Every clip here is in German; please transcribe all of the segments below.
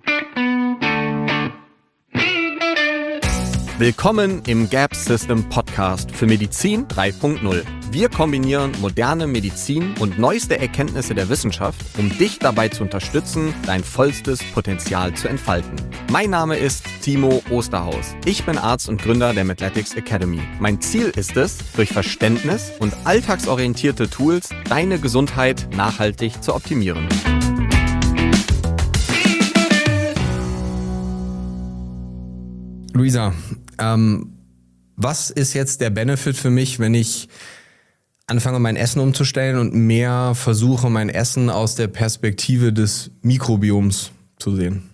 Willkommen im Gap System Podcast für Medizin 3.0. Wir kombinieren moderne Medizin und neueste Erkenntnisse der Wissenschaft, um dich dabei zu unterstützen, dein vollstes Potenzial zu entfalten. Mein Name ist Timo Osterhaus. Ich bin Arzt und Gründer der Medletics Academy. Mein Ziel ist es, durch Verständnis und alltagsorientierte Tools deine Gesundheit nachhaltig zu optimieren. Luisa, was ist jetzt der Benefit für mich, wenn ich anfange, mein Essen umzustellen und mehr versuche, mein Essen aus der Perspektive des Mikrobioms zu sehen?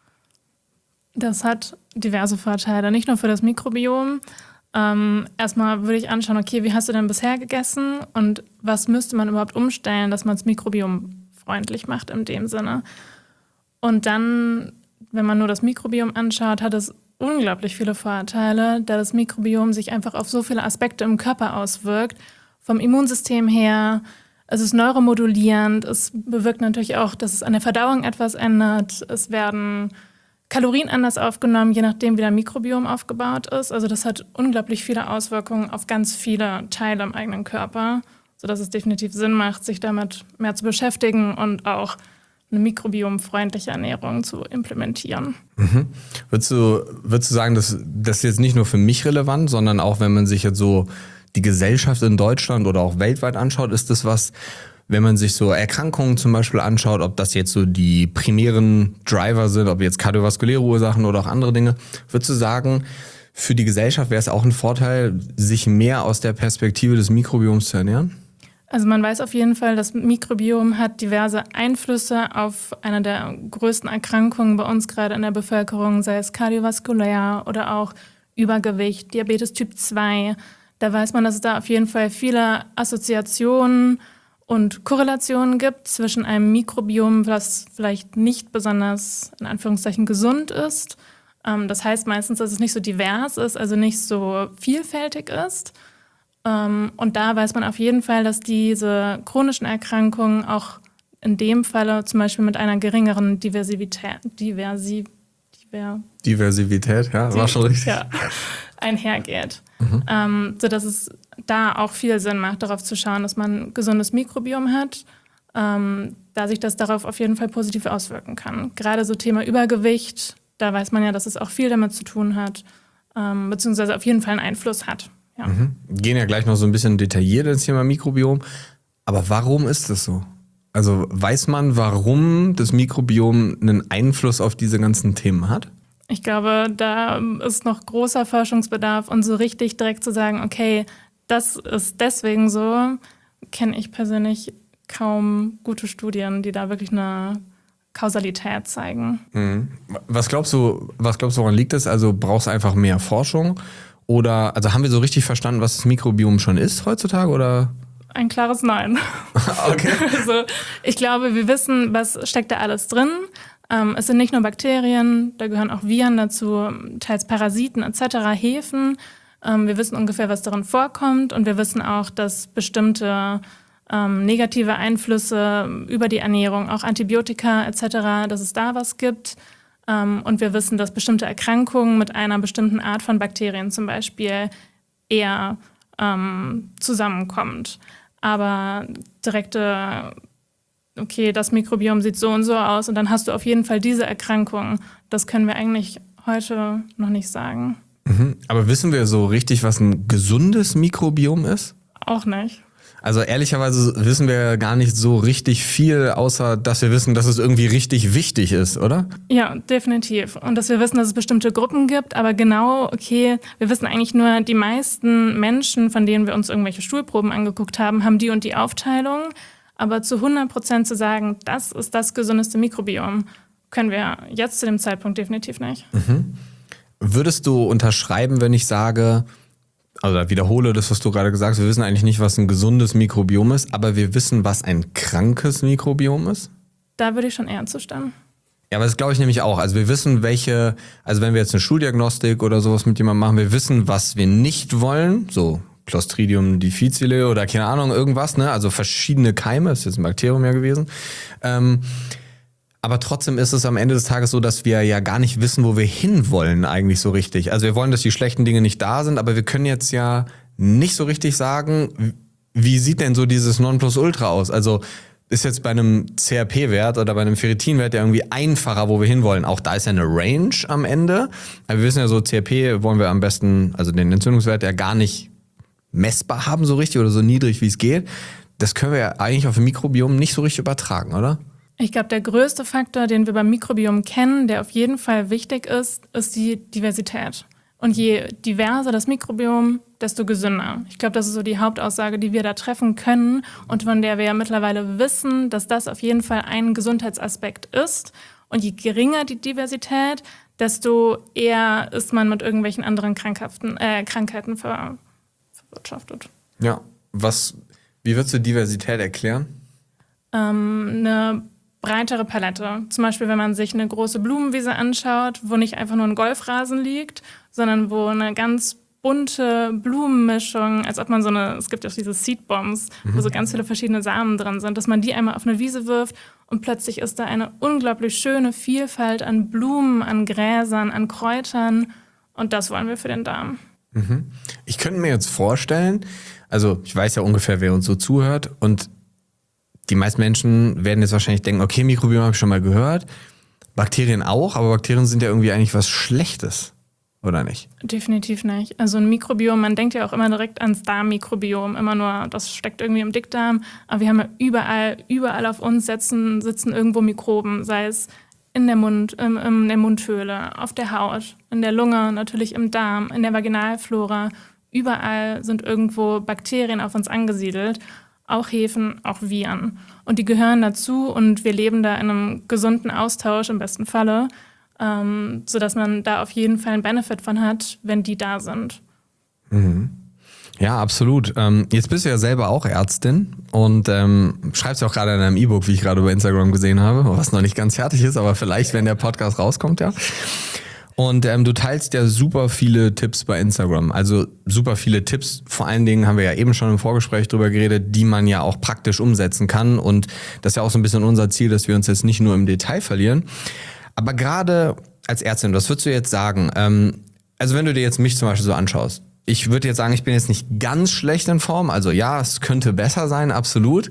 Das hat diverse Vorteile, nicht nur für das Mikrobiom. Erstmal würde ich anschauen, okay, wie hast du denn bisher gegessen und was müsste man überhaupt umstellen, dass man das Mikrobiom freundlich macht in dem Sinne. Und dann, wenn man nur das Mikrobiom anschaut, hat es unglaublich viele Vorteile, da das Mikrobiom sich einfach auf so viele Aspekte im Körper auswirkt. Vom Immunsystem her, es ist neuromodulierend, es bewirkt natürlich auch, dass es an der Verdauung etwas ändert. Es werden Kalorien anders aufgenommen, je nachdem, wie der Mikrobiom aufgebaut ist. Also das hat unglaublich viele Auswirkungen auf ganz viele Teile im eigenen Körper, sodass es definitiv Sinn macht, sich damit mehr zu beschäftigen und auch eine mikrobiomfreundliche Ernährung zu implementieren. Mhm. Würdest du sagen, dass das jetzt nicht nur für mich relevant, sondern auch, wenn man sich jetzt so die Gesellschaft in Deutschland oder auch weltweit anschaut, ist das was, wenn man sich so Erkrankungen zum Beispiel anschaut, ob das jetzt so die primären Driver sind, ob jetzt kardiovaskuläre Ursachen oder auch andere Dinge, würdest du sagen, für die Gesellschaft wäre es auch ein Vorteil, sich mehr aus der Perspektive des Mikrobioms zu ernähren? Also man weiß auf jeden Fall, das Mikrobiom hat diverse Einflüsse auf eine der größten Erkrankungen bei uns gerade in der Bevölkerung, sei es kardiovaskulär oder auch Übergewicht, Diabetes Typ 2. Da weiß man, dass es da auf jeden Fall viele Assoziationen und Korrelationen gibt zwischen einem Mikrobiom, was vielleicht nicht besonders, in Anführungszeichen, gesund ist. Das heißt meistens, dass es nicht so divers ist, also nicht so vielfältig ist. Und da weiß man auf jeden Fall, dass diese chronischen Erkrankungen auch in dem Falle zum Beispiel mit einer geringeren Diversität, ja, war schon richtig. Ja, einhergeht. Sodass es da auch viel Sinn macht, darauf zu schauen, dass man ein gesundes Mikrobiom hat, da sich das darauf auf jeden Fall positiv auswirken kann. Gerade so Thema Übergewicht, da weiß man ja, dass es auch viel damit zu tun hat, beziehungsweise auf jeden Fall einen Einfluss hat. Ja. Wir gehen ja gleich noch so ein bisschen detailliert ins Thema Mikrobiom. Aber warum ist das so? Also weiß man, warum das Mikrobiom einen Einfluss auf diese ganzen Themen hat? Ich glaube, da ist noch großer Forschungsbedarf und so richtig direkt zu sagen, okay, das ist deswegen so, kenne ich persönlich kaum gute Studien, die da wirklich eine Kausalität zeigen. Mhm. Was glaubst du, woran liegt das? Also brauchst du einfach mehr Forschung? Oder, also haben wir so richtig verstanden, was das Mikrobiom schon ist heutzutage, oder? Ein klares Nein. Okay. Also ich glaube, wir wissen, was steckt da alles drin. Es sind nicht nur Bakterien, da gehören auch Viren dazu, teils Parasiten etc., Hefen. Wir wissen ungefähr, was darin vorkommt und wir wissen auch, dass bestimmte negative Einflüsse über die Ernährung, auch Antibiotika etc., dass es da was gibt. Und wir wissen, dass bestimmte Erkrankungen mit einer bestimmten Art von Bakterien zum Beispiel eher zusammenkommt. Aber direkte, okay, das Mikrobiom sieht so und so aus und dann hast du auf jeden Fall diese Erkrankung. Das können wir eigentlich heute noch nicht sagen. Mhm. Aber wissen wir so richtig, was ein gesundes Mikrobiom ist? Auch nicht. Also ehrlicherweise wissen wir gar nicht so richtig viel, außer dass wir wissen, dass es irgendwie richtig wichtig ist, oder? Ja, definitiv. Und dass wir wissen, dass es bestimmte Gruppen gibt, aber genau, okay, wir wissen eigentlich nur, die meisten Menschen, von denen wir uns irgendwelche Stuhlproben angeguckt haben, haben die und die Aufteilung. Aber zu 100% zu sagen, das ist das gesundeste Mikrobiom, können wir jetzt zu dem Zeitpunkt definitiv nicht. Mhm. Würdest du unterschreiben, wenn ich sage, also wiederhole das, was du gerade gesagt hast, wir wissen eigentlich nicht, was ein gesundes Mikrobiom ist, aber wir wissen, was ein krankes Mikrobiom ist? Da würde ich schon eher zustimmen. Ja, aber das glaube ich nämlich auch. Also wir wissen, also wenn wir jetzt eine Schuldiagnostik oder sowas mit jemandem machen, wir wissen, was wir nicht wollen, so Clostridium difficile oder keine Ahnung, irgendwas, ne? Also verschiedene Keime, ist jetzt ein Bakterium ja gewesen. Aber trotzdem ist es am Ende des Tages so, dass wir ja gar nicht wissen, wo wir hinwollen eigentlich so richtig. Also wir wollen, dass die schlechten Dinge nicht da sind, aber wir können jetzt ja nicht so richtig sagen, wie sieht denn so dieses Nonplusultra aus? Also ist jetzt bei einem CRP-Wert oder bei einem Ferritin-Wert ja irgendwie einfacher, wo wir hinwollen. Auch da ist ja eine Range am Ende. Aber wir wissen ja so, CRP wollen wir am besten, also den Entzündungswert ja gar nicht messbar haben so richtig oder so niedrig, wie es geht. Das können wir ja eigentlich auf dem Mikrobiom nicht so richtig übertragen, oder? Ich glaube, der größte Faktor, den wir beim Mikrobiom kennen, der auf jeden Fall wichtig ist, ist die Diversität. Und je diverser das Mikrobiom, desto gesünder. Ich glaube, das ist so die Hauptaussage, die wir da treffen können und von der wir ja mittlerweile wissen, dass das auf jeden Fall ein Gesundheitsaspekt ist. Und je geringer die Diversität, desto eher ist man mit irgendwelchen anderen Krankheiten verwirtschaftet. Ja, wie würdest du Diversität erklären? Eine breitere Palette. Zum Beispiel, wenn man sich eine große Blumenwiese anschaut, wo nicht einfach nur ein Golfrasen liegt, sondern wo eine ganz bunte Blumenmischung, als ob man es gibt ja auch diese Seedbombs, wo so ganz viele verschiedene Samen drin sind, dass man die einmal auf eine Wiese wirft und plötzlich ist da eine unglaublich schöne Vielfalt an Blumen, an Gräsern, an Kräutern und das wollen wir für den Darm. Ich könnte mir jetzt vorstellen, also ich weiß ja ungefähr, wer uns so zuhört und die meisten Menschen werden jetzt wahrscheinlich denken, okay, Mikrobiom habe ich schon mal gehört, Bakterien auch, aber Bakterien sind ja irgendwie eigentlich was Schlechtes, oder nicht? Definitiv nicht. Also ein Mikrobiom, man denkt ja auch immer direkt ans Darmmikrobiom, immer nur, das steckt irgendwie im Dickdarm, aber wir haben ja überall auf uns sitzen irgendwo Mikroben, sei es in der in der Mundhöhle, auf der Haut, in der Lunge, natürlich im Darm, in der Vaginalflora. Überall sind irgendwo Bakterien auf uns angesiedelt, auch Hefen, auch Viren. Und die gehören dazu und wir leben da in einem gesunden Austausch im besten Falle, sodass man da auf jeden Fall einen Benefit von hat, wenn die da sind. Mhm. Ja, absolut. Jetzt bist du ja selber auch Ärztin und schreibst ja auch gerade in einem E-Book, wie ich gerade bei Instagram gesehen habe, was noch nicht ganz fertig ist, aber vielleicht, wenn der Podcast rauskommt, ja. Und du teilst ja super viele Tipps bei Instagram, also super viele Tipps, vor allen Dingen haben wir ja eben schon im Vorgespräch drüber geredet, die man ja auch praktisch umsetzen kann und das ist ja auch so ein bisschen unser Ziel, dass wir uns jetzt nicht nur im Detail verlieren. Aber gerade als Ärztin, was würdest du jetzt sagen? Also wenn du dir jetzt mich zum Beispiel so anschaust, ich würde jetzt sagen, ich bin jetzt nicht ganz schlecht in Form, also ja, es könnte besser sein, absolut,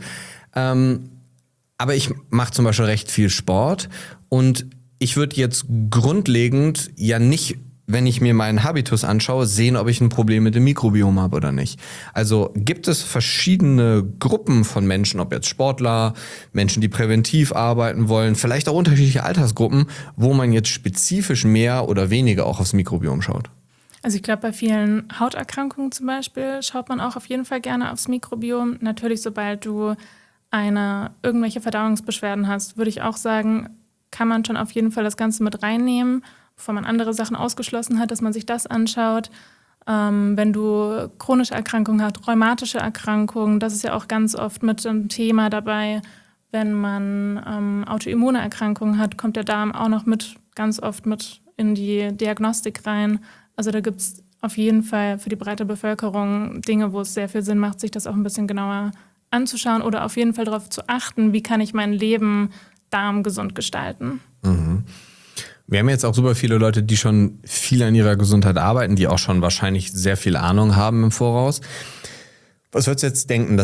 aber ich mache zum Beispiel recht viel Sport und ich würde jetzt grundlegend ja nicht, wenn ich mir meinen Habitus anschaue, sehen, ob ich ein Problem mit dem Mikrobiom habe oder nicht. Also gibt es verschiedene Gruppen von Menschen, ob jetzt Sportler, Menschen, die präventiv arbeiten wollen, vielleicht auch unterschiedliche Altersgruppen, wo man jetzt spezifisch mehr oder weniger auch aufs Mikrobiom schaut? Also ich glaube, bei vielen Hauterkrankungen zum Beispiel schaut man auch auf jeden Fall gerne aufs Mikrobiom. Natürlich, sobald du irgendwelche Verdauungsbeschwerden hast, würde ich auch sagen, kann man schon auf jeden Fall das Ganze mit reinnehmen, bevor man andere Sachen ausgeschlossen hat, dass man sich das anschaut. Wenn du chronische Erkrankungen hast, rheumatische Erkrankungen, das ist ja auch ganz oft mit einem Thema dabei. Wenn man autoimmune Erkrankungen hat, kommt der Darm auch noch ganz oft mit in die Diagnostik rein. Also da gibt es auf jeden Fall für die breite Bevölkerung Dinge, wo es sehr viel Sinn macht, sich das auch ein bisschen genauer anzuschauen oder auf jeden Fall darauf zu achten, wie kann ich mein Leben darmgesund gestalten. Mhm. Wir haben jetzt auch super viele Leute, die schon viel an ihrer Gesundheit arbeiten, die auch schon wahrscheinlich sehr viel Ahnung haben im Voraus. Was würdest du jetzt denken,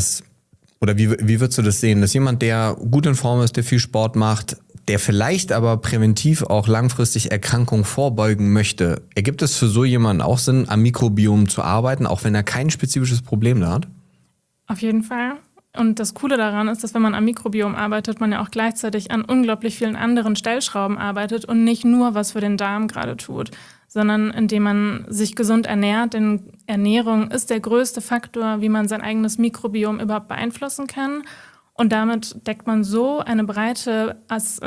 wie würdest du das sehen, dass jemand, der gut in Form ist, der viel Sport macht, der vielleicht aber präventiv auch langfristig Erkrankungen vorbeugen möchte, ergibt es für so jemanden auch Sinn, am Mikrobiom zu arbeiten, auch wenn er kein spezifisches Problem da hat? Auf jeden Fall. Und das Coole daran ist, dass wenn man am Mikrobiom arbeitet, man ja auch gleichzeitig an unglaublich vielen anderen Stellschrauben arbeitet und nicht nur was für den Darm gerade tut, sondern indem man sich gesund ernährt. Denn Ernährung ist der größte Faktor, wie man sein eigenes Mikrobiom überhaupt beeinflussen kann. Und damit deckt man so eine breite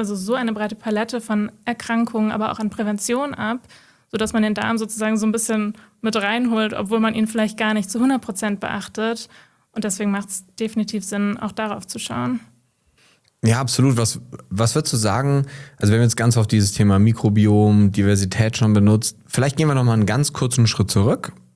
Palette von Erkrankungen, aber auch an Prävention ab, sodass man den Darm sozusagen so ein bisschen mit reinholt, obwohl man ihn vielleicht gar nicht zu 100% beachtet. Und deswegen macht es definitiv Sinn, auch darauf zu schauen. Ja, absolut. Was würdest du sagen, also wir haben jetzt ganz auf dieses Thema Mikrobiom, Diversität schon benutzt, vielleicht gehen wir nochmal einen ganz kurzen Schritt zurück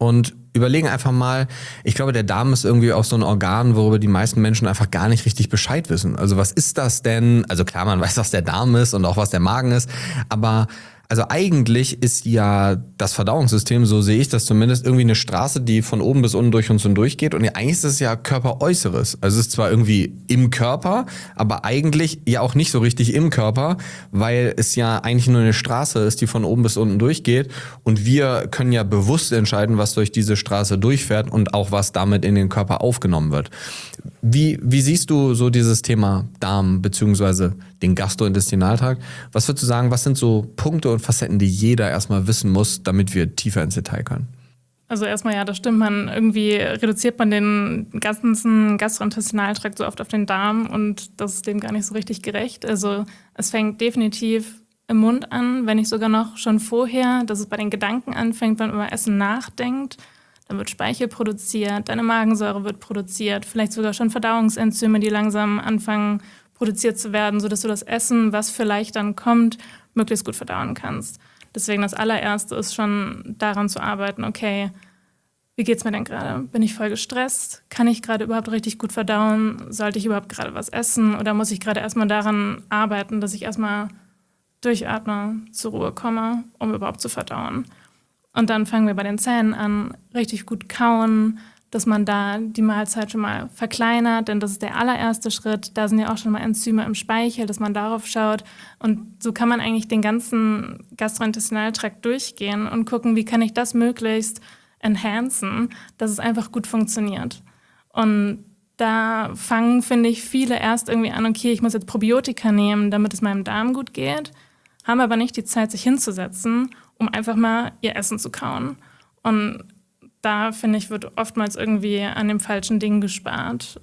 und überlegen einfach mal, ich glaube, der Darm ist irgendwie auch so ein Organ, worüber die meisten Menschen einfach gar nicht richtig Bescheid wissen. Also was ist das denn? Also klar, man weiß, was der Darm ist und auch was der Magen ist, aber also eigentlich ist ja das Verdauungssystem, so sehe ich das zumindest, irgendwie eine Straße, die von oben bis unten durch uns hindurch und eigentlich ist es ja Körperäußeres. Also es ist zwar irgendwie im Körper, aber eigentlich ja auch nicht so richtig im Körper, weil es ja eigentlich nur eine Straße ist, die von oben bis unten durchgeht und wir können ja bewusst entscheiden, was durch diese Straße durchfährt und auch was damit in den Körper aufgenommen wird. Wie siehst du so dieses Thema Darm beziehungsweise den Gastrointestinaltrakt? Was würdest du sagen, was sind so Punkte und Facetten, die jeder erstmal wissen muss, damit wir tiefer ins Detail können? Also erstmal ja, das stimmt. Irgendwie reduziert man den ganzen Gastrointestinaltrakt so oft auf den Darm und das ist dem gar nicht so richtig gerecht. Also es fängt definitiv im Mund an, wenn nicht sogar noch schon vorher, dass es bei den Gedanken anfängt, wenn man über Essen nachdenkt. Dann wird Speichel produziert, deine Magensäure wird produziert, vielleicht sogar schon Verdauungsenzyme, die langsam anfangen produziert zu werden, sodass du das Essen, was vielleicht dann kommt, möglichst gut verdauen kannst. Deswegen das allererste ist schon daran zu arbeiten, okay, wie geht's mir denn gerade? Bin ich voll gestresst? Kann ich gerade überhaupt richtig gut verdauen? Sollte ich überhaupt gerade was essen? Oder muss ich gerade erstmal daran arbeiten, dass ich erstmal durchatme, zur Ruhe komme, um überhaupt zu verdauen? Und dann fangen wir bei den Zähnen an, richtig gut kauen, dass man da die Mahlzeit schon mal verkleinert, denn das ist der allererste Schritt. Da sind ja auch schon mal Enzyme im Speichel, dass man darauf schaut. Und so kann man eigentlich den ganzen Gastrointestinaltrakt durchgehen und gucken, wie kann ich das möglichst enhancen, dass es einfach gut funktioniert. Und da fangen, finde ich, viele erst irgendwie an, okay, ich muss jetzt Probiotika nehmen, damit es meinem Darm gut geht, haben aber nicht die Zeit, sich hinzusetzen, um einfach mal ihr Essen zu kauen. Und da, finde ich, wird oftmals irgendwie an den falschen Dingen gespart.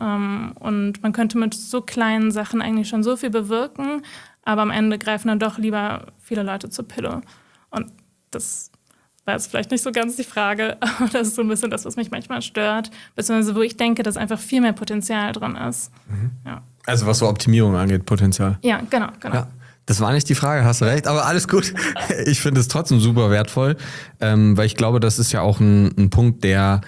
Und man könnte mit so kleinen Sachen eigentlich schon so viel bewirken, aber am Ende greifen dann doch lieber viele Leute zur Pille. Und das war jetzt vielleicht nicht so ganz die Frage, aber das ist so ein bisschen das, was mich manchmal stört, beziehungsweise wo ich denke, dass einfach viel mehr Potenzial drin ist. Mhm. Ja. Also was so Optimierung angeht, Potenzial. Ja, genau. Ja. Das war nicht die Frage, hast du recht, aber alles gut. Ich finde es trotzdem super wertvoll, weil ich glaube, das ist ja auch ein Punkt,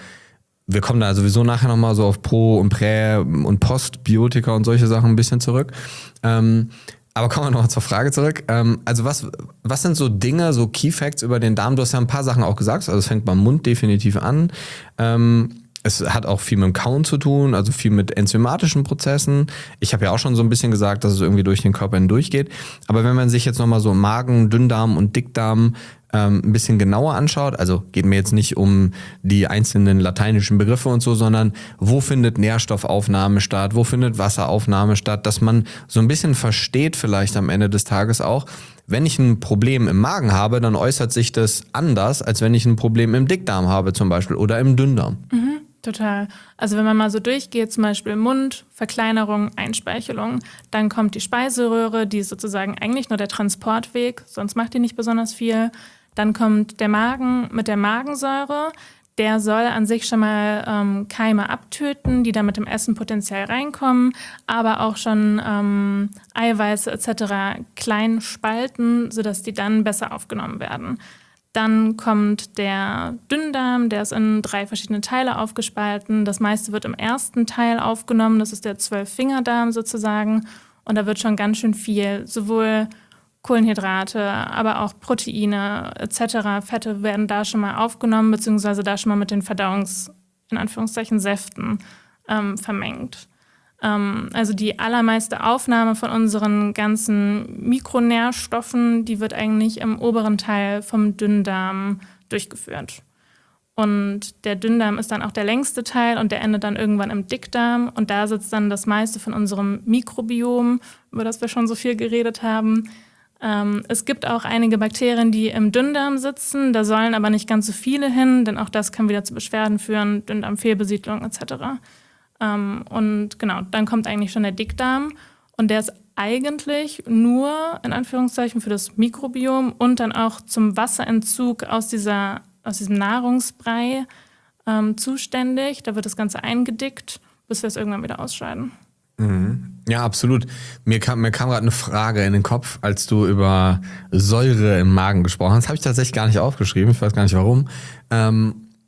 wir kommen da sowieso nachher nochmal so auf Pro- und Prä- und Postbiotika und solche Sachen ein bisschen zurück. Aber kommen wir nochmal zur Frage zurück. Also was sind so Dinge, so Key Facts über den Darm? Du hast ja ein paar Sachen auch gesagt, also es fängt beim Mund definitiv an. Es hat auch viel mit dem Kauen zu tun, also viel mit enzymatischen Prozessen. Ich habe ja auch schon so ein bisschen gesagt, dass es irgendwie durch den Körper hindurch geht. Aber wenn man sich jetzt nochmal so Magen, Dünndarm und Dickdarm ein bisschen genauer anschaut, also geht mir jetzt nicht um die einzelnen lateinischen Begriffe und so, sondern wo findet Nährstoffaufnahme statt, wo findet Wasseraufnahme statt, dass man so ein bisschen versteht vielleicht am Ende des Tages auch, wenn ich ein Problem im Magen habe, dann äußert sich das anders, als wenn ich ein Problem im Dickdarm habe zum Beispiel oder im Dünndarm. Mhm. Total. Also wenn man mal so durchgeht, zum Beispiel Mund, Verkleinerung, Einspeichelung, dann kommt die Speiseröhre, die ist sozusagen eigentlich nur der Transportweg, sonst macht die nicht besonders viel. Dann kommt der Magen mit der Magensäure, der soll an sich schon mal Keime abtöten, die dann mit dem Essen potenziell reinkommen, aber auch schon Eiweiße etc. klein spalten, sodass die dann besser aufgenommen werden. Dann kommt der Dünndarm, der ist in 3 verschiedene Teile aufgespalten. Das meiste wird im ersten Teil aufgenommen, das ist der 12-Fingerdarm sozusagen. Und da wird schon ganz schön viel, sowohl Kohlenhydrate, aber auch Proteine etc., Fette werden da schon mal aufgenommen, beziehungsweise da schon mal mit den in Anführungszeichen, Säften vermengt. Also die allermeiste Aufnahme von unseren ganzen Mikronährstoffen, die wird eigentlich im oberen Teil vom Dünndarm durchgeführt. Und der Dünndarm ist dann auch der längste Teil und der endet dann irgendwann im Dickdarm. Und da sitzt dann das meiste von unserem Mikrobiom, über das wir schon so viel geredet haben. Es gibt auch einige Bakterien, die im Dünndarm sitzen, da sollen aber nicht ganz so viele hin, denn auch das kann wieder zu Beschwerden führen, Dünndarmfehlbesiedlung etc. Und genau, dann kommt eigentlich schon der Dickdarm und der ist eigentlich nur, in Anführungszeichen, für das Mikrobiom und dann auch zum Wasserentzug aus diesem Nahrungsbrei zuständig. Da wird das Ganze eingedickt, bis wir es irgendwann wieder ausscheiden. Ja, absolut. Mir kam gerade eine Frage in den Kopf, als du über Säure im Magen gesprochen hast. Das habe ich tatsächlich gar nicht aufgeschrieben, ich weiß gar nicht warum.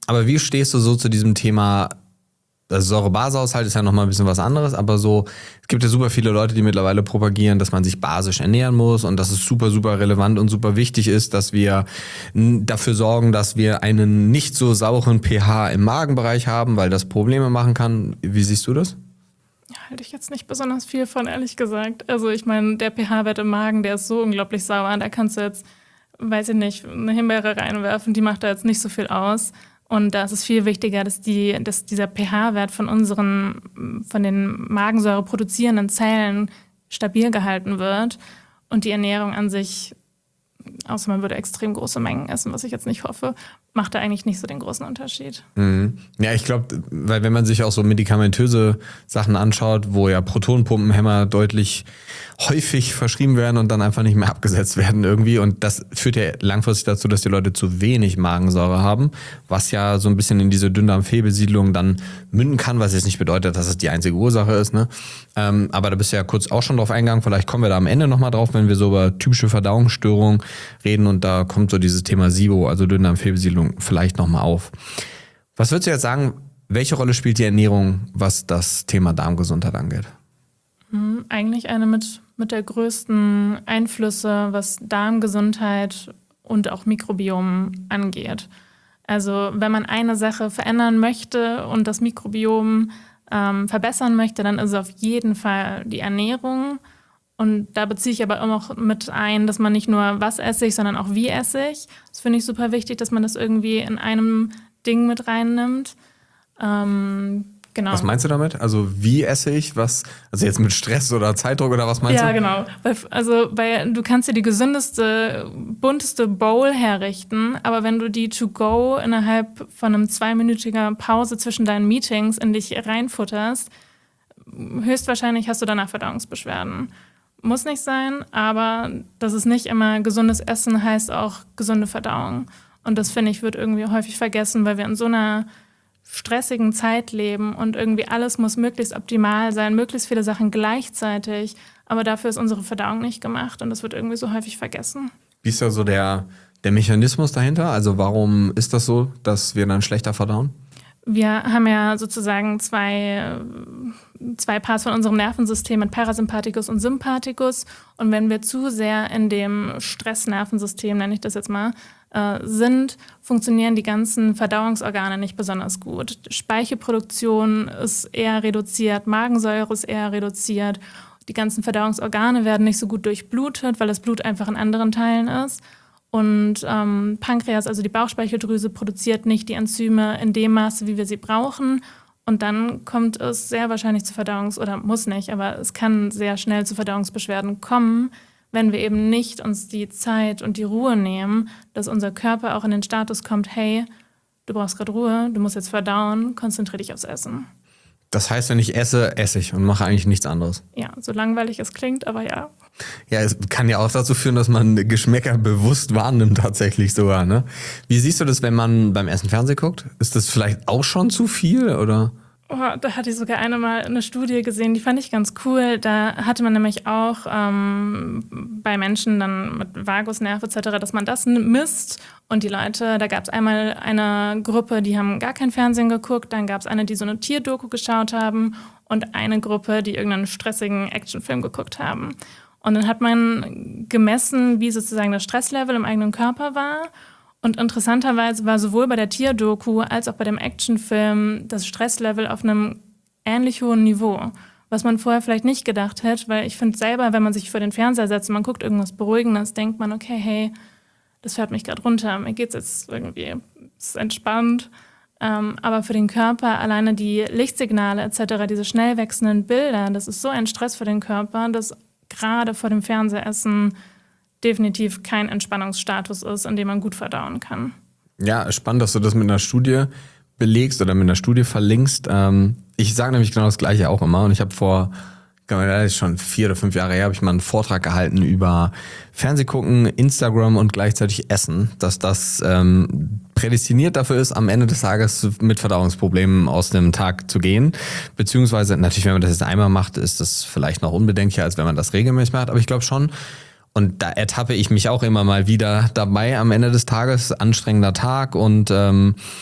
Aber wie stehst du so zu diesem Thema? Also Säure-Base-Haushalt ist ja nochmal ein bisschen was anderes, aber so, es gibt ja super viele Leute, die mittlerweile propagieren, dass man sich basisch ernähren muss und dass es super, super relevant und super wichtig ist, dass wir dafür sorgen, dass wir einen nicht so sauren pH im Magenbereich haben, weil das Probleme machen kann. Wie siehst du das? Halte ich jetzt nicht besonders viel von, ehrlich gesagt. Also ich meine, der pH-Wert im Magen, der ist so unglaublich sauer, da kannst du jetzt, weiß ich nicht, eine Himbeere reinwerfen, die macht da jetzt nicht so viel aus. Und da ist es viel wichtiger, dass dieser pH-Wert von den Magensäure produzierenden Zellen stabil gehalten wird und die Ernährung an sich, außer man würde extrem große Mengen essen, was ich jetzt nicht hoffe, macht da eigentlich nicht so den großen Unterschied. Mhm. Ja, ich glaube, weil wenn man sich auch so medikamentöse Sachen anschaut, wo ja Protonenpumpenhämmer deutlich häufig verschrieben werden und dann einfach nicht mehr abgesetzt werden irgendwie, und das führt ja langfristig dazu, dass die Leute zu wenig Magensäure haben, was ja so ein bisschen in diese Dünndarmfehlbesiedlung dann münden kann, was jetzt nicht bedeutet, dass es die einzige Ursache ist, ne? Aber da bist du ja kurz auch schon drauf eingegangen, vielleicht kommen wir da am Ende nochmal drauf, wenn wir so über typische Verdauungsstörungen reden, und da kommt so dieses Thema SIBO, also Dünndarmfehlbesiedlung, vielleicht nochmal auf. Was würdest du jetzt sagen, welche Rolle spielt die Ernährung, was das Thema Darmgesundheit angeht? Eigentlich eine mit der größten Einflüsse, was Darmgesundheit und auch Mikrobiom angeht. Also wenn man eine Sache verändern möchte und das Mikrobiom verbessern möchte, dann ist es auf jeden Fall die Ernährung. Und da beziehe ich aber immer auch mit ein, dass man nicht nur was esse ich, sondern auch wie esse ich. Das finde ich super wichtig, dass man das irgendwie in einem Ding mit reinnimmt. Genau. Was meinst du damit? Also wie esse ich? Was? Also jetzt mit Stress oder Zeitdruck oder was meinst du? Ja, genau. Du kannst dir die gesündeste, bunteste Bowl herrichten, aber wenn du die to go innerhalb von einem 2-minütigen Pause zwischen deinen Meetings in dich reinfutterst, höchstwahrscheinlich hast du danach Verdauungsbeschwerden. Muss nicht sein, aber das ist nicht immer gesundes Essen, heißt auch gesunde Verdauung. Und das, finde ich, wird irgendwie häufig vergessen, weil wir in so einer stressigen Zeit leben und irgendwie alles muss möglichst optimal sein, möglichst viele Sachen gleichzeitig, aber dafür ist unsere Verdauung nicht gemacht und das wird irgendwie so häufig vergessen. Wie ist da so der Mechanismus dahinter? Also warum ist das so, dass wir dann schlechter verdauen? Wir haben ja sozusagen zwei Parts von unserem Nervensystem mit Parasympathikus und Sympathikus. Und wenn wir zu sehr in dem Stressnervensystem, nenne ich das jetzt mal, sind, funktionieren die ganzen Verdauungsorgane nicht besonders gut. Speichelproduktion ist eher reduziert, Magensäure ist eher reduziert. Die ganzen Verdauungsorgane werden nicht so gut durchblutet, weil das Blut einfach in anderen Teilen ist. Und Pankreas, also die Bauchspeicheldrüse, produziert nicht die Enzyme in dem Maße, wie wir sie brauchen. Und dann kommt es sehr wahrscheinlich zu oder muss nicht, aber es kann sehr schnell zu Verdauungsbeschwerden kommen, wenn wir eben nicht uns die Zeit und die Ruhe nehmen, dass unser Körper auch in den Status kommt, hey, du brauchst gerade Ruhe, du musst jetzt verdauen, konzentriere dich aufs Essen. Das heißt, wenn ich esse, esse ich und mache eigentlich nichts anderes. Ja, so langweilig es klingt, aber ja. Ja, es kann ja auch dazu führen, dass man Geschmäcker bewusst wahrnimmt tatsächlich sogar, ne? Wie siehst du das, wenn man beim Essen Fernsehen guckt? Ist das vielleicht auch schon zu viel, oder? Oh, da hatte ich sogar eine Studie gesehen, die fand ich ganz cool. Da hatte man nämlich auch bei Menschen dann mit Vagusnerv etc., dass man das misst. Und die Leute, da gab es einmal eine Gruppe, die haben gar kein Fernsehen geguckt. Dann gab es eine, die so eine Tierdoku geschaut haben. Und eine Gruppe, die irgendeinen stressigen Actionfilm geguckt haben. Und dann hat man gemessen, wie sozusagen das Stresslevel im eigenen Körper war. Und interessanterweise war sowohl bei der Tierdoku als auch bei dem Actionfilm das Stresslevel auf einem ähnlich hohen Niveau. Was man vorher vielleicht nicht gedacht hätte, weil ich finde selber, wenn man sich vor den Fernseher setzt und man guckt irgendwas Beruhigendes, denkt man, okay, hey, das fährt mich gerade runter, mir geht's jetzt irgendwie, es ist entspannt. Aber für den Körper alleine die Lichtsignale etc., diese schnell wechselnden Bilder, das ist so ein Stress für den Körper, dass gerade vor dem Fernsehessen definitiv kein Entspannungsstatus ist, in dem man gut verdauen kann. Ja, spannend, dass du das mit einer Studie belegst oder mit einer Studie verlinkst. Ich sage nämlich genau das Gleiche auch immer. Und ich habe das ist schon 4 oder 5 Jahre her, habe ich mal einen Vortrag gehalten über Fernsehgucken, Instagram und gleichzeitig Essen, dass das prädestiniert dafür ist, am Ende des Tages mit Verdauungsproblemen aus dem Tag zu gehen. Beziehungsweise, natürlich, wenn man das jetzt einmal macht, ist das vielleicht noch unbedenklicher, als wenn man das regelmäßig macht. Aber ich glaube schon, und da ertappe ich mich auch immer mal wieder dabei am Ende des Tages, anstrengender Tag und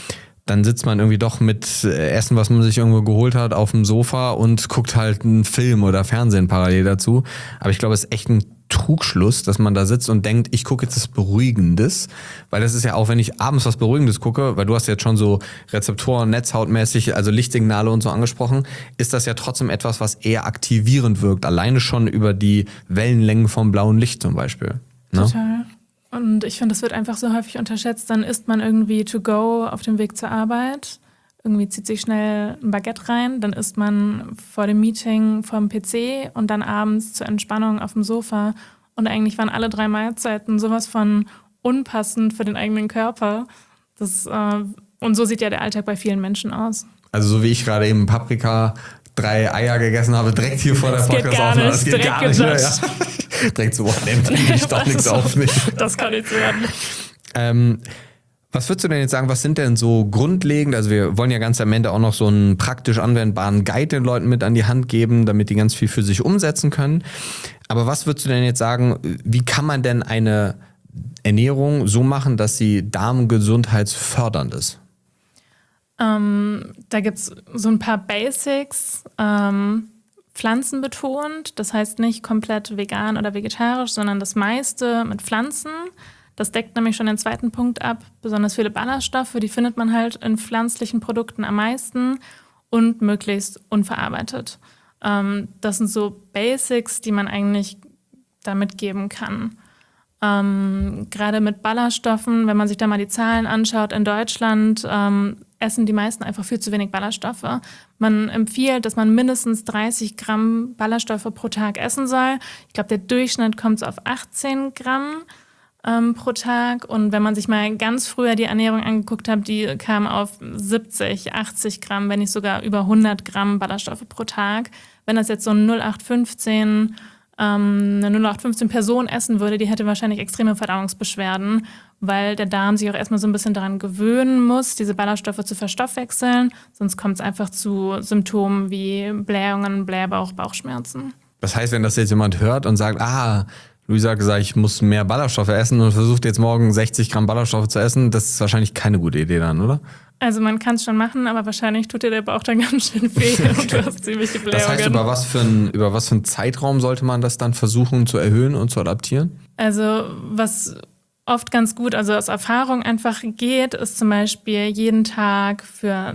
dann sitzt man irgendwie doch mit Essen, was man sich irgendwo geholt hat, auf dem Sofa und guckt halt einen Film oder Fernsehen parallel dazu. Aber ich glaube, es ist echt ein Trugschluss, dass man da sitzt und denkt, ich gucke jetzt was Beruhigendes. Weil das ist ja auch, wenn ich abends was Beruhigendes gucke, weil du hast jetzt schon so Rezeptoren, netzhautmäßig, also Lichtsignale und so angesprochen, ist das ja trotzdem etwas, was eher aktivierend wirkt. Alleine schon über die Wellenlängen vom blauen Licht zum Beispiel. Ne? Total. Und ich finde, das wird einfach so häufig unterschätzt. Dann isst man irgendwie to go auf dem Weg zur Arbeit. Irgendwie zieht sich schnell ein Baguette rein. Dann isst man vor dem Meeting vom PC und dann abends zur Entspannung auf dem Sofa. Und eigentlich waren alle 3 Mahlzeiten sowas von unpassend für den eigenen Körper. Und so sieht ja der Alltag bei vielen Menschen aus. Also so wie ich gerade eben Paprika, 3 Eier gegessen habe, direkt hier vor der Podcast-Aufnahme. Das geht gar nicht mehr. Ja. Direkt so, nimmt ich doch nichts auf mich. Das kann nicht werden. Was würdest du denn jetzt sagen, was sind denn so grundlegend, also wir wollen ja ganz am Ende auch noch so einen praktisch anwendbaren Guide den Leuten mit an die Hand geben, damit die ganz viel für sich umsetzen können. Aber was würdest du denn jetzt sagen, wie kann man denn eine Ernährung so machen, dass sie darmgesundheitsfördernd ist? Da gibt es so ein paar Basics, pflanzenbetont, das heißt nicht komplett vegan oder vegetarisch, sondern das meiste mit Pflanzen. Das deckt nämlich schon den zweiten Punkt ab. Besonders viele Ballaststoffe, die findet man halt in pflanzlichen Produkten am meisten und möglichst unverarbeitet. Das sind so Basics, die man eigentlich da mitgeben kann. Gerade mit Ballaststoffen, wenn man sich da mal die Zahlen anschaut, in Deutschland essen die meisten einfach viel zu wenig Ballaststoffe. Man empfiehlt, dass man mindestens 30 Gramm Ballaststoffe pro Tag essen soll. Ich glaube, der Durchschnitt kommt so auf 18 Gramm pro Tag. Und wenn man sich mal ganz früher die Ernährung angeguckt hat, die kam auf 70, 80 Gramm, wenn nicht sogar über 100 Gramm Ballaststoffe pro Tag. Wenn das jetzt so ein 0815 eine 0815 Person essen würde, die hätte wahrscheinlich extreme Verdauungsbeschwerden, weil der Darm sich auch erstmal so ein bisschen daran gewöhnen muss, diese Ballaststoffe zu verstoffwechseln. Sonst kommt es einfach zu Symptomen wie Blähungen, Blähbauch, Bauchschmerzen. Das heißt, wenn das jetzt jemand hört und sagt, Luisa hat gesagt, ich muss mehr Ballaststoffe essen und versucht jetzt morgen 60 Gramm Ballaststoffe zu essen, das ist wahrscheinlich keine gute Idee dann, oder? Also man kann es schon machen, aber wahrscheinlich tut dir der Bauch dann ganz schön weh und du hast ziemlich die Blähungen. Das heißt, über was für einen Zeitraum sollte man das dann versuchen zu erhöhen und zu adaptieren? Also was oft ganz gut, also aus Erfahrung einfach geht, ist zum Beispiel jeden Tag für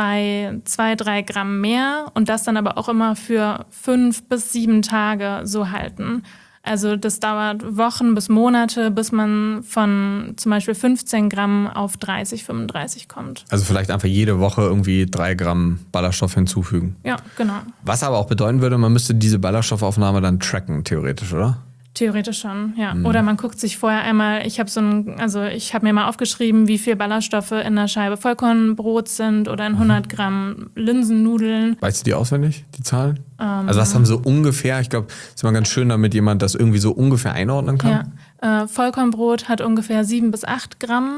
2-3 Gramm mehr und das dann aber auch immer für 5 bis 7 Tage so halten. Also das dauert Wochen bis Monate, bis man von zum Beispiel 15 Gramm auf 30, 35 kommt. Also vielleicht einfach jede Woche irgendwie 3 Gramm Ballaststoff hinzufügen. Ja, genau. Was aber auch bedeuten würde, man müsste diese Ballaststoffaufnahme dann tracken, theoretisch, oder? Theoretisch schon, ja. Oder man guckt sich vorher einmal, ich habe mir mal aufgeschrieben, wie viel Ballaststoffe in einer Scheibe Vollkornbrot sind oder in 100 Gramm Linsennudeln. Weißt du die auswendig, die Zahlen? Also was haben so ungefähr, ich glaube, es ist immer ganz schön, damit jemand das irgendwie so ungefähr einordnen kann. Ja, Vollkornbrot hat ungefähr 7 bis 8 Gramm.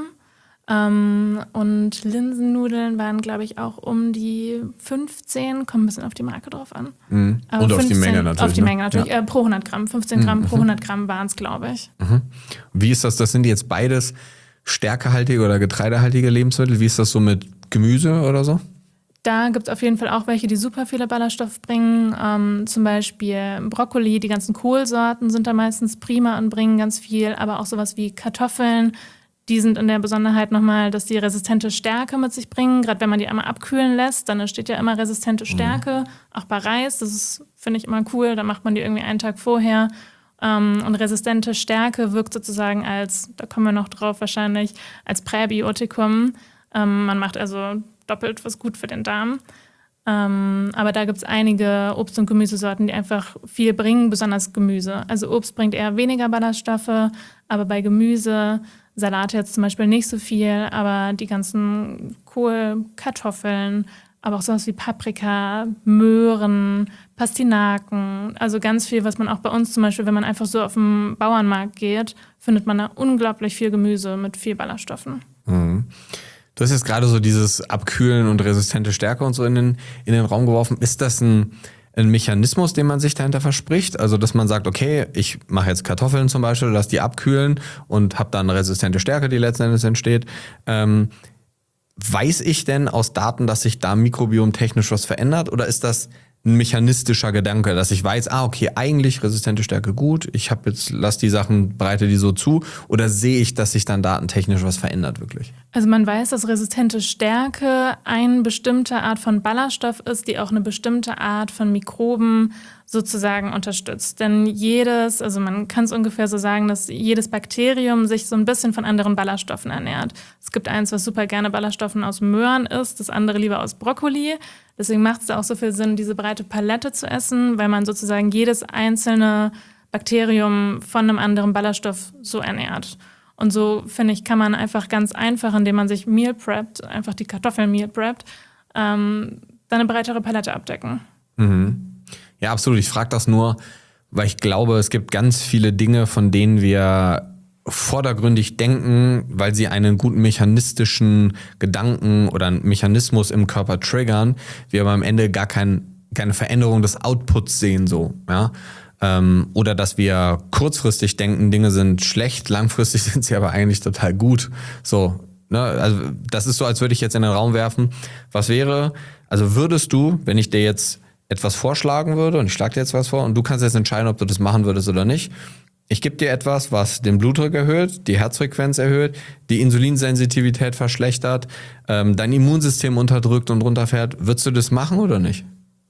Und Linsennudeln waren, glaube ich, auch um die 15, kommt ein bisschen auf die Marke drauf an. Aber und 15, auf die Menge natürlich. Auf die Menge natürlich, ja. Pro 100 Gramm, 15 Gramm pro 100 Gramm waren es, glaube ich. Wie ist das, sind jetzt beides stärkehaltige oder getreidehaltige Lebensmittel? Wie ist das so mit Gemüse oder so? Da gibt es auf jeden Fall auch welche, die super viele Ballaststoffe bringen. Zum Beispiel Brokkoli, die ganzen Kohlsorten sind da meistens prima und bringen ganz viel, aber auch sowas wie Kartoffeln. Die sind in der Besonderheit nochmal, dass die resistente Stärke mit sich bringen. Gerade wenn man die einmal abkühlen lässt, dann steht ja immer resistente Stärke. Auch bei Reis, das ist, finde ich, immer cool. Da macht man die irgendwie einen Tag vorher. Und resistente Stärke wirkt sozusagen als, da kommen wir noch drauf wahrscheinlich, als Präbiotikum. Man macht also doppelt was gut für den Darm. Aber da gibt es einige Obst- und Gemüsesorten, die einfach viel bringen, besonders Gemüse. Also Obst bringt eher weniger Ballaststoffe, aber bei Gemüse, Salat jetzt zum Beispiel nicht so viel, aber die ganzen Kohl, Kartoffeln, aber auch sowas wie Paprika, Möhren, Pastinaken, also ganz viel, was man auch bei uns zum Beispiel, wenn man einfach so auf den Bauernmarkt geht, findet man da unglaublich viel Gemüse mit viel Ballaststoffen. Mhm. Du hast jetzt gerade so dieses Abkühlen und resistente Stärke und so in den Raum geworfen. Ist das ein Mechanismus, den man sich dahinter verspricht? Also, dass man sagt, okay, ich mache jetzt Kartoffeln zum Beispiel, lasse die abkühlen und habe dann resistente Stärke, die letzten Endes entsteht. weiß ich denn aus Daten, dass sich da mikrobiomtechnisch was verändert? Oder ist das ein mechanistischer Gedanke, dass ich weiß, okay, eigentlich resistente Stärke gut, lass die Sachen, breite die so zu, oder sehe ich, dass sich dann datentechnisch was verändert wirklich? Also man weiß, dass resistente Stärke eine bestimmte Art von Ballaststoff ist, die auch eine bestimmte Art von Mikroben sozusagen unterstützt. Denn also man kann es ungefähr so sagen, dass jedes Bakterium sich so ein bisschen von anderen Ballaststoffen ernährt. Es gibt eins, was super gerne Ballaststoffen aus Möhren isst, das andere lieber aus Brokkoli. Deswegen macht es auch so viel Sinn, diese breite Palette zu essen, weil man sozusagen jedes einzelne Bakterium von einem anderen Ballaststoff so ernährt. Und so, finde ich, kann man einfach ganz einfach, indem man sich Meal preppt, einfach die Kartoffeln Meal preppt, dann eine breitere Palette abdecken. Mhm. Ja, absolut. Ich frage das nur, weil ich glaube, es gibt ganz viele Dinge, von denen wir vordergründig denken, weil sie einen guten mechanistischen Gedanken oder einen Mechanismus im Körper triggern, wir aber am Ende gar keine Veränderung des Outputs sehen, so, ja. Oder dass wir kurzfristig denken, Dinge sind schlecht, langfristig sind sie aber eigentlich total gut. So, ne? Also das ist so, als würde ich jetzt in den Raum werfen, was wäre, also würdest du, wenn ich dir jetzt etwas vorschlagen würde und ich schlage dir jetzt was vor und du kannst jetzt entscheiden, ob du das machen würdest oder nicht. Ich gebe dir etwas, was den Blutdruck erhöht, die Herzfrequenz erhöht, die Insulinsensitivität verschlechtert, dein Immunsystem unterdrückt und runterfährt. Würdest du das machen oder nicht?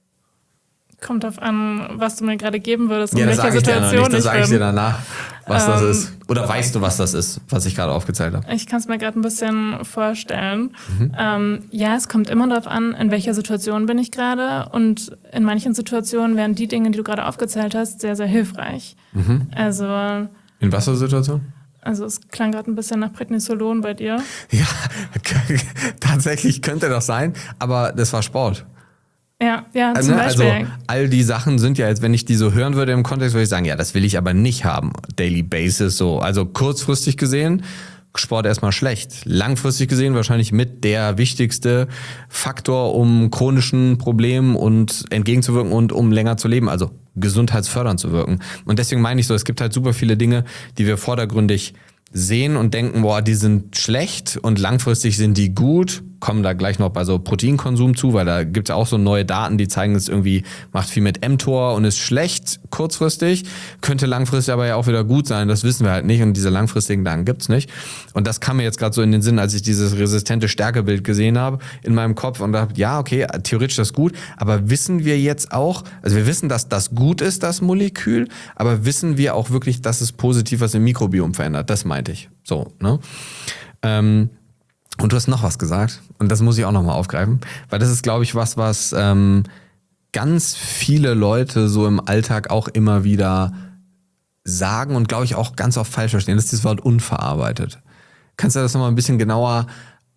Kommt drauf an, was du mir gerade geben würdest und ja, welcher Situation ich bin. Das sage ich dir danach, was das ist. Oder weißt du, was das ist, was ich gerade aufgezählt habe? Ich kann es mir gerade ein bisschen vorstellen. Ja, es kommt immer darauf an, in welcher Situation bin ich gerade. Und in manchen Situationen wären die Dinge, die du gerade aufgezählt hast, sehr, sehr hilfreich. Also in was für Situation? Also es klang gerade ein bisschen nach Prednisolon bei dir. Ja, tatsächlich könnte das sein, aber das war Sport. Ja, zum Beispiel. Also all die Sachen sind ja jetzt, wenn ich die so hören würde im Kontext, würde ich sagen, ja, das will ich aber nicht haben, Daily Basis so. Also kurzfristig gesehen, Sport erstmal schlecht. Langfristig gesehen wahrscheinlich mit der wichtigste Faktor, um chronischen Problemen und entgegenzuwirken und um länger zu leben, also gesundheitsfördernd zu wirken. Und deswegen meine ich so, es gibt halt super viele Dinge, die wir vordergründig sehen und denken, boah, die sind schlecht und langfristig sind die gut, kommen da gleich noch bei so Proteinkonsum zu, weil da gibt es ja auch so neue Daten, die zeigen, es irgendwie macht viel mit mTOR und ist schlecht kurzfristig, könnte langfristig aber ja auch wieder gut sein, das wissen wir halt nicht und diese langfristigen Daten gibt's nicht. Und das kam mir jetzt gerade so in den Sinn, als ich dieses resistente Stärkebild gesehen habe in meinem Kopf und dachte, ja, okay, theoretisch das gut, aber wissen wir jetzt auch, also wir wissen, dass das gut ist, das Molekül, aber wissen wir auch wirklich, dass es positiv was im Mikrobiom verändert? Das meinte ich. So, ne? Und du hast noch was gesagt und das muss ich auch nochmal aufgreifen, weil das ist, glaube ich, was ganz viele Leute so im Alltag auch immer wieder sagen und, glaube ich, auch ganz oft falsch verstehen. Das ist das Wort unverarbeitet. Kannst du das nochmal ein bisschen genauer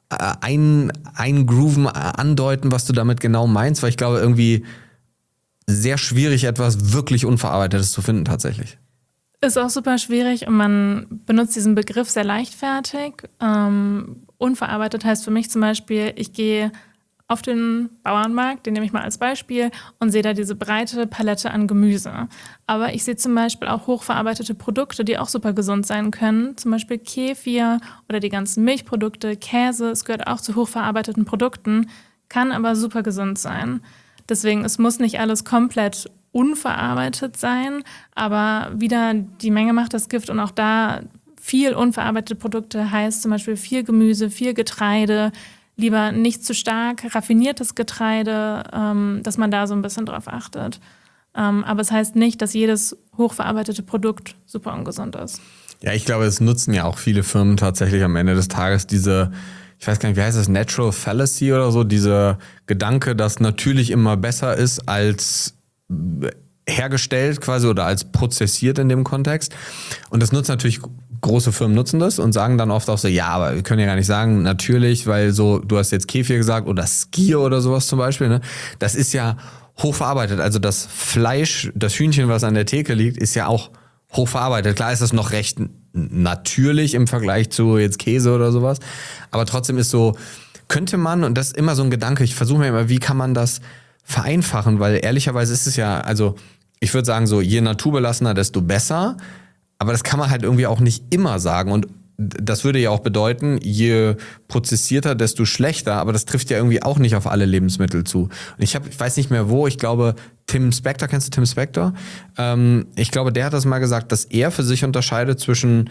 eingrooven, andeuten, was du damit genau meinst? Weil ich glaube, irgendwie sehr schwierig, etwas wirklich Unverarbeitetes zu finden tatsächlich. Ist auch super schwierig und man benutzt diesen Begriff sehr leichtfertig. Unverarbeitet heißt für mich zum Beispiel, ich gehe auf den Bauernmarkt, den nehme ich mal als Beispiel, und sehe da diese breite Palette an Gemüse. Aber ich sehe zum Beispiel auch hochverarbeitete Produkte, die auch super gesund sein können. Zum Beispiel Kefir oder die ganzen Milchprodukte, Käse. Es gehört auch zu hochverarbeiteten Produkten, kann aber super gesund sein. Deswegen, es muss nicht alles komplett unverarbeitet sein, aber wieder die Menge macht das Gift und auch da viel unverarbeitete Produkte heißt zum Beispiel viel Gemüse, viel Getreide, lieber nicht zu stark raffiniertes Getreide, dass man da so ein bisschen drauf achtet. Aber es heißt nicht, dass jedes hochverarbeitete Produkt super ungesund ist. Ja, ich glaube, es nutzen ja auch viele Firmen tatsächlich am Ende des Tages diese, ich weiß gar nicht, wie heißt das, Natural Fallacy oder so, dieser Gedanke, dass natürlich immer besser ist als hergestellt quasi oder als prozessiert in dem Kontext. Und das nutzen natürlich, große Firmen nutzen das und sagen dann oft auch so, ja, aber wir können ja gar nicht sagen, natürlich, weil so, du hast jetzt Kefir gesagt oder Skier oder sowas zum Beispiel, ne? Das ist ja hochverarbeitet. Also das Fleisch, das Hühnchen, was an der Theke liegt, ist ja auch hochverarbeitet. Klar ist das noch recht natürlich im Vergleich zu jetzt Käse oder sowas. Aber trotzdem ist so, könnte man, und das ist immer so ein Gedanke, ich versuche mir immer, wie kann man das vereinfachen, weil ehrlicherweise ist es ja, also ich würde sagen so, je naturbelassener, desto besser, aber das kann man halt irgendwie auch nicht immer sagen und das würde ja auch bedeuten, je prozessierter, desto schlechter, aber das trifft ja irgendwie auch nicht auf alle Lebensmittel zu. Und ich weiß nicht mehr wo, ich glaube, Tim Spector, kennst du Tim Spector? Ich glaube, der hat das mal gesagt, dass er für sich unterscheidet zwischen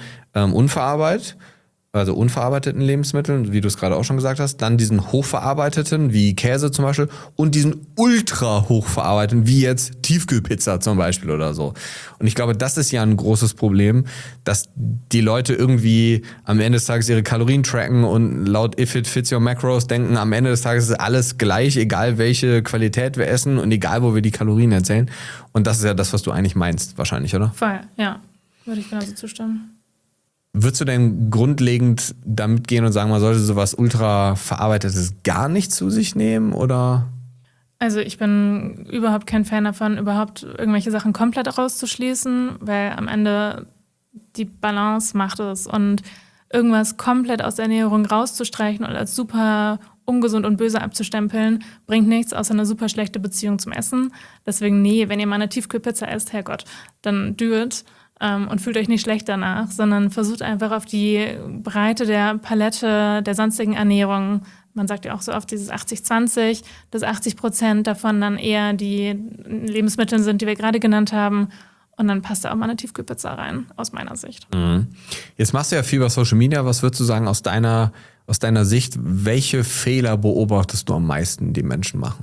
unverarbeiteten Lebensmitteln, wie du es gerade auch schon gesagt hast, dann diesen hochverarbeiteten, wie Käse zum Beispiel, und diesen ultra hochverarbeiteten, wie jetzt Tiefkühlpizza zum Beispiel oder so. Und ich glaube, das ist ja ein großes Problem, dass die Leute irgendwie am Ende des Tages ihre Kalorien tracken und laut If It Fits Your Macros denken, am Ende des Tages ist alles gleich, egal welche Qualität wir essen und egal, wo wir die Kalorien erzählen. Und das ist ja das, was du eigentlich meinst, wahrscheinlich, oder? Voll, ja. Würde ich genauso zustimmen. Würdest du denn grundlegend damit gehen und sagen, man sollte sowas ultra verarbeitetes gar nicht zu sich nehmen, oder? Also ich bin überhaupt kein Fan davon, überhaupt irgendwelche Sachen komplett rauszuschließen, weil am Ende die Balance macht es. Und irgendwas komplett aus der Ernährung rauszustreichen und als super ungesund und böse abzustempeln, bringt nichts außer eine super schlechte Beziehung zum Essen. Deswegen wenn ihr mal eine Tiefkühlpizza esst, Herrgott, dann do it. Und fühlt euch nicht schlecht danach, sondern versucht einfach auf die Breite der Palette der sonstigen Ernährung, man sagt ja auch so oft dieses 80-20, dass 80% davon dann eher die Lebensmittel sind, die wir gerade genannt haben. Und dann passt da auch mal eine Tiefkühlpizza rein, aus meiner Sicht. Mhm. Jetzt machst du ja viel über Social Media. Was würdest du sagen aus deiner Sicht, welche Fehler beobachtest du am meisten, die Menschen machen?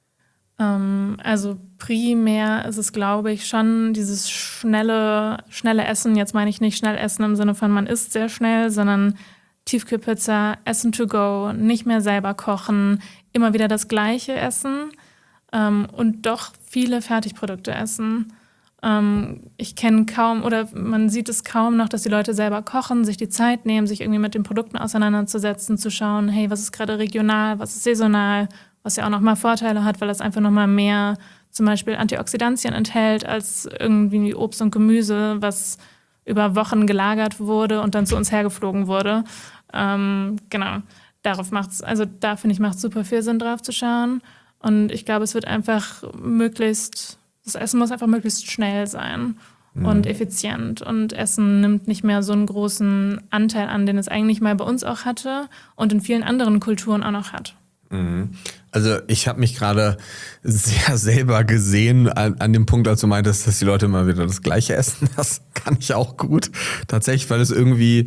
Also primär ist es, glaube ich, schon dieses schnelle Essen. Jetzt meine ich nicht schnell essen im Sinne von man isst sehr schnell, sondern Tiefkühlpizza, Essen to go, nicht mehr selber kochen, immer wieder das Gleiche essen und doch viele Fertigprodukte essen. Ich kenne kaum oder man sieht es kaum noch, dass die Leute selber kochen, sich die Zeit nehmen, sich irgendwie mit den Produkten auseinanderzusetzen, zu schauen, hey, was ist gerade regional, was ist saisonal, was ja auch nochmal Vorteile hat, weil das einfach nochmal mehr zum Beispiel Antioxidantien enthält als irgendwie Obst und Gemüse, was über Wochen gelagert wurde und dann zu uns hergeflogen wurde. Genau, da finde ich, macht es super viel Sinn, drauf zu schauen. Und ich glaube, es wird einfach das Essen muss einfach möglichst schnell sein und effizient. Und Essen nimmt nicht mehr so einen großen Anteil an, den es eigentlich mal bei uns auch hatte und in vielen anderen Kulturen auch noch hat. Also ich habe mich gerade sehr selber gesehen an dem Punkt, als du meintest, dass die Leute immer wieder das Gleiche essen. Das kann ich auch gut. Tatsächlich, weil es irgendwie,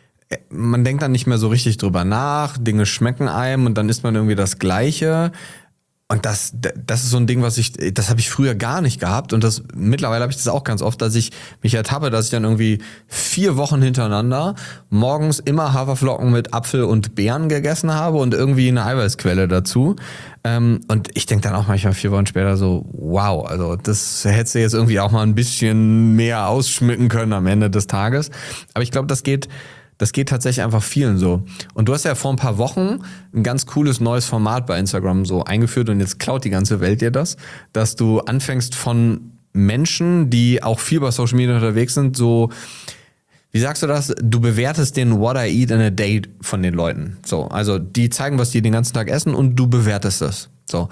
man denkt dann nicht mehr so richtig drüber nach, Dinge schmecken einem und dann isst man irgendwie das Gleiche. Und das ist so ein Ding, das habe ich früher gar nicht gehabt und mittlerweile habe ich das auch ganz oft, dass ich mich ertappe, dass ich dann irgendwie 4 Wochen hintereinander morgens immer Haferflocken mit Apfel und Beeren gegessen habe und irgendwie eine Eiweißquelle dazu. Und ich denke dann auch manchmal 4 Wochen später so, wow, also das hättest du jetzt irgendwie auch mal ein bisschen mehr ausschmücken können am Ende des Tages. Aber ich glaube, das geht tatsächlich einfach vielen so. Und du hast ja vor ein paar Wochen ein ganz cooles neues Format bei Instagram so eingeführt und jetzt klaut die ganze Welt dir das, dass du anfängst von Menschen, die auch viel bei Social Media unterwegs sind, so, wie sagst du das? Du bewertest den What I Eat in a Day von den Leuten. So, also die zeigen, was die den ganzen Tag essen und du bewertest das. So.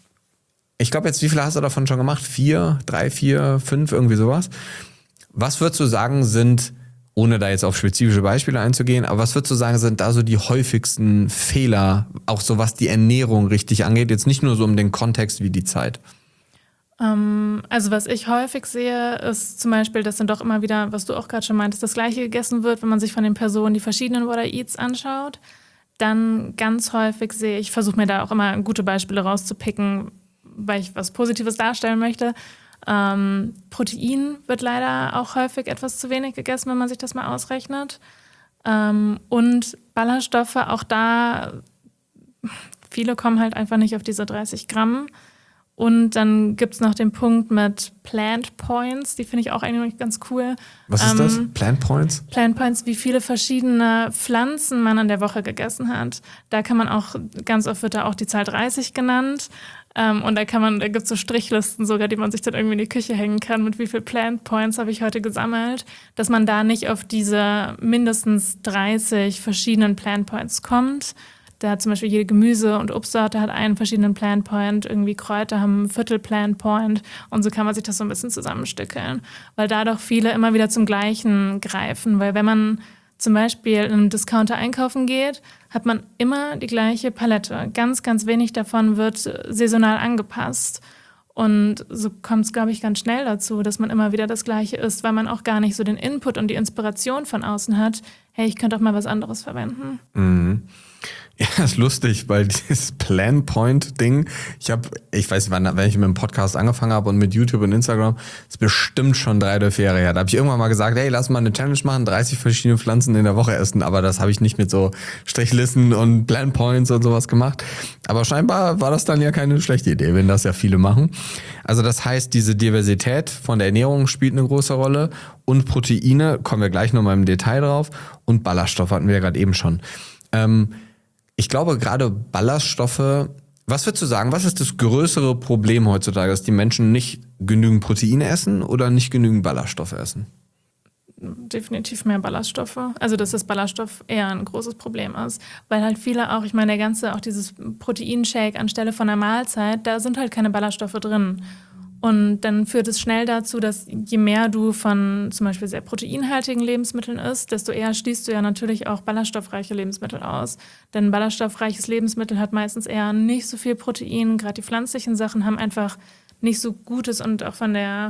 Ich glaube jetzt, wie viele hast du davon schon gemacht? 4, 3, 4, 5, irgendwie sowas. Was würdest du sagen sind, ohne da jetzt auf spezifische Beispiele einzugehen, aber was würdest du sagen, sind da so die häufigsten Fehler, auch so was die Ernährung richtig angeht, jetzt nicht nur so um den Kontext wie die Zeit? Also was ich häufig sehe, ist zum Beispiel, dass dann doch immer wieder, was du auch gerade schon meintest, das Gleiche gegessen wird, wenn man sich von den Personen die verschiedenen What I Eats anschaut. Dann ganz häufig sehe ich, versuche mir da auch immer gute Beispiele rauszupicken, weil ich was Positives darstellen möchte. Protein wird leider auch häufig etwas zu wenig gegessen, wenn man sich das mal ausrechnet. Und Ballaststoffe, auch da, viele kommen halt einfach nicht auf diese 30 Gramm. Und dann gibt es noch den Punkt mit Plant Points, die finde ich auch eigentlich ganz cool. Was ist das? Plant Points? Plant Points, wie viele verschiedene Pflanzen man in der Woche gegessen hat. Da kann man auch, ganz oft wird da auch die Zahl 30 genannt. Und da gibt es so Strichlisten sogar, die man sich dann irgendwie in die Küche hängen kann, mit wie viel Plant Points habe ich heute gesammelt, dass man da nicht auf diese mindestens 30 verschiedenen Plant Points kommt. Da hat zum Beispiel jede Gemüse- und Obstsorte hat einen verschiedenen Plant Point, irgendwie Kräuter haben ein Viertel Plant Point und so kann man sich das so ein bisschen zusammenstückeln, weil da doch viele immer wieder zum Gleichen greifen, weil wenn man zum Beispiel in einem Discounter einkaufen geht, hat man immer die gleiche Palette. Ganz, ganz wenig davon wird saisonal angepasst. Und so kommt es, glaube ich, ganz schnell dazu, dass man immer wieder das Gleiche isst, weil man auch gar nicht so den Input und die Inspiration von außen hat. Hey, ich könnte auch mal was anderes verwenden. Mhm. Ja, ist lustig, weil dieses Plan-Point-Ding, ich weiß nicht, wann ich mit dem Podcast angefangen habe und mit YouTube und Instagram, ist bestimmt schon 3 oder 4 Jahre her. Da habe ich irgendwann mal gesagt, hey, lass mal eine Challenge machen, 30 verschiedene Pflanzen in der Woche essen, aber das habe ich nicht mit so Strichlisten und Plan-Points und sowas gemacht. Aber scheinbar war das dann ja keine schlechte Idee, wenn das ja viele machen. Also das heißt, diese Diversität von der Ernährung spielt eine große Rolle und Proteine, kommen wir gleich nochmal im Detail drauf, und Ballaststoffe hatten wir ja gerade eben schon. Ich glaube, gerade Ballaststoffe, was würdest du sagen, was ist das größere Problem heutzutage, dass die Menschen nicht genügend Proteine essen oder nicht genügend Ballaststoffe essen? Definitiv mehr Ballaststoffe. Also, dass das Ballaststoff eher ein großes Problem ist. Weil halt viele auch, ich meine, auch dieses Proteinshake anstelle von einer Mahlzeit, da sind halt keine Ballaststoffe drin. Und dann führt es schnell dazu, dass je mehr du von zum Beispiel sehr proteinhaltigen Lebensmitteln isst, desto eher schließt du ja natürlich auch ballaststoffreiche Lebensmittel aus. Denn ballaststoffreiches Lebensmittel hat meistens eher nicht so viel Protein. Gerade die pflanzlichen Sachen haben einfach nicht so gutes und auch von der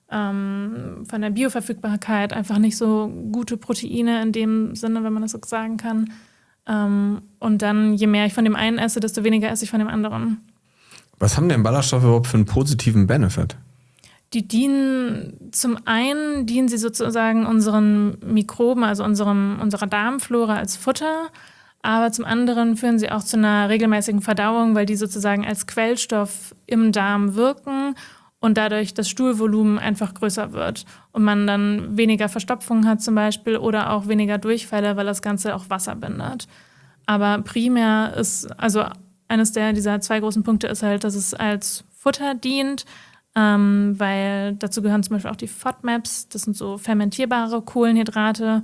Bioverfügbarkeit einfach nicht so gute Proteine in dem Sinne, wenn man das so sagen kann. Und dann, je mehr ich von dem einen esse, desto weniger esse ich von dem anderen. Was haben denn Ballaststoffe überhaupt für einen positiven Benefit? Die zum einen dienen sie sozusagen unseren Mikroben, also unserer Darmflora als Futter, aber zum anderen führen sie auch zu einer regelmäßigen Verdauung, weil die sozusagen als Quellstoff im Darm wirken und dadurch das Stuhlvolumen einfach größer wird und man dann weniger Verstopfung hat zum Beispiel oder auch weniger Durchfälle, weil das Ganze auch Wasser bindet. Aber primär ist, also eines dieser 2 großen Punkte ist halt, dass es als Futter dient, weil dazu gehören zum Beispiel auch die FODMAPs, das sind so fermentierbare Kohlenhydrate.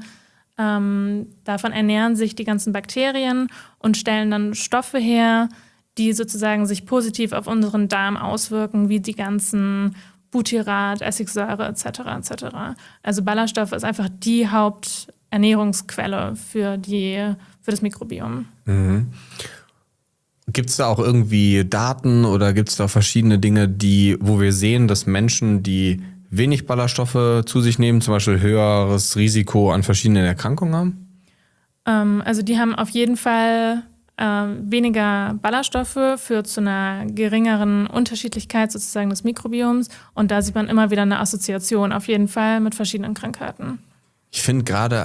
Davon ernähren sich die ganzen Bakterien und stellen dann Stoffe her, die sozusagen sich positiv auf unseren Darm auswirken, wie die ganzen Butyrat, Essigsäure etc. etc. Also Ballaststoff ist einfach die Haupternährungsquelle für das Mikrobiom. Mhm. Gibt es da auch irgendwie Daten oder gibt es da verschiedene Dinge, wo wir sehen, dass Menschen, die wenig Ballaststoffe zu sich nehmen, zum Beispiel höheres Risiko an verschiedenen Erkrankungen haben? Also die haben auf jeden Fall weniger Ballaststoffe, führt zu einer geringeren Unterschiedlichkeit sozusagen des Mikrobioms. Und da sieht man immer wieder eine Assoziation, auf jeden Fall mit verschiedenen Krankheiten. Ich finde gerade,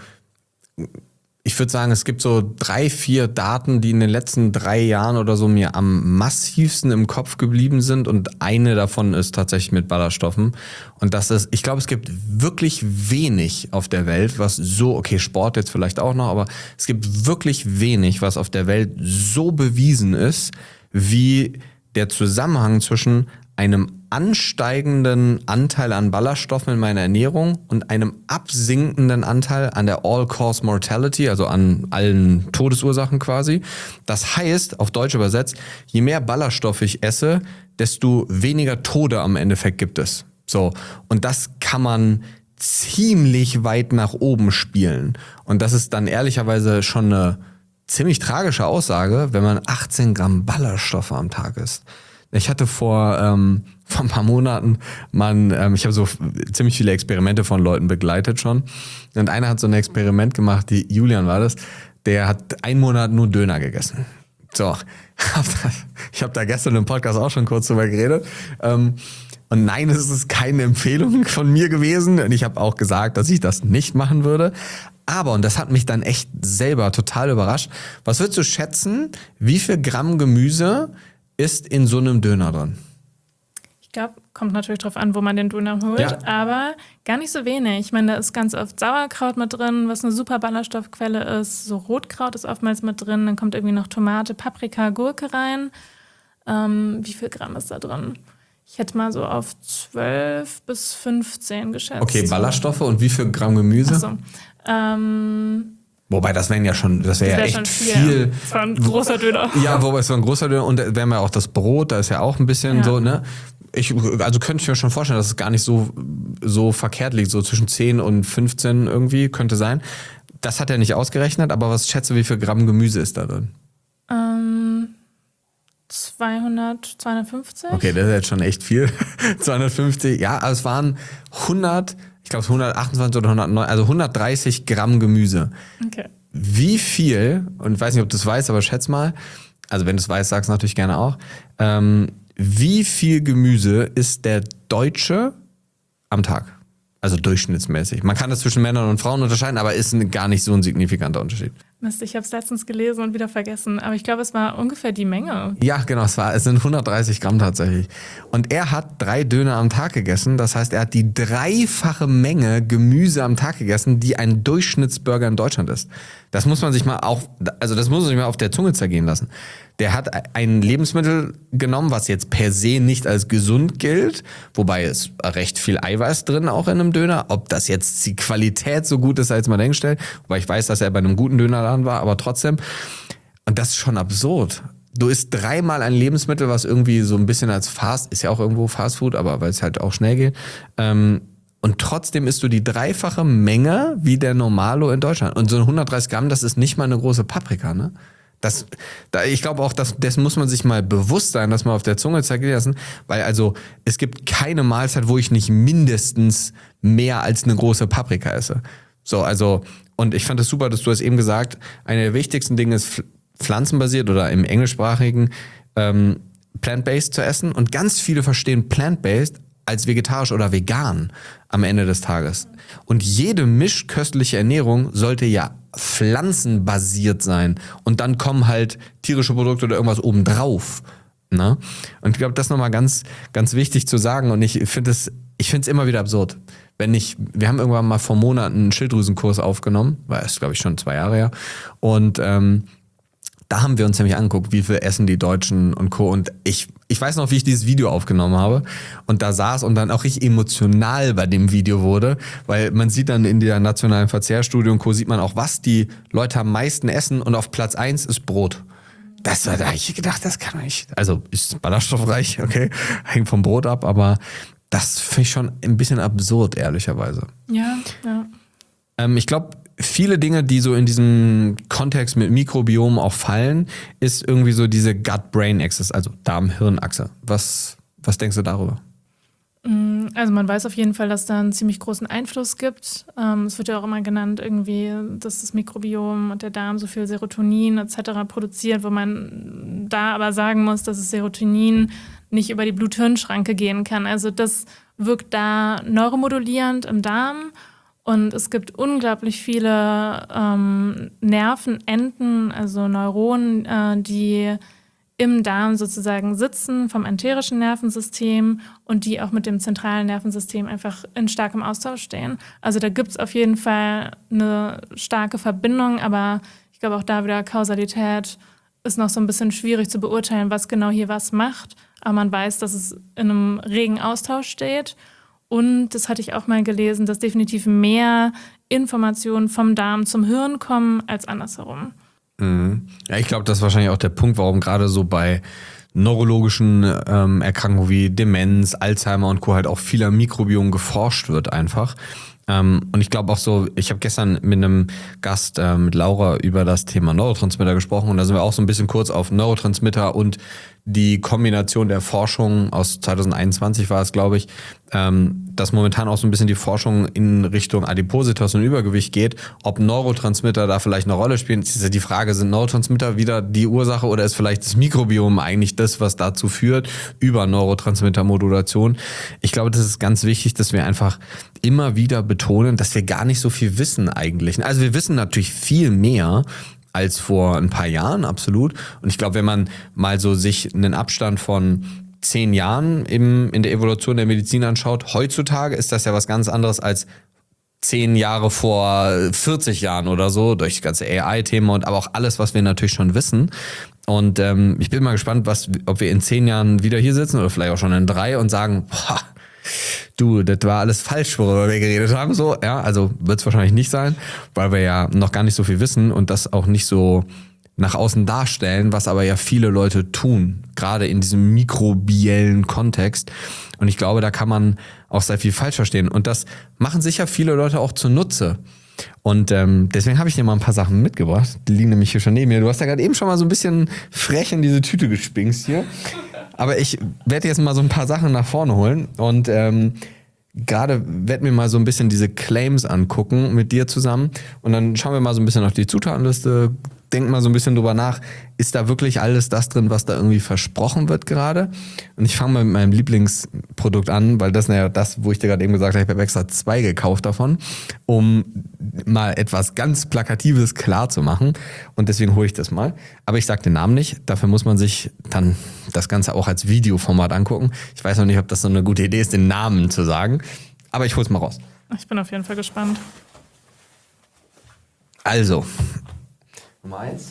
ich würde sagen, es gibt so 3, 4 Daten, die in den letzten 3 Jahren oder so mir am massivsten im Kopf geblieben sind. Und eine davon ist tatsächlich mit Ballaststoffen. Und das ist, ich glaube, es gibt wirklich wenig auf der Welt, was so, okay, Sport jetzt vielleicht auch noch, aber es gibt wirklich wenig, was auf der Welt so bewiesen ist, wie der Zusammenhang zwischen einem ansteigenden Anteil an Ballaststoffen in meiner Ernährung und einem absinkenden Anteil an der All-Cause Mortality, also an allen Todesursachen quasi. Das heißt, auf Deutsch übersetzt, je mehr Ballaststoffe ich esse, desto weniger Tode am Endeffekt gibt es. So. Und das kann man ziemlich weit nach oben spielen. Und das ist dann ehrlicherweise schon eine ziemlich tragische Aussage, wenn man 18 Gramm Ballaststoffe am Tag isst. Ich hatte vor ein paar Monaten ich habe so ziemlich viele Experimente von Leuten begleitet schon. Und einer hat so ein Experiment gemacht, Julian war das, der hat 1 Monat nur Döner gegessen. So, ich habe da gestern im Podcast auch schon kurz drüber geredet. Und nein, es ist keine Empfehlung von mir gewesen. Und ich habe auch gesagt, dass ich das nicht machen würde. Aber, und das hat mich dann echt selber total überrascht, was würdest du schätzen, wie viel Gramm Gemüse ist in so einem Döner drin? Ich glaube, kommt natürlich drauf an, wo man den Döner holt, ja. Aber gar nicht so wenig. Ich meine, da ist ganz oft Sauerkraut mit drin, was eine super Ballaststoffquelle ist. So Rotkraut ist oftmals mit drin. Dann kommt irgendwie noch Tomate, Paprika, Gurke rein. Wie viel Gramm ist da drin? Ich hätte mal so auf 12 bis 15 geschätzt. Okay, Ballaststoffe und wie viel Gramm Gemüse? Ach so. Wobei, das wäre ja echt viel. Das war ein großer Döner. Ja, wobei es war ein großer Döner und wäre ja auch das Brot, da ist ja auch ein bisschen so, ne? Also könnte ich mir schon vorstellen, dass es gar nicht so verkehrt liegt, so zwischen 10 und 15 irgendwie, könnte sein. Das hat er nicht ausgerechnet, aber was schätze, wie viel Gramm Gemüse ist da drin? 200, 250. Okay, das ist jetzt schon echt viel. 250, ja, aber es waren 128 oder 109, also 130 Gramm Gemüse. Okay. Wie viel, und ich weiß nicht, ob du es weißt, aber schätz mal, also wenn du es weißt, sag's natürlich gerne auch, wie viel Gemüse isst der Deutsche am Tag? Also durchschnittsmäßig. Man kann das zwischen Männern und Frauen unterscheiden, aber ist gar nicht so ein signifikanter Unterschied. Mist, ich habe es letztens gelesen und wieder vergessen. Aber ich glaube, es war ungefähr die Menge. Ja, genau, es sind 130 Gramm tatsächlich. Und er hat 3 Döner am Tag gegessen. Das heißt, er hat die 3-fache Menge Gemüse am Tag gegessen, die ein Durchschnittsburger in Deutschland ist. Das muss man sich mal auf der Zunge zergehen lassen. Der hat ein Lebensmittel genommen, was jetzt per se nicht als gesund gilt, wobei es recht viel Eiweiß drin auch in einem Döner. Ob das jetzt die Qualität so gut ist, als man denkt, wobei ich weiß, dass er bei einem guten Dönerladen war, aber trotzdem. Und das ist schon absurd. Du isst 3-mal ein Lebensmittel, was irgendwie so ein bisschen als ist ja auch irgendwo Fast Food, aber weil es halt auch schnell geht. Und trotzdem isst du die 3-fache Menge wie der Normalo in Deutschland. Und so 130 Gramm, das ist nicht mal eine große Paprika, ne? Ich glaube auch, das muss man sich mal bewusst sein, dass man auf der Zunge zergehen lassen, weil also es gibt keine Mahlzeit, wo ich nicht mindestens mehr als eine große Paprika esse. So, also, und ich fand es super, dass du es eben gesagt, eine der wichtigsten Dinge ist pflanzenbasiert oder im englischsprachigen plant-based zu essen, und ganz viele verstehen plant-based als vegetarisch oder vegan am Ende des Tages. Und jede mischköstliche Ernährung sollte ja pflanzenbasiert sein. Und dann kommen halt tierische Produkte oder irgendwas obendrauf. Ne? Und ich glaube, das ist nochmal ganz, ganz wichtig zu sagen. Und ich finde es immer wieder absurd. Wir haben irgendwann mal vor Monaten einen Schilddrüsenkurs aufgenommen, war es, glaube ich, schon 2 Jahre her. Und da haben wir uns nämlich angeguckt, wie viel essen die Deutschen und Co. Und ich weiß noch, wie ich dieses Video aufgenommen habe und da saß und dann auch richtig emotional bei dem Video wurde, weil man sieht dann in der nationalen Verzehrstudie und Co. sieht man auch, was die Leute am meisten essen, und auf Platz 1 ist Brot. Da habe ich gedacht, das kann man nicht. Also ist ballaststoffreich, okay, hängt vom Brot ab, aber das finde ich schon ein bisschen absurd, ehrlicherweise. Ja. Ich glaube, viele Dinge, die so in diesem Kontext mit Mikrobiom auch fallen, ist irgendwie so diese Gut-Brain-Axis, also Darm-Hirn-Achse. Was denkst du darüber? Also man weiß auf jeden Fall, dass da einen ziemlich großen Einfluss gibt. Es wird ja auch immer genannt, irgendwie, dass das Mikrobiom und der Darm so viel Serotonin etc. produziert, wo man da aber sagen muss, dass das Serotonin nicht über die Blut-Hirn-Schranke gehen kann. Also das wirkt da neuromodulierend im Darm. Und es gibt unglaublich viele Nervenenden, also Neuronen, die im Darm sozusagen sitzen, vom enterischen Nervensystem, und die auch mit dem zentralen Nervensystem einfach in starkem Austausch stehen. Also da gibt es auf jeden Fall eine starke Verbindung, aber ich glaube auch da wieder Kausalität ist noch so ein bisschen schwierig zu beurteilen, was genau hier was macht. Aber man weiß, dass es in einem regen Austausch steht. Und das hatte ich auch mal gelesen, dass definitiv mehr Informationen vom Darm zum Hirn kommen als andersherum. Mhm. Ja, ich glaube, das ist wahrscheinlich auch der Punkt, warum gerade so bei neurologischen Erkrankungen wie Demenz, Alzheimer und Co. halt auch viel am Mikrobiom geforscht wird einfach. Und ich glaube auch so, ich habe gestern mit einem Gast, mit Laura, über das Thema Neurotransmitter gesprochen, und da sind wir auch so ein bisschen kurz auf Neurotransmitter und die Kombination der Forschung aus 2021 war es, glaube ich, dass momentan auch so ein bisschen die Forschung in Richtung Adipositas und Übergewicht geht, ob Neurotransmitter da vielleicht eine Rolle spielen. Es ist ja die Frage, sind Neurotransmitter wieder die Ursache oder ist vielleicht das Mikrobiom eigentlich das, was dazu führt, über Neurotransmittermodulation? Ich glaube, das ist ganz wichtig, dass wir einfach immer wieder betonen, dass wir gar nicht so viel wissen eigentlich. Also wir wissen natürlich viel mehr als vor ein paar Jahren, absolut. Und ich glaube, wenn man mal so sich einen Abstand von 10 Jahren in der Evolution der Medizin anschaut, heutzutage ist das ja was ganz anderes als 10 Jahre vor 40 Jahren oder so, durch das ganze AI-Thema und aber auch alles, was wir natürlich schon wissen. Und ich bin mal gespannt, ob wir in 10 Jahren wieder hier sitzen oder vielleicht auch schon in 3 und sagen, boah, du, das war alles falsch, worüber wir geredet haben. So, ja, also wird es wahrscheinlich nicht sein, weil wir ja noch gar nicht so viel wissen und das auch nicht so nach außen darstellen, was aber ja viele Leute tun, gerade in diesem mikrobiellen Kontext. Und ich glaube, da kann man auch sehr viel falsch verstehen. Und das machen sicher viele Leute auch zunutze. Und deswegen habe ich dir mal ein paar Sachen mitgebracht. Die liegen nämlich hier schon neben mir. Du hast ja gerade eben schon mal so ein bisschen frech in diese Tüte gespinkst hier. Aber ich werde jetzt mal so ein paar Sachen nach vorne holen. Und gerade werden wir mal so ein bisschen diese Claims angucken mit dir zusammen. Und dann schauen wir mal so ein bisschen auf die Zutatenliste. Denken mal so ein bisschen drüber nach, ist da wirklich alles das drin, was da irgendwie versprochen wird gerade? Und ich fange mal mit meinem Lieblingsprodukt an, weil das ist ja das, wo ich dir gerade eben gesagt habe, ich habe extra 2 gekauft davon, um mal etwas ganz Plakatives klar zu machen. Und deswegen hole ich das mal. Aber ich sage den Namen nicht. Dafür muss man sich dann das Ganze auch als Videoformat angucken. Ich weiß noch nicht, ob das so eine gute Idee ist, den Namen zu sagen. Aber ich hole es mal raus. Ich bin auf jeden Fall gespannt. Also, Nummer 1.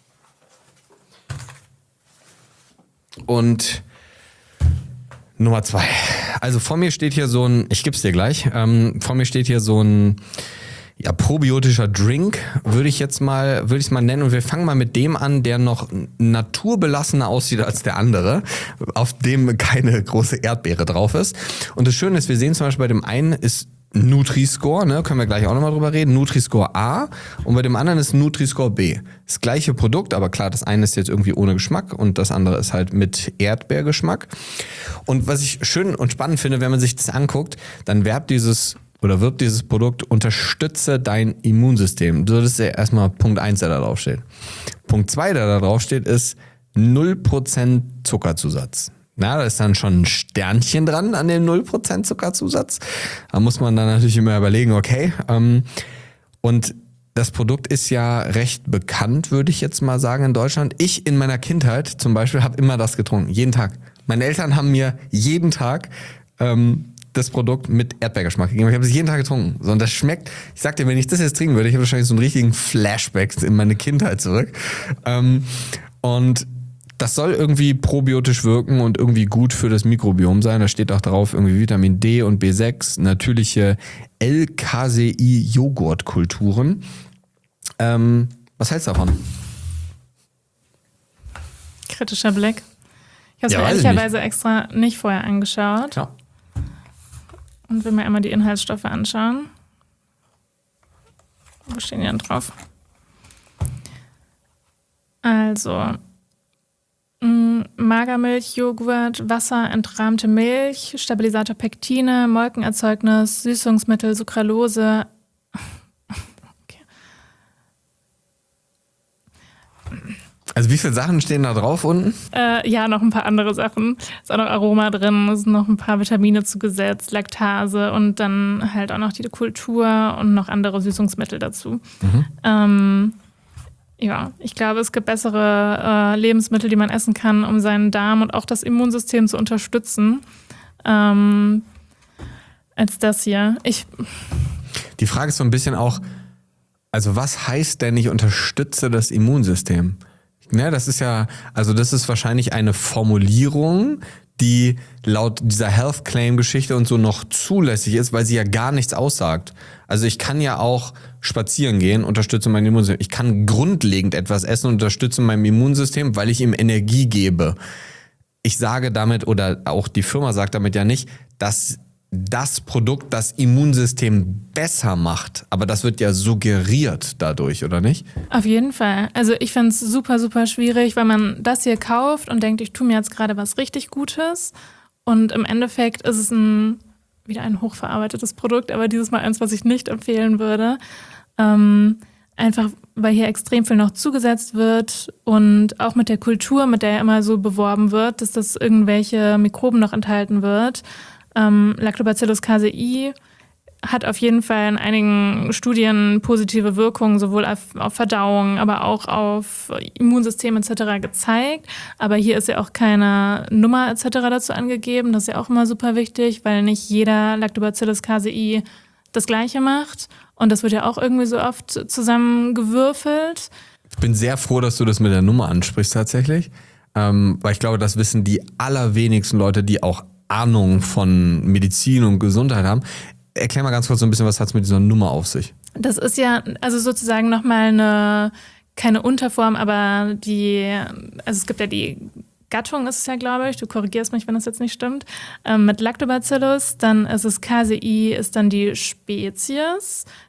Und Nummer 2. Also vor mir steht hier so ein, ich gebe es dir gleich, vor mir steht hier so ein probiotischer Drink, würde ich es mal nennen. Und wir fangen mal mit dem an, der noch naturbelassener aussieht als der andere, auf dem keine große Erdbeere drauf ist. Und das Schöne ist, wir sehen zum Beispiel bei dem einen ist Nutri-Score, ne, können wir gleich auch nochmal drüber reden, Nutri-Score A, und bei dem anderen ist Nutri-Score B. Das gleiche Produkt, aber klar, das eine ist jetzt irgendwie ohne Geschmack und das andere ist halt mit Erdbeergeschmack. Und was ich schön und spannend finde, wenn man sich das anguckt, dann wirbt dieses Produkt, unterstütze dein Immunsystem. Das ist ja erstmal Punkt 1, der da drauf steht. Punkt 2, der da drauf steht, ist 0% Zuckerzusatz. Na, da ist dann schon ein Sternchen dran an dem 0% Zuckerzusatz. Da muss man dann natürlich immer überlegen, okay. Und das Produkt ist ja recht bekannt, würde ich jetzt mal sagen, in Deutschland. Ich in meiner Kindheit zum Beispiel habe immer das getrunken, jeden Tag. Meine Eltern haben mir jeden Tag das Produkt mit Erdbeergeschmack gegeben. Ich habe es jeden Tag getrunken. So, und das schmeckt, ich sag dir, wenn ich das jetzt trinken würde, ich habe wahrscheinlich so einen richtigen Flashback in meine Kindheit zurück. Und das soll irgendwie probiotisch wirken und irgendwie gut für das Mikrobiom sein. Da steht auch drauf irgendwie Vitamin D und B6, natürliche L-Casein-Joghurtkulturen. Was hältst du davon? Kritischer Blick. Ich habe es Ja, mir weiß ich ehrlicherweise extra nicht vorher angeschaut. Ja. Und will mir einmal die Inhaltsstoffe anschauen. Wo stehen die denn drauf? Also, Magermilch, Joghurt, Wasser, entrahmte Milch, Stabilisator Pektine, Molkenerzeugnis, Süßungsmittel, Sucralose. Okay. Also wie viele Sachen stehen da drauf unten? Ja, noch ein paar andere Sachen. Ist auch noch Aroma drin, es sind noch ein paar Vitamine zugesetzt, Laktase und dann halt auch noch die Kultur und noch andere Süßungsmittel dazu. Ja, ich glaube, es gibt bessere Lebensmittel, die man essen kann, um seinen Darm und auch das Immunsystem zu unterstützen, als das hier. Die Frage ist so ein bisschen auch, also was heißt denn, ich unterstütze das Immunsystem? Ne, das ist ja, also das ist wahrscheinlich eine Formulierung, die laut dieser Health Claim Geschichte und so noch zulässig ist, weil sie ja gar nichts aussagt. Also ich kann ja auch spazieren gehen, unterstütze mein Immunsystem. Ich kann grundlegend etwas essen und unterstütze mein Immunsystem, weil ich ihm Energie gebe. Ich sage damit, oder auch die Firma sagt damit ja nicht, dass das Produkt das Immunsystem besser macht. Aber das wird ja suggeriert dadurch, oder nicht? Auf jeden Fall. Also ich finde es super, super schwierig, weil man das hier kauft und denkt, ich tue mir jetzt gerade was richtig Gutes. Und im Endeffekt ist es wieder ein hochverarbeitetes Produkt, aber dieses Mal eins, was ich nicht empfehlen würde. Einfach, weil hier extrem viel noch zugesetzt wird und auch mit der Kultur, mit der ja immer so beworben wird, dass das irgendwelche Mikroben noch enthalten wird. Lactobacillus casei hat auf jeden Fall in einigen Studien positive Wirkungen, sowohl auf Verdauung, aber auch auf Immunsystem etc. gezeigt. Aber hier ist ja auch keine Nummer etc. dazu angegeben. Das ist ja auch immer super wichtig, weil nicht jeder Lactobacillus casei das Gleiche macht. Und das wird ja auch irgendwie so oft zusammengewürfelt. Ich bin sehr froh, dass du das mit der Nummer ansprichst tatsächlich. Weil ich glaube, das wissen die allerwenigsten Leute, die auch Ahnung von Medizin und Gesundheit haben. Erklär mal ganz kurz so ein bisschen, was hat es mit dieser Nummer auf sich? Das ist ja also sozusagen nochmal keine Unterform, aber es gibt ja die Gattung, ist es ja, glaube ich, du korrigierst mich, wenn das jetzt nicht stimmt, mit Lactobacillus, dann ist es Casei, ist dann die Spezies,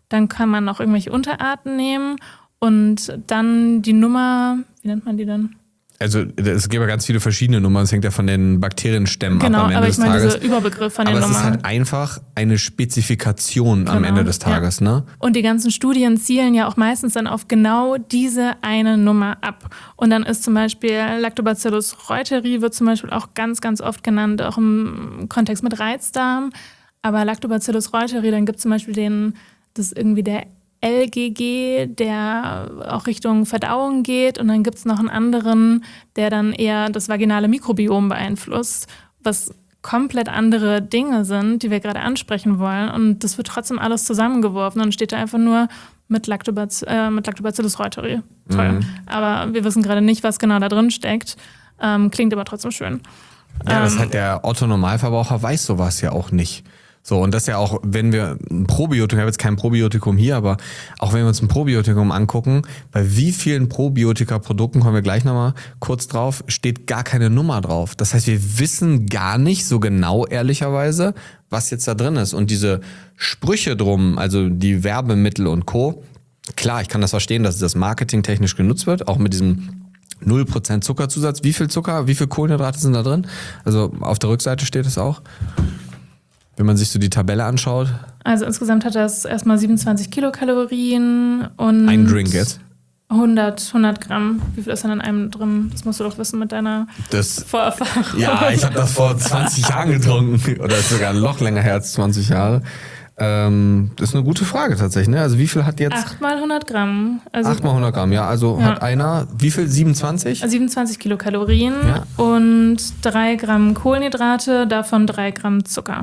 Dann kann man noch irgendwelche Unterarten nehmen und dann die Nummer, wie nennt man die denn? Also es gibt ja ganz viele verschiedene Nummern, es hängt ja von den Bakterienstämmen ab am Ende des Tages. Genau, aber ich meine diese Überbegriff von den Nummern. Aber es ist halt einfach eine Spezifikation am Ende des Tages, ne? Und die ganzen Studien zielen ja auch meistens dann auf genau diese eine Nummer ab. Und dann ist zum Beispiel Lactobacillus reuteri wird zum Beispiel auch ganz, ganz oft genannt, auch im Kontext mit Reizdarm. Aber Lactobacillus reuteri, dann gibt es zum Beispiel das ist irgendwie der LGG, der auch Richtung Verdauung geht. Und dann gibt es noch einen anderen, der dann eher das vaginale Mikrobiom beeinflusst, was komplett andere Dinge sind, die wir gerade ansprechen wollen. Und das wird trotzdem alles zusammengeworfen und steht da einfach nur mit Lactobacillus reuteri. Toll. Aber wir wissen gerade nicht, was genau da drin steckt. Klingt aber trotzdem schön. Ja, das hat der Otto-Normalverbraucher weiß sowas ja auch nicht. So, und das ja auch, wenn wir ein Probiotikum, ich habe jetzt kein Probiotikum hier, aber auch wenn wir uns ein Probiotikum angucken, bei wie vielen Probiotika-Produkten, kommen wir gleich nochmal kurz drauf, steht gar keine Nummer drauf. Das heißt, wir wissen gar nicht so genau, ehrlicherweise, was jetzt da drin ist. Und diese Sprüche drum, also die Werbemittel und Co., klar, ich kann das verstehen, dass das marketingtechnisch genutzt wird, auch mit diesem 0% Zuckerzusatz. Wie viel Zucker, wie viel Kohlenhydrate sind da drin? Also auf der Rückseite steht es auch. Wenn man sich so die Tabelle anschaut. Also insgesamt hat das erstmal 27 Kilokalorien und ein Drink jetzt? 100 Gramm. Wie viel ist denn in einem drin? Das musst du doch wissen mit deiner Vorerfahrung. Ja, ich habe das vor 20 Jahren getrunken. Oder ist sogar noch länger her als 20 Jahre. Das ist eine gute Frage tatsächlich. Ne? Also wie viel hat jetzt... 8 mal 100 Gramm. Also 8 mal 100 Gramm, ja. Also hat einer, wie viel? 27? 27 Kilokalorien und 3 Gramm Kohlenhydrate, davon 3 Gramm Zucker.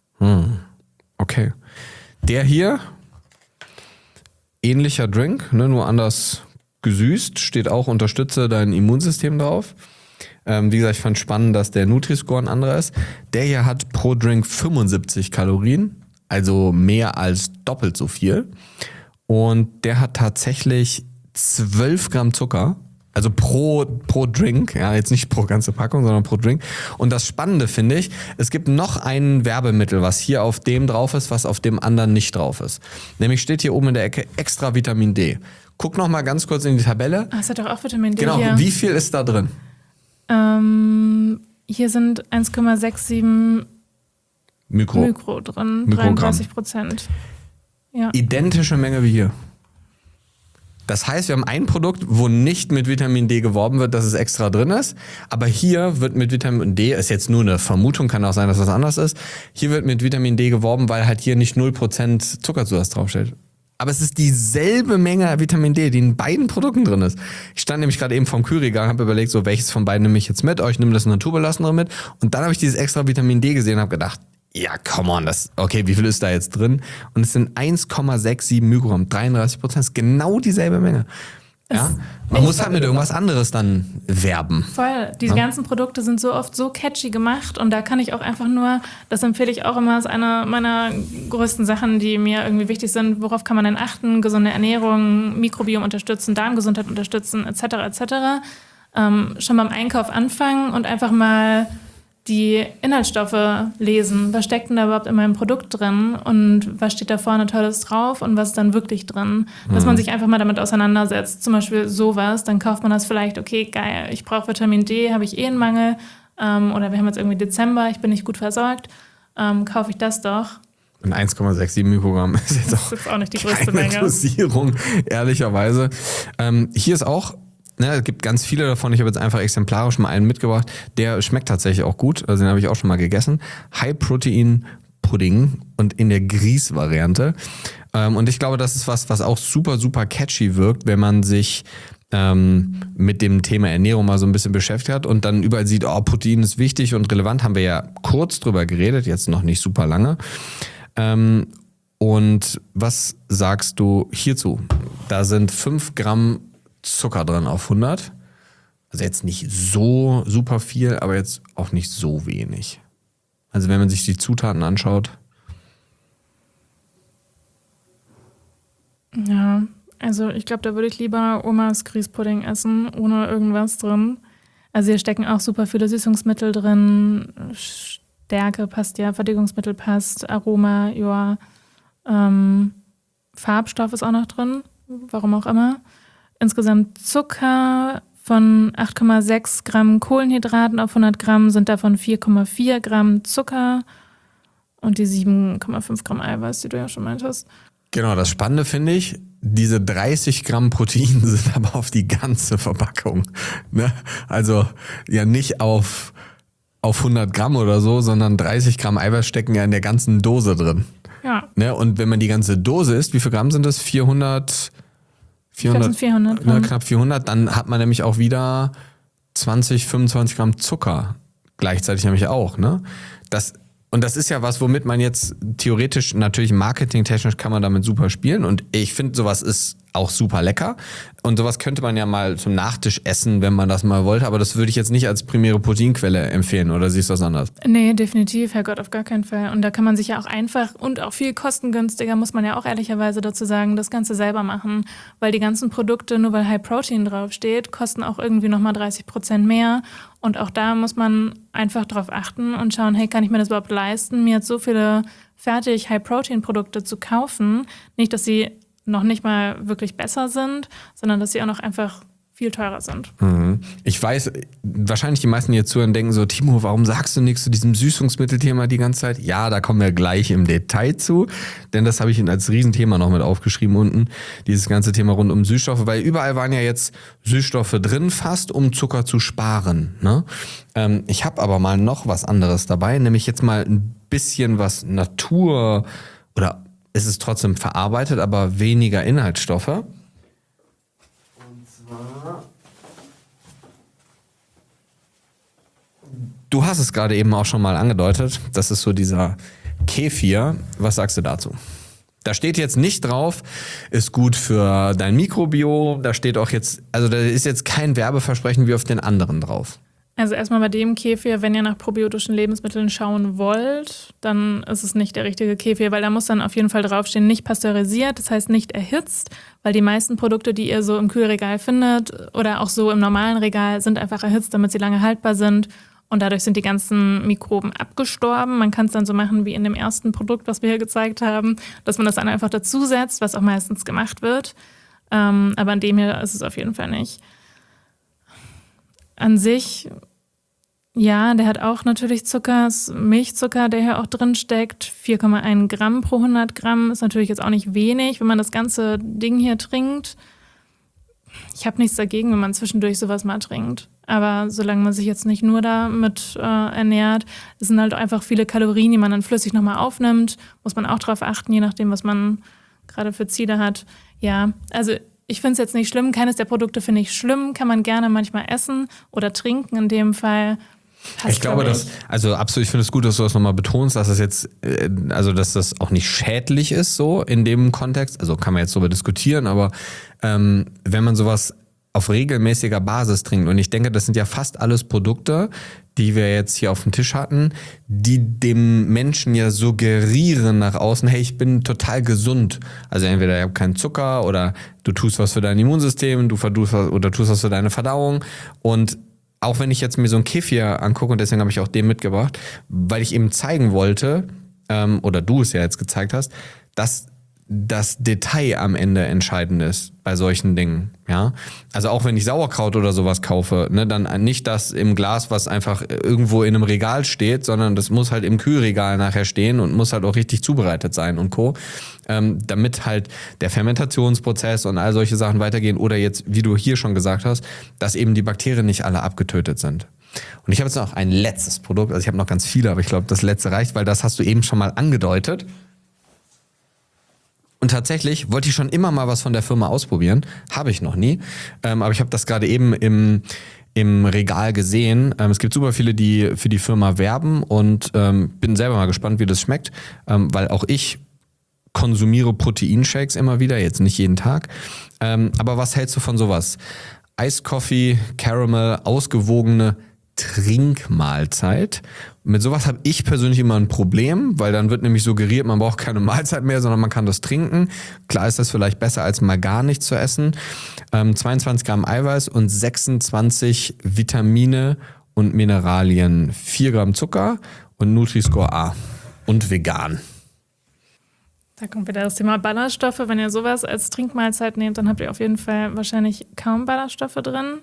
Okay. Der hier, ähnlicher Drink, ne, nur anders gesüßt, steht auch, unterstütze dein Immunsystem drauf. Wie gesagt, ich fand spannend, dass der Nutri-Score ein anderer ist. Der hier hat pro Drink 75 Kalorien, also mehr als doppelt so viel. Und der hat tatsächlich 12 Gramm Zucker. Also pro Drink, ja, jetzt nicht pro ganze Packung, sondern pro Drink. Und das Spannende finde ich, es gibt noch ein Werbemittel, was hier auf dem drauf ist, was auf dem anderen nicht drauf ist. Nämlich steht hier oben in der Ecke extra Vitamin D. Guck noch mal ganz kurz in die Tabelle. Es hat doch auch Vitamin D genau, hier. Wie viel ist da drin? Hier sind 1,67 Mikro drin, Mikrogramm. 33%. Ja. Identische Menge wie hier. Das heißt, wir haben ein Produkt, wo nicht mit Vitamin D geworben wird, dass es extra drin ist. Aber hier wird mit Vitamin D, ist jetzt nur eine Vermutung, kann auch sein, dass das anders ist. Hier wird mit Vitamin D geworben, weil halt hier nicht 0% Zuckerzusatz draufsteht. Aber es ist dieselbe Menge Vitamin D, die in beiden Produkten drin ist. Ich stand nämlich gerade eben vom Kühlregal und habe überlegt, so welches von beiden nehme ich jetzt mit? Ich nehme das naturbelassene mit. Und dann habe ich dieses extra Vitamin D gesehen und habe gedacht, ja, come on, okay, wie viel ist da jetzt drin? Und es sind 1,67 Mikrogramm, 33%, ist genau dieselbe Menge. Ja? Man muss halt mit irgendwas anderes dann werben. Voll. Die ganzen Produkte sind so oft so catchy gemacht und da kann ich auch einfach nur, das empfehle ich auch immer, ist eine meiner größten Sachen, die mir irgendwie wichtig sind. Worauf kann man denn achten? Gesunde Ernährung, Mikrobiom unterstützen, Darmgesundheit unterstützen, etc. etc. Schon beim Einkauf anfangen und einfach mal die Inhaltsstoffe lesen. Was steckt denn da überhaupt in meinem Produkt drin und was steht da vorne Tolles drauf und was ist dann wirklich drin? Dass man sich einfach mal damit auseinandersetzt. Zum Beispiel sowas, dann kauft man das vielleicht, okay, geil, ich brauche Vitamin D, habe ich einen Mangel oder wir haben jetzt irgendwie Dezember, ich bin nicht gut versorgt, kaufe ich das doch. Und 1,67 Mikrogramm ist jetzt auch nicht die größte Menge. Dosierung, ehrlicherweise. Hier ist auch, es gibt ganz viele davon. Ich habe jetzt einfach exemplarisch mal einen mitgebracht. Der schmeckt tatsächlich auch gut. Also den habe ich auch schon mal gegessen. High-Protein-Pudding und in der Grieß-Variante. Und ich glaube, das ist was auch super, super catchy wirkt, wenn man sich mit dem Thema Ernährung mal so ein bisschen beschäftigt hat und dann überall sieht, Protein ist wichtig und relevant. Haben wir ja kurz drüber geredet, jetzt noch nicht super lange. Und was sagst du hierzu? Da sind 5 Gramm Zucker drin auf 100. Also jetzt nicht so super viel, aber jetzt auch nicht so wenig. Also wenn man sich die Zutaten anschaut. Ja, also ich glaube, da würde ich lieber Omas Grießpudding essen, ohne irgendwas drin. Also hier stecken auch super viele Süßungsmittel drin. Stärke passt ja, Verdickungsmittel passt, Aroma, ja. Farbstoff ist auch noch drin, warum auch immer. Insgesamt Zucker von 8,6 Gramm Kohlenhydraten auf 100 Gramm sind davon 4,4 Gramm Zucker und die 7,5 Gramm Eiweiß, die du ja schon meintest. Genau, das Spannende finde ich, diese 30 Gramm Protein sind aber auf die ganze Verpackung. Ne? Also ja nicht auf 100 Gramm oder so, sondern 30 Gramm Eiweiß stecken ja in der ganzen Dose drin. Ja. Ne? Und wenn man die ganze Dose isst, wie viel Gramm sind das? 400 Gramm. Ne, knapp 400, dann hat man nämlich auch wieder 20, 25 Gramm Zucker gleichzeitig nämlich auch. Ne? Und das ist ja was, womit man jetzt theoretisch, natürlich marketingtechnisch kann man damit super spielen und ich finde, sowas ist auch super lecker und sowas könnte man ja mal zum Nachtisch essen, wenn man das mal wollte, aber das würde ich jetzt nicht als primäre Proteinquelle empfehlen, oder siehst du das anders? Nee, definitiv, Herrgott, auf gar keinen Fall. Und da kann man sich ja auch einfach und auch viel kostengünstiger, muss man ja auch ehrlicherweise dazu sagen, das Ganze selber machen, weil die ganzen Produkte, nur weil High Protein draufsteht, kosten auch irgendwie nochmal 30% mehr. Und auch da muss man einfach drauf achten und schauen, hey, kann ich mir das überhaupt leisten, mir jetzt so viele fertig High-Protein-Produkte zu kaufen? Nicht, dass sie noch nicht mal wirklich besser sind, sondern dass sie auch noch einfach viel teurer sind. Ich weiß, wahrscheinlich die meisten, die jetzt zuhören, denken so, Timo, warum sagst du nichts zu diesem Süßungsmittelthema die ganze Zeit? Ja, da kommen wir gleich im Detail zu, denn das habe ich als Riesenthema noch mit aufgeschrieben unten, dieses ganze Thema rund um Süßstoffe, weil überall waren ja jetzt Süßstoffe drin fast, um Zucker zu sparen. Ne? Ich habe aber mal noch was anderes dabei, nämlich jetzt mal ein bisschen was Natur, oder es ist trotzdem verarbeitet, aber weniger Inhaltsstoffe. Du hast es gerade eben auch schon mal angedeutet. Das ist so dieser Kefir. Was sagst du dazu? Da steht jetzt nicht drauf, ist gut für dein Mikrobiom. Da steht auch jetzt, also da ist jetzt kein Werbeversprechen wie auf den anderen drauf. Also erstmal bei dem Kefir, wenn ihr nach probiotischen Lebensmitteln schauen wollt, dann ist es nicht der richtige Kefir, weil da muss dann auf jeden Fall draufstehen, nicht pasteurisiert, das heißt nicht erhitzt, weil die meisten Produkte, die ihr so im Kühlregal findet oder auch so im normalen Regal, sind einfach erhitzt, damit sie lange haltbar sind. Und dadurch sind die ganzen Mikroben abgestorben. Man kann es dann so machen wie in dem ersten Produkt, was wir hier gezeigt haben, dass man das dann einfach dazusetzt, was auch meistens gemacht wird. Aber an dem hier ist es auf jeden Fall nicht. An sich, ja, der hat auch natürlich Zucker, Milchzucker, der hier auch drin steckt. 4,1 Gramm pro 100 Gramm ist natürlich jetzt auch nicht wenig, wenn man das ganze Ding hier trinkt. Ich habe nichts dagegen, wenn man zwischendurch sowas mal trinkt. Aber solange man sich jetzt nicht nur damit ernährt, es sind halt einfach viele Kalorien, die man dann flüssig nochmal aufnimmt. Muss man auch drauf achten, je nachdem, was man gerade für Ziele hat. Ja, also ich finde es jetzt nicht schlimm. Keines der Produkte finde ich schlimm. Kann man gerne manchmal essen oder trinken in dem Fall. Ich glaube, absolut, ich finde es gut, dass du das nochmal betonst, dass das jetzt, dass das auch nicht schädlich ist, so in dem Kontext. Also kann man jetzt darüber diskutieren, aber wenn man sowas auf regelmäßiger Basis trinkt, und ich denke, das sind ja fast alles Produkte, die wir jetzt hier auf dem Tisch hatten, die dem Menschen ja suggerieren nach außen, hey, ich bin total gesund. Also entweder ich habe keinen Zucker oder du tust was für dein Immunsystem, du tust was für deine Verdauung. Und auch wenn ich jetzt mir so ein Kefir angucke, und deswegen habe ich auch den mitgebracht, weil ich eben zeigen wollte, oder du es ja jetzt gezeigt hast, dass das Detail am Ende entscheidend ist bei solchen Dingen, ja. Also auch wenn ich Sauerkraut oder sowas kaufe, ne, dann nicht das im Glas, was einfach irgendwo in einem Regal steht, sondern das muss halt im Kühlregal nachher stehen und muss halt auch richtig zubereitet sein und Co., damit halt der Fermentationsprozess und all solche Sachen weitergehen oder jetzt, wie du hier schon gesagt hast, dass eben die Bakterien nicht alle abgetötet sind. Und ich habe jetzt noch ein letztes Produkt, also ich habe noch ganz viele, aber ich glaube, das letzte reicht, weil das hast du eben schon mal angedeutet. Und tatsächlich wollte ich schon immer mal was von der Firma ausprobieren. Habe ich noch nie. Aber ich habe das gerade eben im Regal gesehen. Es gibt super viele, die für die Firma werben und bin selber mal gespannt, wie das schmeckt. Weil auch ich konsumiere Proteinshakes immer wieder, jetzt nicht jeden Tag. Aber was hältst du von sowas? Eiskoffee, Caramel, ausgewogene Trinkmahlzeit. Mit sowas habe ich persönlich immer ein Problem, weil dann wird nämlich suggeriert, man braucht keine Mahlzeit mehr, sondern man kann das trinken. Klar ist das vielleicht besser, als mal gar nichts zu essen. 22 Gramm Eiweiß und 26 Vitamine und Mineralien. 4 Gramm Zucker und Nutri-Score A. Und vegan. Da kommt wieder das Thema Ballaststoffe. Wenn ihr sowas als Trinkmahlzeit nehmt, dann habt ihr auf jeden Fall wahrscheinlich kaum Ballaststoffe drin.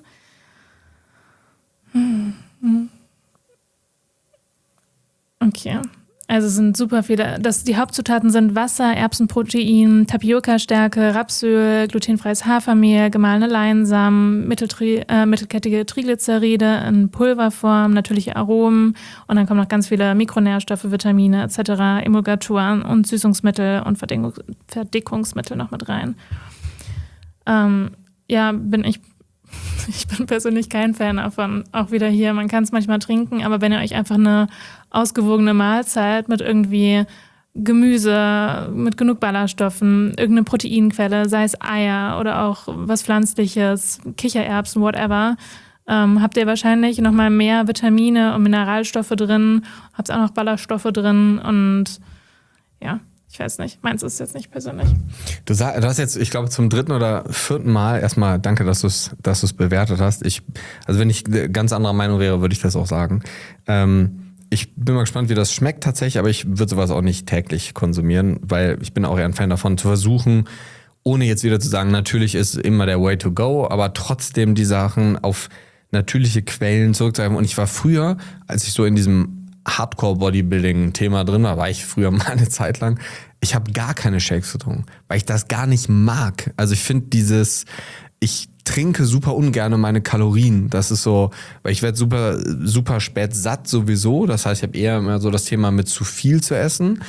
Okay. Also sind super viele. Die Hauptzutaten sind Wasser, Erbsenprotein, Tapioca-Stärke, Rapsöl, glutenfreies Hafermehl, gemahlene Leinsamen, mittelkettige Triglyceride in Pulverform, natürliche Aromen und dann kommen noch ganz viele Mikronährstoffe, Vitamine etc., Emulgatoren und Süßungsmittel und Verdickungsmittel noch mit rein. Ich bin persönlich kein Fan davon. Auch wieder hier, man kann es manchmal trinken, aber wenn ihr euch einfach eine ausgewogene Mahlzeit mit irgendwie Gemüse, mit genug Ballaststoffen, irgendeine Proteinquelle, sei es Eier oder auch was Pflanzliches, Kichererbsen, whatever, habt ihr wahrscheinlich nochmal mehr Vitamine und Mineralstoffe drin, habt auch noch Ballaststoffe drin und ja, ich weiß nicht, meins ist jetzt nicht persönlich. Du hast jetzt, ich glaube, zum 3. oder 4. Mal erstmal danke, dass du es bewertet hast. Also wenn ich ganz anderer Meinung wäre, würde ich das auch sagen. Ich bin mal gespannt, wie das schmeckt tatsächlich, aber ich würde sowas auch nicht täglich konsumieren, weil ich bin auch eher ein Fan davon, zu versuchen, ohne jetzt wieder zu sagen, natürlich ist immer der Way to go, aber trotzdem die Sachen auf natürliche Quellen zurückzuhalten. Und ich war früher, als ich so in diesem Hardcore-Bodybuilding-Thema drin war ich früher mal eine Zeit lang, ich habe gar keine Shakes getrunken, weil ich das gar nicht mag. Also ich finde ich trinke super ungern meine Kalorien. Das ist so, weil ich werde super, super spät satt sowieso. Das heißt, ich habe eher immer so das Thema mit zu viel zu essen.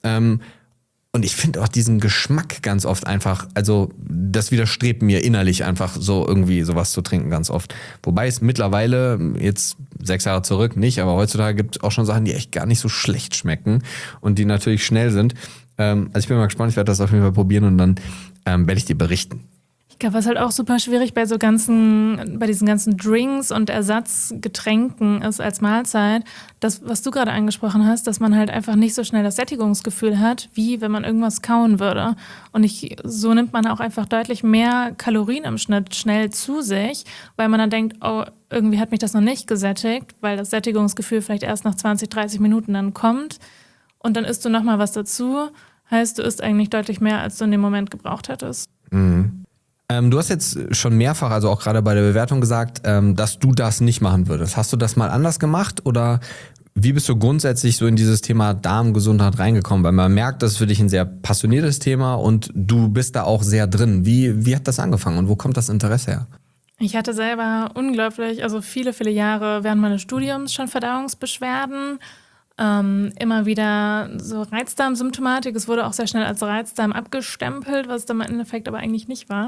Und ich finde auch diesen Geschmack ganz oft einfach, also das widerstrebt mir innerlich einfach so irgendwie sowas zu trinken ganz oft. Wobei es mittlerweile, jetzt 6 Jahre zurück nicht, aber heutzutage gibt es auch schon Sachen, die echt gar nicht so schlecht schmecken und die natürlich schnell sind. Also ich bin mal gespannt, ich werde das auf jeden Fall probieren und dann werde ich dir berichten. Ich glaube, was halt auch super schwierig bei diesen ganzen Drinks und Ersatzgetränken ist als Mahlzeit, das, was du gerade angesprochen hast, dass man halt einfach nicht so schnell das Sättigungsgefühl hat, wie wenn man irgendwas kauen würde. Und so nimmt man auch einfach deutlich mehr Kalorien im Schnitt schnell zu sich, weil man dann denkt, oh, irgendwie hat mich das noch nicht gesättigt, weil das Sättigungsgefühl vielleicht erst nach 20, 30 Minuten dann kommt. Und dann isst du nochmal was dazu, heißt, du isst eigentlich deutlich mehr, als du in dem Moment gebraucht hättest. Mhm. Du hast jetzt schon mehrfach, also auch gerade bei der Bewertung gesagt, dass du das nicht machen würdest. Hast du das mal anders gemacht oder wie bist du grundsätzlich so in dieses Thema Darmgesundheit reingekommen? Weil man merkt, das ist für dich ein sehr passioniertes Thema und du bist da auch sehr drin. Wie hat das angefangen und wo kommt das Interesse her? Ich hatte selber viele, viele Jahre während meines Studiums schon Verdauungsbeschwerden. Immer wieder so Reizdarmsymptomatik. Es wurde auch sehr schnell als Reizdarm abgestempelt, was dann im Endeffekt aber eigentlich nicht war.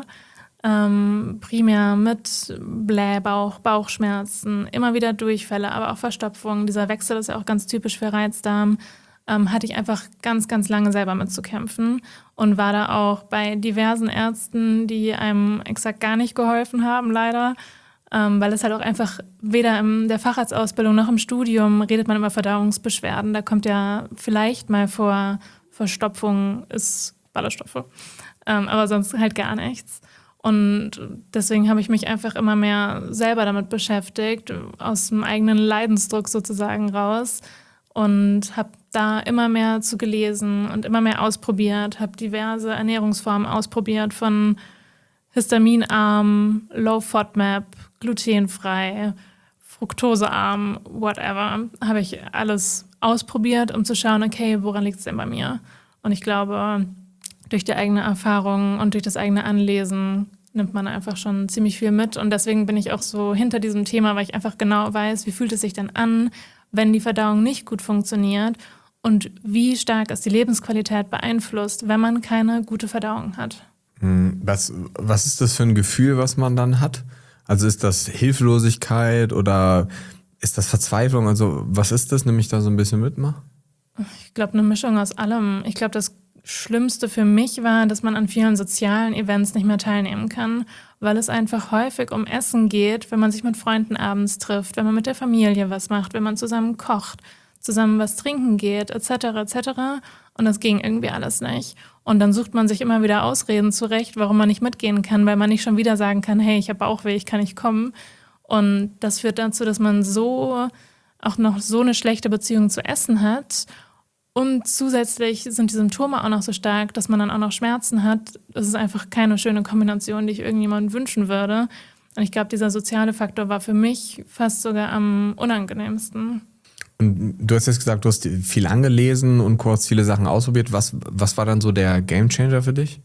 Primär mit Blähbauch, Bauchschmerzen, immer wieder Durchfälle, aber auch Verstopfungen. Dieser Wechsel ist ja auch ganz typisch für Reizdarm. Hatte ich einfach ganz, ganz lange selber mitzukämpfen und war da auch bei diversen Ärzten, die einem exakt gar nicht geholfen haben, leider. Weil es halt auch einfach weder in der Facharztausbildung noch im Studium redet man über Verdauungsbeschwerden. Da kommt ja vielleicht mal vor, Verstopfung ist Ballaststoffe, aber sonst halt gar nichts. Und deswegen habe ich mich einfach immer mehr selber damit beschäftigt, aus dem eigenen Leidensdruck sozusagen raus und habe da immer mehr zu gelesen und immer mehr ausprobiert, habe diverse Ernährungsformen ausprobiert von histaminarm, Low FODMAP, glutenfrei, fruktosearm, whatever, habe ich alles ausprobiert, um zu schauen, okay, woran liegt es denn bei mir? Und ich glaube, durch die eigene Erfahrung und durch das eigene Anlesen nimmt man einfach schon ziemlich viel mit. Und deswegen bin ich auch so hinter diesem Thema, weil ich einfach genau weiß, wie fühlt es sich denn an, wenn die Verdauung nicht gut funktioniert und wie stark ist die Lebensqualität beeinflusst, wenn man keine gute Verdauung hat. Was ist das für ein Gefühl, was man dann hat? Also ist das Hilflosigkeit oder ist das Verzweiflung? Also was ist das? Nimm mich da so ein bisschen mit mal. Ich glaube, eine Mischung aus allem. Ich glaube, das Schlimmste für mich war, dass man an vielen sozialen Events nicht mehr teilnehmen kann, weil es einfach häufig um Essen geht, wenn man sich mit Freunden abends trifft, wenn man mit der Familie was macht, wenn man zusammen kocht, zusammen was trinken geht, etc. etc. Und das ging irgendwie alles nicht. Und dann sucht man sich immer wieder Ausreden zurecht, warum man nicht mitgehen kann, weil man nicht schon wieder sagen kann, hey, ich habe Bauchweh, ich kann nicht kommen. Und das führt dazu, dass man so auch noch so eine schlechte Beziehung zu Essen hat Und zusätzlich sind die Symptome auch noch so stark, dass man dann auch noch Schmerzen hat. Das ist einfach keine schöne Kombination, die ich irgendjemandem wünschen würde. Und ich glaube, dieser soziale Faktor war für mich fast sogar am unangenehmsten. Und du hast jetzt gesagt, du hast viel angelesen und kurz viele Sachen ausprobiert. Was war dann so der Gamechanger für dich?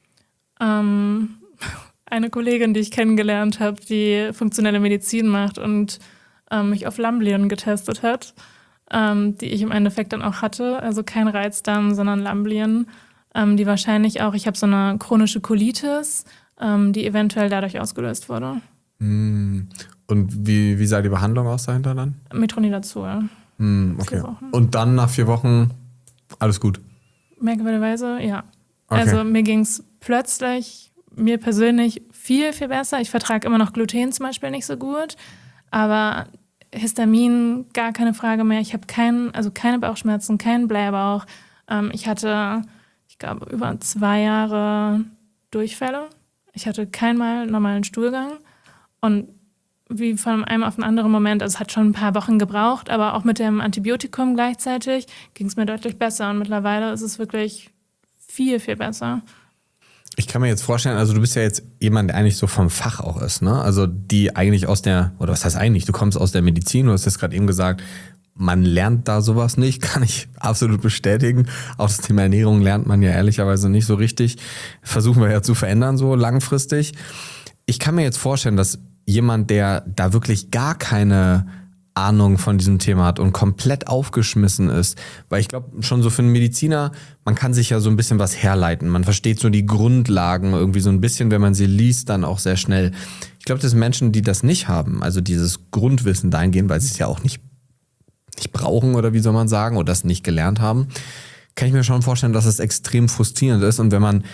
Eine Kollegin, die ich kennengelernt habe, die funktionelle Medizin macht und mich auf Lamblien getestet hat, die ich im Endeffekt dann auch hatte. Also kein Reizdarm, sondern Lamblien, die wahrscheinlich auch, ich habe so eine chronische Colitis, die eventuell dadurch ausgelöst wurde. Und wie sah die Behandlung aus dahinter dann? Metronidazol. Okay. Und dann nach 4 Wochen alles gut? Merkwürdigerweise, ja. Okay. Also mir ging es plötzlich, mir persönlich viel, viel besser. Ich vertrage immer noch Gluten zum Beispiel nicht so gut, aber Histamin, gar keine Frage mehr. Ich habe keine Bauchschmerzen, keinen Blähbauch. Ich hatte, ich glaube, über 2 Jahre Durchfälle. Ich hatte keinmal normalen Stuhlgang. Und wie von einem auf den anderen Moment, also es hat schon ein paar Wochen gebraucht, aber auch mit dem Antibiotikum gleichzeitig ging es mir deutlich besser. Und mittlerweile ist es wirklich viel, viel besser. Ich kann mir jetzt vorstellen, also du bist ja jetzt jemand, der eigentlich so vom Fach auch ist, ne? Also die eigentlich oder was heißt eigentlich, du kommst aus der Medizin, du hast jetzt gerade eben gesagt, man lernt da sowas nicht, kann ich absolut bestätigen. Auch das Thema Ernährung lernt man ja ehrlicherweise nicht so richtig. Versuchen wir ja zu verändern, so langfristig. Ich kann mir jetzt vorstellen, dass jemand, der da wirklich gar keine Ahnung von diesem Thema hat und komplett aufgeschmissen ist, weil ich glaube, schon so für einen Mediziner, man kann sich ja so ein bisschen was herleiten. Man versteht so die Grundlagen irgendwie so ein bisschen, wenn man sie liest, dann auch sehr schnell. Ich glaube, dass Menschen, die das nicht haben, also dieses Grundwissen dahingehend, weil sie es ja auch nicht brauchen oder wie soll man sagen, oder das nicht gelernt haben, kann ich mir schon vorstellen, dass es extrem frustrierend ist. Und wenn man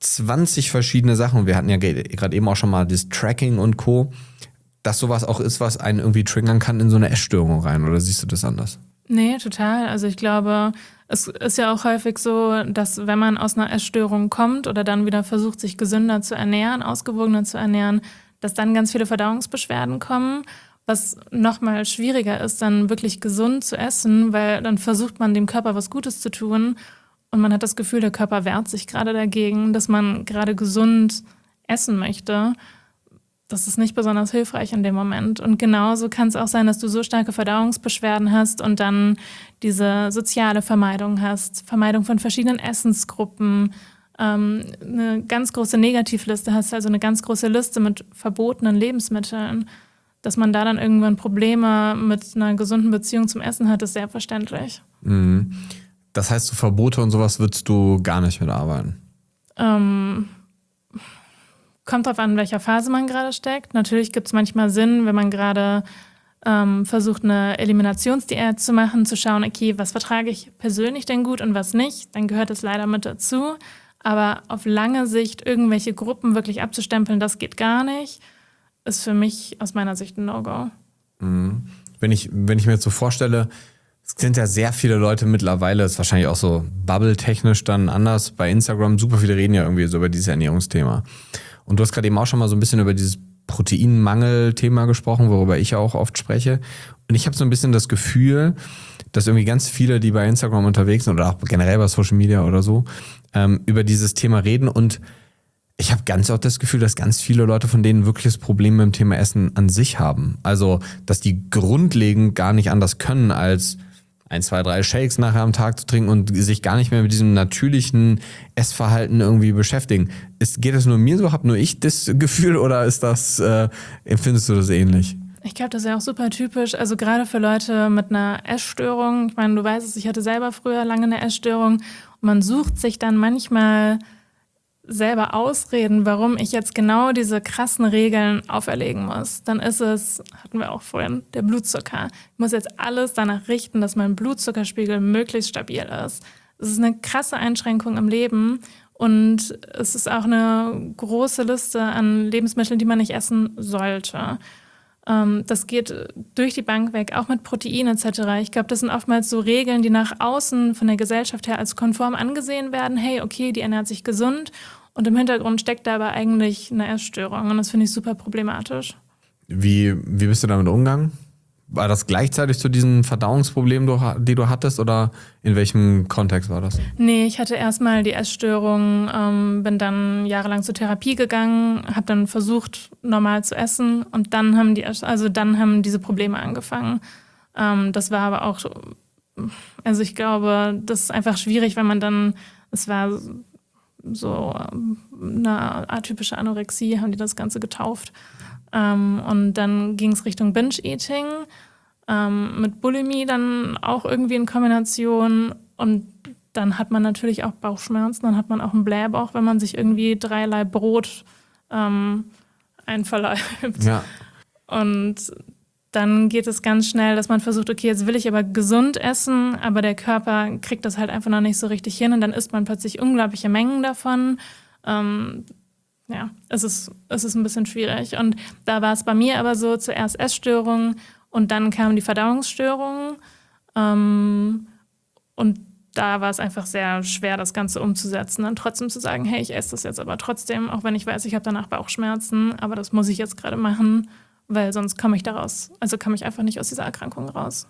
20 verschiedene Sachen, wir hatten ja gerade eben auch schon mal das Tracking und Co., dass sowas auch ist, was einen irgendwie triggern kann in so eine Essstörung rein, oder siehst du das anders? Nee, total. Also ich glaube, es ist ja auch häufig so, dass wenn man aus einer Essstörung kommt oder dann wieder versucht, sich gesünder zu ernähren, ausgewogener zu ernähren, dass dann ganz viele Verdauungsbeschwerden kommen, was nochmal schwieriger ist, dann wirklich gesund zu essen, weil dann versucht man dem Körper was Gutes zu tun und man hat das Gefühl, der Körper wehrt sich gerade dagegen, dass man gerade gesund essen möchte. Das ist nicht besonders hilfreich in dem Moment. Und genauso kann es auch sein, dass du so starke Verdauungsbeschwerden hast und dann diese soziale Vermeidung hast, Vermeidung von verschiedenen Essensgruppen, eine ganz große Negativliste hast, also eine ganz große Liste mit verbotenen Lebensmitteln. Dass man da dann irgendwann Probleme mit einer gesunden Beziehung zum Essen hat, ist sehr verständlich. Mhm. Das heißt, so Verbote und sowas würdest du gar nicht mitarbeiten? Kommt drauf an, in welcher Phase man gerade steckt. Natürlich gibt es manchmal Sinn, wenn man gerade versucht, eine Eliminationsdiät zu machen, zu schauen, okay, was vertrage ich persönlich denn gut und was nicht. Dann gehört es leider mit dazu. Aber auf lange Sicht irgendwelche Gruppen wirklich abzustempeln, das geht gar nicht. Ist für mich aus meiner Sicht ein No-Go. Mhm. Wenn ich mir jetzt so vorstelle, es sind ja sehr viele Leute mittlerweile, ist wahrscheinlich auch so bubble-technisch dann anders bei Instagram, super viele reden ja irgendwie so über dieses Ernährungsthema. Und du hast gerade eben auch schon mal so ein bisschen über dieses Proteinmangel-Thema gesprochen, worüber ich ja auch oft spreche. Und ich habe so ein bisschen das Gefühl, dass irgendwie ganz viele, die bei Instagram unterwegs sind oder auch generell bei Social Media oder so, über dieses Thema reden. Und ich habe ganz oft das Gefühl, dass ganz viele Leute von denen wirklich das Problem mit dem Thema Essen an sich haben. Also, dass die grundlegend gar nicht anders können, als 1, 2, 3 Shakes nachher am Tag zu trinken und sich gar nicht mehr mit diesem natürlichen Essverhalten irgendwie beschäftigen. Geht das nur mir so? Hab nur ich das Gefühl oder empfindest du das ähnlich? Ich glaube, das ist ja auch super typisch. Also gerade für Leute mit einer Essstörung. Ich meine, du weißt es, ich hatte selber früher lange eine Essstörung. Und man sucht sich dann manchmal selber Ausreden, warum ich jetzt genau diese krassen Regeln auferlegen muss. Dann ist es, hatten wir auch vorhin, der Blutzucker. Ich muss jetzt alles danach richten, dass mein Blutzuckerspiegel möglichst stabil ist. Es ist eine krasse Einschränkung im Leben und es ist auch eine große Liste an Lebensmitteln, die man nicht essen sollte. Das geht durch die Bank weg, auch mit Protein etc. Ich glaube, das sind oftmals so Regeln, die nach außen von der Gesellschaft her als konform angesehen werden. Hey, okay, die ernährt sich gesund. Und im Hintergrund steckt da aber eigentlich eine Essstörung. Und das finde ich super problematisch. Wie bist du damit umgegangen? War das gleichzeitig zu diesen Verdauungsproblemen, die du hattest, oder in welchem Kontext war das? Nee, ich hatte erstmal die Essstörung, bin dann jahrelang zur Therapie gegangen, habe dann versucht, normal zu essen und dann haben diese Probleme angefangen. Das war aber auch, also ich glaube, das ist einfach schwierig, wenn man dann, es war so eine atypische Anorexie, haben die das Ganze getauft. Und dann ging es Richtung Binge-Eating, mit Bulimie dann auch irgendwie in Kombination. Und dann hat man natürlich auch Bauchschmerzen, dann hat man auch einen Blähbauch, wenn man sich irgendwie 3 Laib Brot einverleibt. Ja. Und dann geht es ganz schnell, dass man versucht, okay, jetzt will ich aber gesund essen, aber der Körper kriegt das halt einfach noch nicht so richtig hin und dann isst man plötzlich unglaubliche Mengen davon. Ja, es ist ein bisschen schwierig. Und da war es bei mir aber so, zuerst Essstörungen und dann kamen die Verdauungsstörungen. Und da war es einfach sehr schwer, das Ganze umzusetzen. Dann trotzdem zu sagen, hey, ich esse das jetzt aber trotzdem, auch wenn ich weiß, ich habe danach Bauchschmerzen, aber das muss ich jetzt gerade machen, weil sonst komme ich einfach nicht aus dieser Erkrankung raus.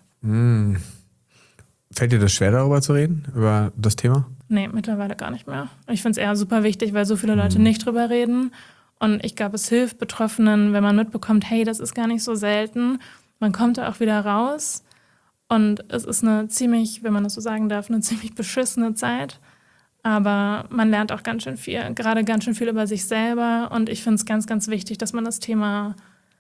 Fällt dir das schwer, darüber zu reden, über das Thema? Nee, mittlerweile gar nicht mehr. Ich finde es eher super wichtig, weil so viele Leute nicht drüber reden. Und ich glaube, es hilft Betroffenen, wenn man mitbekommt, hey, das ist gar nicht so selten. Man kommt da auch wieder raus. Und es ist eine ziemlich, wenn man das so sagen darf, eine ziemlich beschissene Zeit. Aber man lernt auch ganz schön viel, gerade ganz schön viel über sich selber. Und ich finde es ganz, ganz wichtig, dass man das Thema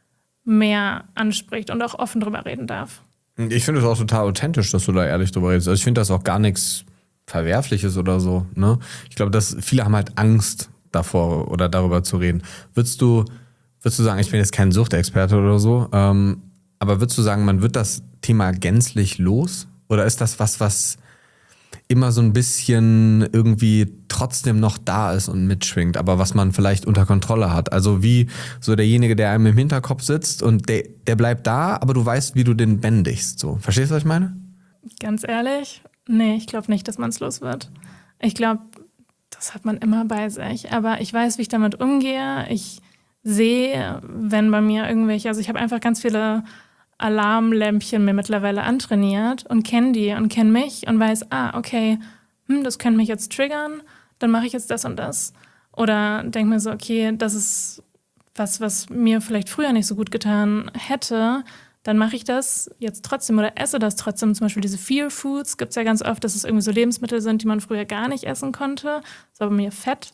mehr anspricht und auch offen drüber reden darf. Ich finde es auch total authentisch, dass du da ehrlich drüber redest. Also ich finde das auch gar nichts Verwerfliches oder so. Ne? Ich glaube, dass viele haben halt Angst davor oder darüber zu reden. Würdest du sagen, ich bin jetzt kein Suchtexperte oder so, aber würdest du sagen, man wird das Thema gänzlich los? Oder ist das was immer so ein bisschen irgendwie trotzdem noch da ist und mitschwingt, aber was man vielleicht unter Kontrolle hat? Also wie so derjenige, der einem im Hinterkopf sitzt und der bleibt da, aber du weißt, wie du den bändigst. So. Verstehst du, was ich meine? Ganz ehrlich, nee, ich glaube nicht, dass man es los wird. Ich glaube, das hat man immer bei sich. Aber ich weiß, wie ich damit umgehe. Ich sehe, wenn bei mir also ich habe einfach ganz viele Alarmlämpchen mir mittlerweile antrainiert und kenne die und kenne mich und weiß, okay, das könnte mich jetzt triggern, dann mache ich jetzt das und das. Oder denke mir so, okay, das ist was mir vielleicht früher nicht so gut getan hätte, dann mache ich das jetzt trotzdem oder esse das trotzdem. Zum Beispiel diese Fear Foods gibt es ja ganz oft, dass es irgendwie so Lebensmittel sind, die man früher gar nicht essen konnte. Das war bei mir Fett.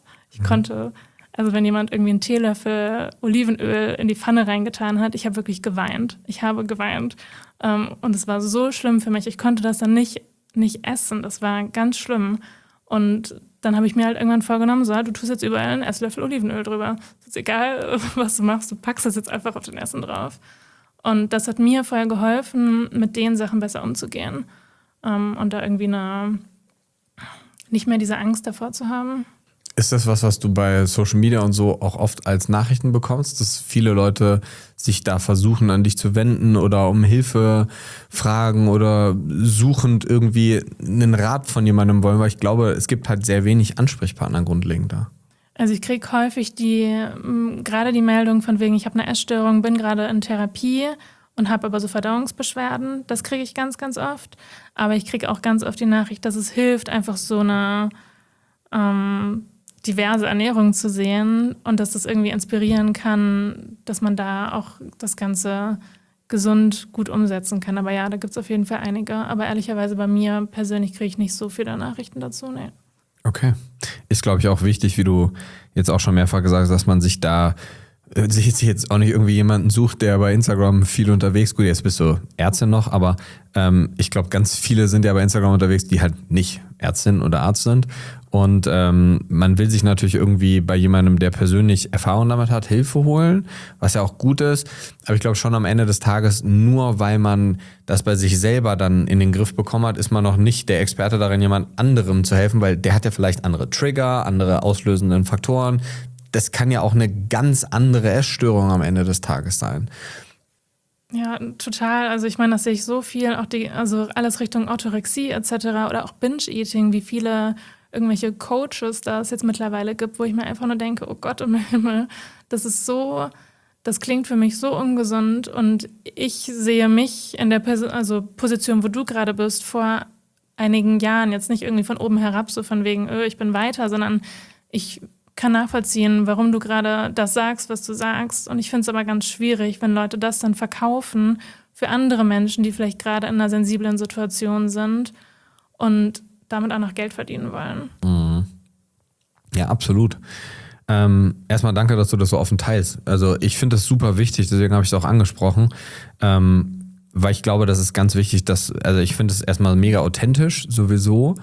Also wenn jemand irgendwie einen Teelöffel Olivenöl in die Pfanne reingetan hat, ich habe wirklich geweint. Ich habe geweint. Und es war so schlimm für mich. Ich konnte das dann nicht essen. Das war ganz schlimm. Und dann habe ich mir halt irgendwann vorgenommen, so, du tust jetzt überall einen Esslöffel Olivenöl drüber. Es ist egal, was du machst, du packst das jetzt einfach auf den Essen drauf. Und das hat mir vorher geholfen, mit den Sachen besser umzugehen. Und da irgendwie nicht mehr diese Angst davor zu haben. Ist das was du bei Social Media und so auch oft als Nachrichten bekommst, dass viele Leute sich da versuchen, an dich zu wenden oder um Hilfe fragen oder suchend irgendwie einen Rat von jemandem wollen? Weil ich glaube, es gibt halt sehr wenig Ansprechpartner grundlegend da. Also ich kriege häufig gerade die Meldung von wegen, ich habe eine Essstörung, bin gerade in Therapie und habe aber so Verdauungsbeschwerden. Das kriege ich ganz, ganz oft. Aber ich kriege auch ganz oft die Nachricht, dass es hilft, einfach so eine diverse Ernährung zu sehen und dass das irgendwie inspirieren kann, dass man da auch das Ganze gesund gut umsetzen kann. Aber ja, da gibt es auf jeden Fall einige. Aber ehrlicherweise bei mir persönlich kriege ich nicht so viele Nachrichten dazu, nee. Okay. Ist, glaube ich, auch wichtig, wie du jetzt auch schon mehrfach gesagt hast, dass man sich jetzt auch nicht irgendwie jemanden sucht, der bei Instagram viel unterwegs, gut, jetzt bist du Ärztin noch, aber ich glaube, ganz viele sind ja bei Instagram unterwegs, die halt nicht Ärztin oder Arzt sind. Und man will sich natürlich irgendwie bei jemandem, der persönlich Erfahrung damit hat, Hilfe holen, was ja auch gut ist. Aber ich glaube schon am Ende des Tages, nur weil man das bei sich selber dann in den Griff bekommen hat, ist man noch nicht der Experte darin, jemand anderem zu helfen, weil der hat ja vielleicht andere Trigger, andere auslösenden Faktoren. Das kann ja auch eine ganz andere Essstörung am Ende des Tages sein. Ja, total. Also ich meine, das sehe ich so viel, auch also alles Richtung Orthorexie etc. oder auch Binge-Eating, wie viele irgendwelche Coaches da es jetzt mittlerweile gibt, wo ich mir einfach nur denke, oh Gott im Himmel, das ist so das klingt für mich so ungesund und ich sehe mich in der Position, wo du gerade bist, vor einigen Jahren, jetzt nicht irgendwie von oben herab, so von wegen, ich bin weiter, sondern ich kann nachvollziehen, warum du gerade das sagst, was du sagst. Und ich finde es aber ganz schwierig, wenn Leute das dann verkaufen für andere Menschen, die vielleicht gerade in einer sensiblen Situation sind und damit auch noch Geld verdienen wollen. Mhm. Ja, absolut. Erstmal danke, dass du das so offen teilst. Also ich finde das super wichtig, deswegen habe ich es auch angesprochen, weil ich glaube, das ist ganz wichtig, also ich finde es erstmal mega authentisch sowieso,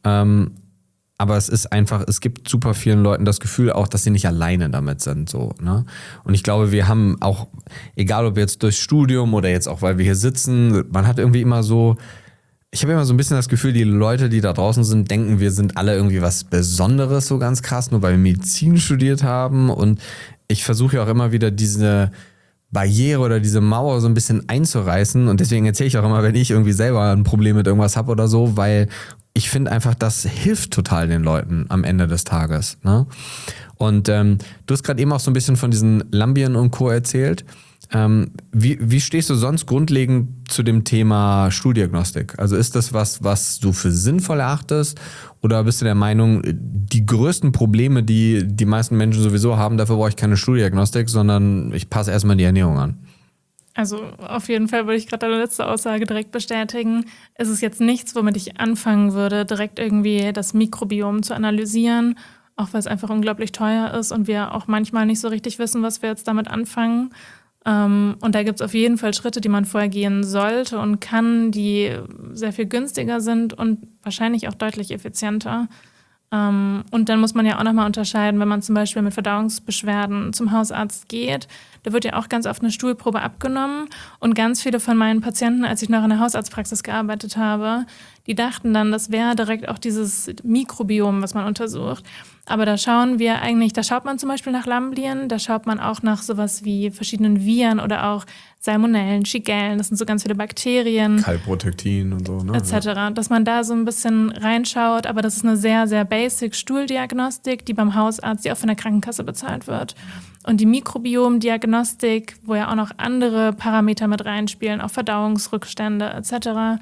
aber es gibt super vielen Leuten das Gefühl auch, dass sie nicht alleine damit sind, so, ne? Und ich glaube, wir haben auch, egal ob jetzt durchs Studium oder jetzt auch, weil wir hier sitzen, man hat irgendwie immer so, ich habe immer so ein bisschen das Gefühl, die Leute, die da draußen sind, denken, wir sind alle irgendwie was Besonderes, so ganz krass, nur weil wir Medizin studiert haben. Und ich versuche ja auch immer wieder diese Barriere oder diese Mauer so ein bisschen einzureißen. Und deswegen erzähle ich auch immer, wenn ich irgendwie selber ein Problem mit irgendwas habe oder so, weil ich finde einfach, das hilft total den Leuten am Ende des Tages, ne? Und du hast gerade eben auch so ein bisschen von diesen Lambien und Co. erzählt. Wie stehst du sonst grundlegend zu dem Thema Stuhldiagnostik? Also ist das was du für sinnvoll erachtest? Oder bist du der Meinung, die größten Probleme, die die meisten Menschen sowieso haben, dafür brauche ich keine Stuhldiagnostik, sondern ich passe erstmal die Ernährung an? Also auf jeden Fall würde ich gerade deine letzte Aussage direkt bestätigen. Es ist jetzt nichts, womit ich anfangen würde, direkt irgendwie das Mikrobiom zu analysieren, auch weil es einfach unglaublich teuer ist und wir auch manchmal nicht so richtig wissen, was wir jetzt damit anfangen. Und da gibt es auf jeden Fall Schritte, die man vorher gehen sollte und kann, die sehr viel günstiger sind und wahrscheinlich auch deutlich effizienter. Und dann muss man ja auch nochmal unterscheiden, wenn man zum Beispiel mit Verdauungsbeschwerden zum Hausarzt geht, da wird ja auch ganz oft eine Stuhlprobe abgenommen. Und ganz viele von meinen Patienten, als ich noch in der Hausarztpraxis gearbeitet habe, die dachten dann, das wäre direkt auch dieses Mikrobiom, was man untersucht. Aber da schaut man zum Beispiel nach Lamblien, da schaut man auch nach sowas wie verschiedenen Viren oder auch Salmonellen, Shigellen, das sind so ganz viele Bakterien. Kalprotektin und so, ne? Etc., dass man da so ein bisschen reinschaut, aber das ist eine sehr, sehr basic Stuhldiagnostik, die beim Hausarzt, die auch von der Krankenkasse bezahlt wird. Und die Mikrobiomdiagnostik, wo ja auch noch andere Parameter mit reinspielen, auch Verdauungsrückstände etc.,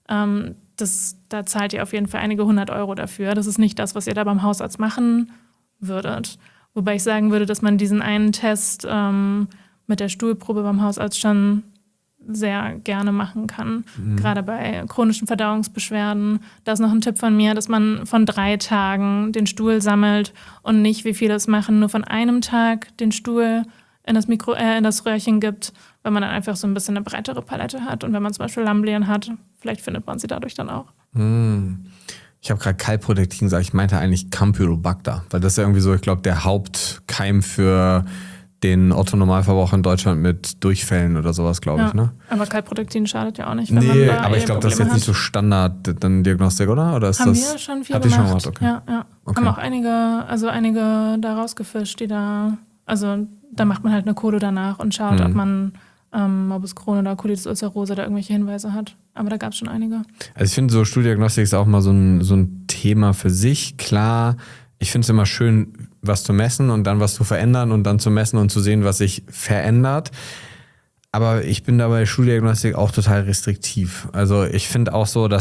da zahlt ihr auf jeden Fall einige 100 € dafür. Das ist nicht das, was ihr da beim Hausarzt machen würdet. Wobei ich sagen würde, dass man diesen einen Test mit der Stuhlprobe beim Hausarzt schon sehr gerne machen kann. Mhm. Gerade bei chronischen Verdauungsbeschwerden. Da ist noch ein Tipp von mir, dass man von 3 Tagen den Stuhl sammelt und nicht, wie viele es machen, nur von einem Tag den Stuhl in das Röhrchen gibt, weil man dann einfach so ein bisschen eine breitere Palette hat. Und wenn man zum Beispiel Lamblien hat, vielleicht findet man sie dadurch dann auch. Ich habe gerade Kalprotektin gesagt, ich meinte eigentlich Campylobacter, weil das ist ja irgendwie so, ich glaube, der Hauptkeim für den Otto-Normalverbraucher in Deutschland mit Durchfällen oder sowas, glaube ich, ne? Aber Kalprotektin schadet ja auch nicht, wenn man da aber ich glaube, das ist jetzt nicht so Standard-Diagnostik, oder? Oder ist haben das, wir schon viel gemacht? Schon gemacht, okay. Ja. Okay. Haben auch einige da rausgefischt, die da macht man halt eine Kolo danach und schaut, ob man Morbus Crohn oder Colitis ulcerosa da irgendwelche Hinweise hat. Aber da gab es schon einige. Also ich finde, so Stuhldiagnostik ist auch mal so ein Thema für sich. Klar, ich finde es immer schön, was zu messen und dann was zu verändern und dann zu messen und zu sehen, was sich verändert. Aber ich bin da bei Stuhldiagnostik auch total restriktiv. Also ich finde auch so,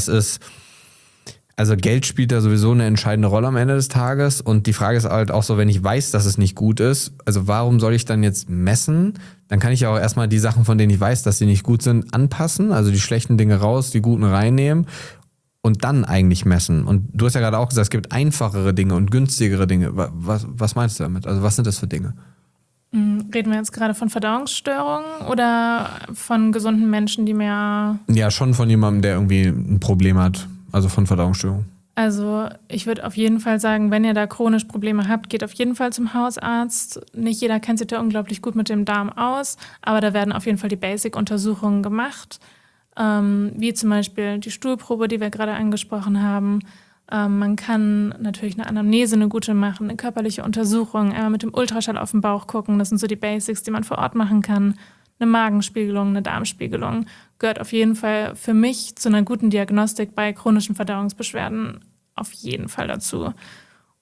also Geld spielt da sowieso eine entscheidende Rolle am Ende des Tages und die Frage ist halt auch so, wenn ich weiß, dass es nicht gut ist, also warum soll ich dann jetzt messen? Dann kann ich ja auch erstmal die Sachen, von denen ich weiß, dass sie nicht gut sind, anpassen, also die schlechten Dinge raus, die guten reinnehmen und dann eigentlich messen. Und du hast ja gerade auch gesagt, es gibt einfachere Dinge und günstigere Dinge. Was meinst du damit? Also was sind das für Dinge? Reden wir jetzt gerade von Verdauungsstörungen oder von gesunden Menschen, die mehr... Ja, schon von jemandem, der irgendwie ein Problem hat. Also von Verdauungsstörungen. Also ich würde auf jeden Fall sagen, wenn ihr da chronisch Probleme habt, geht auf jeden Fall zum Hausarzt. Nicht jeder kennt sich da unglaublich gut mit dem Darm aus, aber da werden auf jeden Fall die Basic-Untersuchungen gemacht, wie zum Beispiel die Stuhlprobe, die wir gerade angesprochen haben. Man kann natürlich eine Anamnese, eine gute machen, eine körperliche Untersuchung, einmal mit dem Ultraschall auf den Bauch gucken. Das sind so die Basics, die man vor Ort machen kann. Eine Magenspiegelung, eine Darmspiegelung gehört auf jeden Fall für mich zu einer guten Diagnostik bei chronischen Verdauungsbeschwerden auf jeden Fall dazu.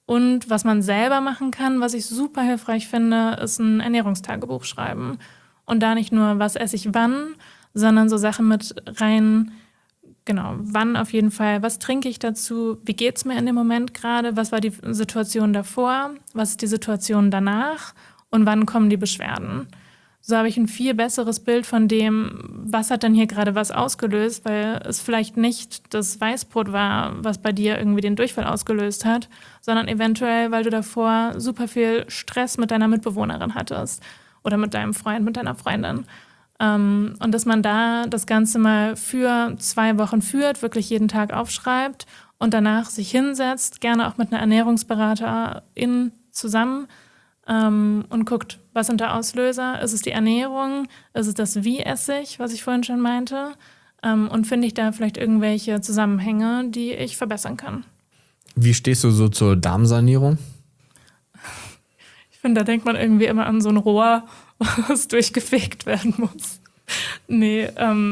Und was man selber machen kann, was ich super hilfreich finde, ist ein Ernährungstagebuch schreiben. Und da nicht nur, was esse ich wann, sondern so Sachen mit rein, genau, wann auf jeden Fall, was trinke ich dazu, wie geht es mir in dem Moment gerade, was war die Situation davor, was ist die Situation danach und wann kommen die Beschwerden. So habe ich ein viel besseres Bild von dem, was hat denn hier gerade was ausgelöst, weil es vielleicht nicht das Weißbrot war, was bei dir irgendwie den Durchfall ausgelöst hat, sondern eventuell, weil du davor super viel Stress mit deiner Mitbewohnerin hattest oder mit deinem Freund, mit deiner Freundin. Und dass man da das Ganze mal für 2 Wochen führt, wirklich jeden Tag aufschreibt und danach sich hinsetzt, gerne auch mit einer Ernährungsberaterin zusammen, und guckt, was sind da Auslöser? Ist es die Ernährung? Ist es das Wie esse ich, was ich vorhin schon meinte? Und finde ich da vielleicht irgendwelche Zusammenhänge, die ich verbessern kann? Wie stehst du so zur Darmsanierung? Ich finde, da denkt man irgendwie immer an so ein Rohr, was durchgefegt werden muss. Nee,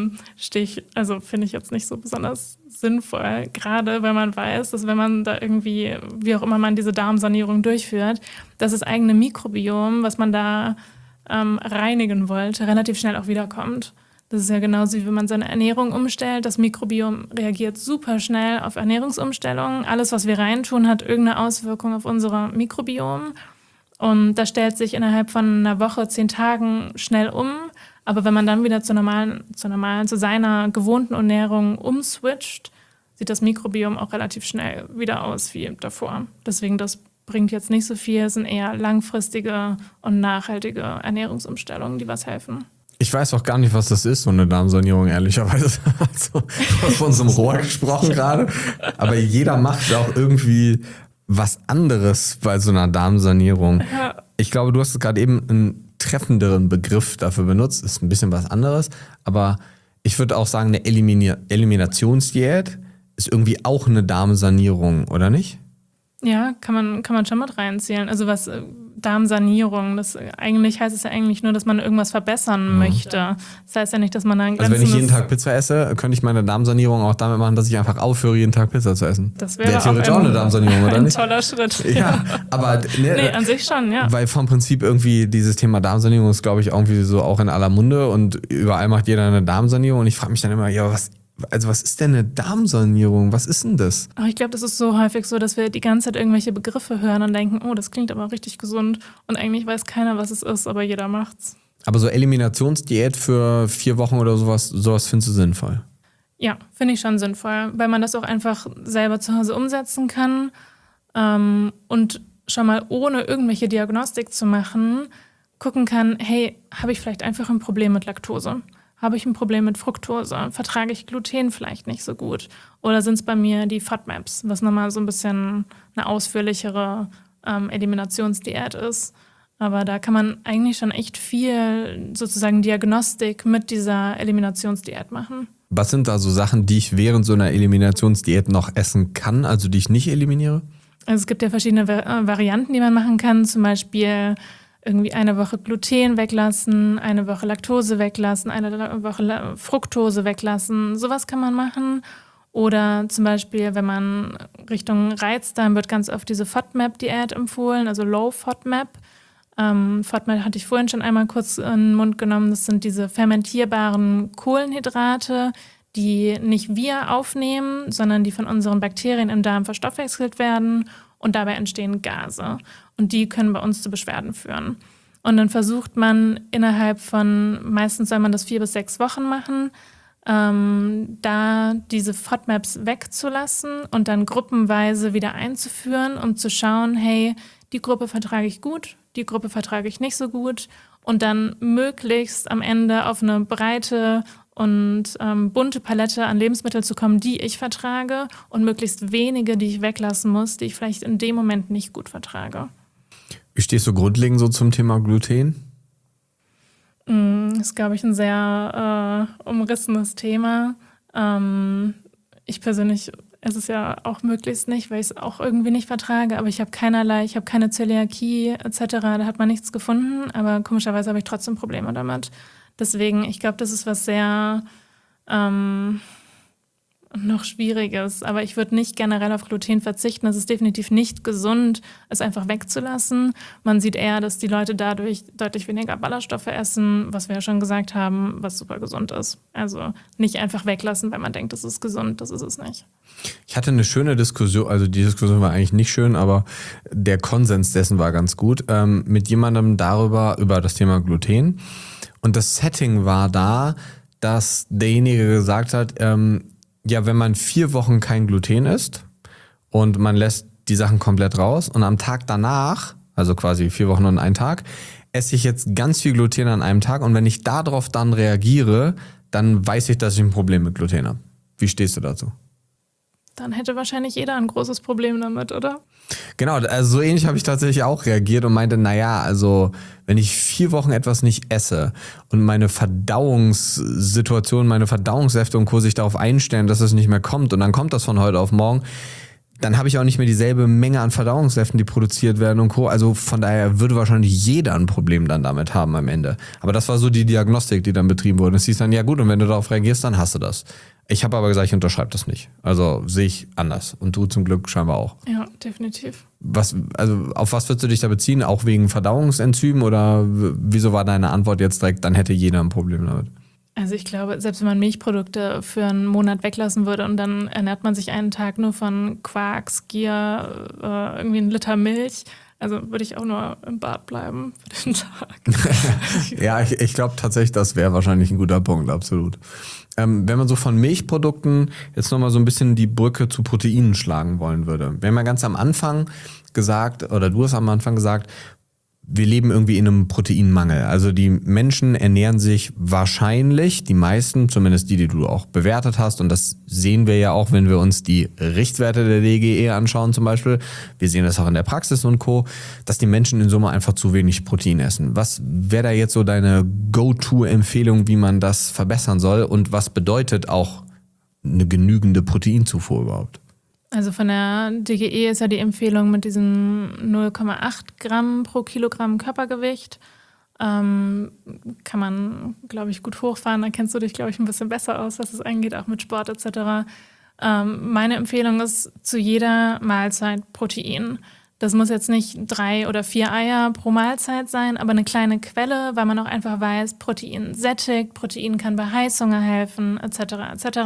finde ich jetzt nicht so besonders sinnvoll, gerade wenn man weiß, dass wenn man da irgendwie, wie auch immer man diese Darmsanierung durchführt, dass das eigene Mikrobiom, was man da reinigen wollte, relativ schnell auch wiederkommt. Das ist ja genauso, wie wenn man seine Ernährung umstellt. Das Mikrobiom reagiert super schnell auf Ernährungsumstellungen. Alles, was wir reintun, hat irgendeine Auswirkung auf unser Mikrobiom. Und das stellt sich innerhalb von einer Woche, 10 Tagen schnell um. Aber wenn man dann wieder zu seiner gewohnten Ernährung umswitcht, sieht das Mikrobiom auch relativ schnell wieder aus wie davor. Deswegen, das bringt jetzt nicht so viel. Es sind eher langfristige und nachhaltige Ernährungsumstellungen, die was helfen. Ich weiß auch gar nicht, was das ist, so eine Darmsanierung, ehrlicherweise. Also, du hast von so einem Rohr gesprochen gerade. Aber jeder macht auch irgendwie was anderes bei so einer Darmsanierung. Ja. Ich glaube, du hast gerade eben einen treffenderen Begriff dafür benutzt. Ist ein bisschen was anderes. Aber ich würde auch sagen, eine Eliminationsdiät ist irgendwie auch eine Darmsanierung, oder nicht? Ja, kann man schon mit reinzählen. Also was Darmsanierung, eigentlich heißt es ja eigentlich nur, dass man irgendwas verbessern möchte. Das heißt ja nicht, dass man dann Also wenn ich jeden Tag Pizza esse, könnte ich meine Darmsanierung auch damit machen, dass ich einfach aufhöre, jeden Tag Pizza zu essen. Das wäre theoretisch auch eine Darmsanierung, oder nicht? Ein toller Schritt. Ja, aber nee, an sich schon, ja. Weil vom Prinzip irgendwie dieses Thema Darmsanierung ist, glaube ich, irgendwie so auch in aller Munde und überall macht jeder eine Darmsanierung und ich frage mich dann immer, ja, was ist denn eine Darmsanierung? Was ist denn das? Aber ich glaube, das ist so häufig so, dass wir die ganze Zeit irgendwelche Begriffe hören und denken, oh, das klingt aber richtig gesund. Und eigentlich weiß keiner, was es ist, aber jeder macht's. Aber so Eliminationsdiät für 4 Wochen oder sowas findest du sinnvoll? Ja, finde ich schon sinnvoll, weil man das auch einfach selber zu Hause umsetzen kann und schon mal ohne irgendwelche Diagnostik zu machen, gucken kann, hey, habe ich vielleicht einfach ein Problem mit Laktose? Habe ich ein Problem mit Fructose? Vertrage ich Gluten vielleicht nicht so gut? Oder sind es bei mir die FODMAPs, was nochmal so ein bisschen eine ausführlichere Eliminationsdiät ist? Aber da kann man eigentlich schon echt viel sozusagen Diagnostik mit dieser Eliminationsdiät machen. Was sind da so Sachen, die ich während so einer Eliminationsdiät noch essen kann, also die ich nicht eliminiere? Also es gibt ja verschiedene Varianten, die man machen kann. Zum Beispiel irgendwie eine Woche Gluten weglassen, eine Woche Laktose weglassen, eine Woche Fructose weglassen. Sowas kann man machen. Oder zum Beispiel, wenn man Richtung Reizdarm, wird ganz oft diese FODMAP-Diät empfohlen, also Low FODMAP. FODMAP hatte ich vorhin schon einmal kurz in den Mund genommen. Das sind diese fermentierbaren Kohlenhydrate, die nicht wir aufnehmen, sondern die von unseren Bakterien im Darm verstoffwechselt werden und dabei entstehen Gase. Und die können bei uns zu Beschwerden führen. Und dann versucht man innerhalb von, meistens soll man das 4 bis 6 Wochen machen, da diese FODMAPs wegzulassen und dann gruppenweise wieder einzuführen, um zu schauen, hey, die Gruppe vertrage ich gut, die Gruppe vertrage ich nicht so gut und dann möglichst am Ende auf eine breite und bunte Palette an Lebensmitteln zu kommen, die ich vertrage und möglichst wenige, die ich weglassen muss, die ich vielleicht in dem Moment nicht gut vertrage. Wie stehst du grundlegend so zum Thema Gluten? Das ist, glaube ich, ein sehr umrissenes Thema. Ich persönlich esse es ja auch möglichst nicht, weil ich es auch irgendwie nicht vertrage. Aber ich habe keine Zöliakie etc. Da hat man nichts gefunden. Aber komischerweise habe ich trotzdem Probleme damit. Deswegen, ich glaube, das ist was sehr noch schwierig ist. Aber ich würde nicht generell auf Gluten verzichten. Es ist definitiv nicht gesund, es einfach wegzulassen. Man sieht eher, dass die Leute dadurch deutlich weniger Ballaststoffe essen, was wir ja schon gesagt haben, was super gesund ist. Also nicht einfach weglassen, weil man denkt, das ist gesund. Das ist es nicht. Ich hatte eine schöne Diskussion, also die Diskussion war eigentlich nicht schön, aber der Konsens dessen war ganz gut, mit jemandem über das Thema Gluten. Und das Setting war da, dass derjenige gesagt hat, ja, wenn man 4 Wochen kein Gluten isst und man lässt die Sachen komplett raus und am Tag danach, also quasi 4 Wochen und einen Tag, esse ich jetzt ganz viel Gluten an einem Tag und wenn ich darauf dann reagiere, dann weiß ich, dass ich ein Problem mit Gluten habe. Wie stehst du dazu? Dann hätte wahrscheinlich jeder ein großes Problem damit, oder? Genau, also so ähnlich habe ich tatsächlich auch reagiert und meinte, naja, also wenn ich 4 Wochen etwas nicht esse und meine Verdauungssituation, meine Verdauungssäfte und Co. sich darauf einstellen, dass es nicht mehr kommt und dann kommt das von heute auf morgen, dann habe ich auch nicht mehr dieselbe Menge an Verdauungssäften, die produziert werden und Co. Also von daher würde wahrscheinlich jeder ein Problem dann damit haben am Ende. Aber das war so die Diagnostik, die dann betrieben wurde. Es hieß dann, ja gut, und wenn du darauf reagierst, dann hast du das. Ich habe aber gesagt, ich unterschreibe das nicht. Also sehe ich anders. Und du zum Glück scheinbar auch. Ja, definitiv. Auf was würdest du dich da beziehen? Auch wegen Verdauungsenzymen? Oder wieso war deine Antwort jetzt direkt, dann hätte jeder ein Problem damit? Also ich glaube, selbst wenn man Milchprodukte für einen Monat weglassen würde und dann ernährt man sich einen Tag nur von Quark, Skier, irgendwie 1 Liter Milch, also würde ich auch nur im Bad bleiben für den Tag. Ja, ich glaube tatsächlich, das wäre wahrscheinlich ein guter Punkt, absolut. Wenn man so von Milchprodukten jetzt nochmal so ein bisschen die Brücke zu Proteinen schlagen wollen würde. Wir haben ja ganz am Anfang gesagt, oder du hast am Anfang gesagt, wir leben irgendwie in einem Proteinmangel. Also die Menschen ernähren sich wahrscheinlich, die meisten, zumindest die du auch bewertet hast, und das sehen wir ja auch, wenn wir uns die Richtwerte der DGE anschauen zum Beispiel, wir sehen das auch in der Praxis und Co., dass die Menschen in Summe einfach zu wenig Protein essen. Was wäre da jetzt so deine Go-To-Empfehlung, wie man das verbessern soll und was bedeutet auch eine genügende Proteinzufuhr überhaupt? Also von der DGE ist ja die Empfehlung mit diesem 0,8 Gramm pro Kilogramm Körpergewicht. Kann man, glaube ich, gut hochfahren. Da kennst du dich, glaube ich, ein bisschen besser aus, was es angeht, auch mit Sport etc. Meine Empfehlung ist zu jeder Mahlzeit Protein. Das muss jetzt nicht 3 oder 4 Eier pro Mahlzeit sein, aber eine kleine Quelle, weil man auch einfach weiß, Protein sättigt, Protein kann bei Heißhunger helfen etc. etc.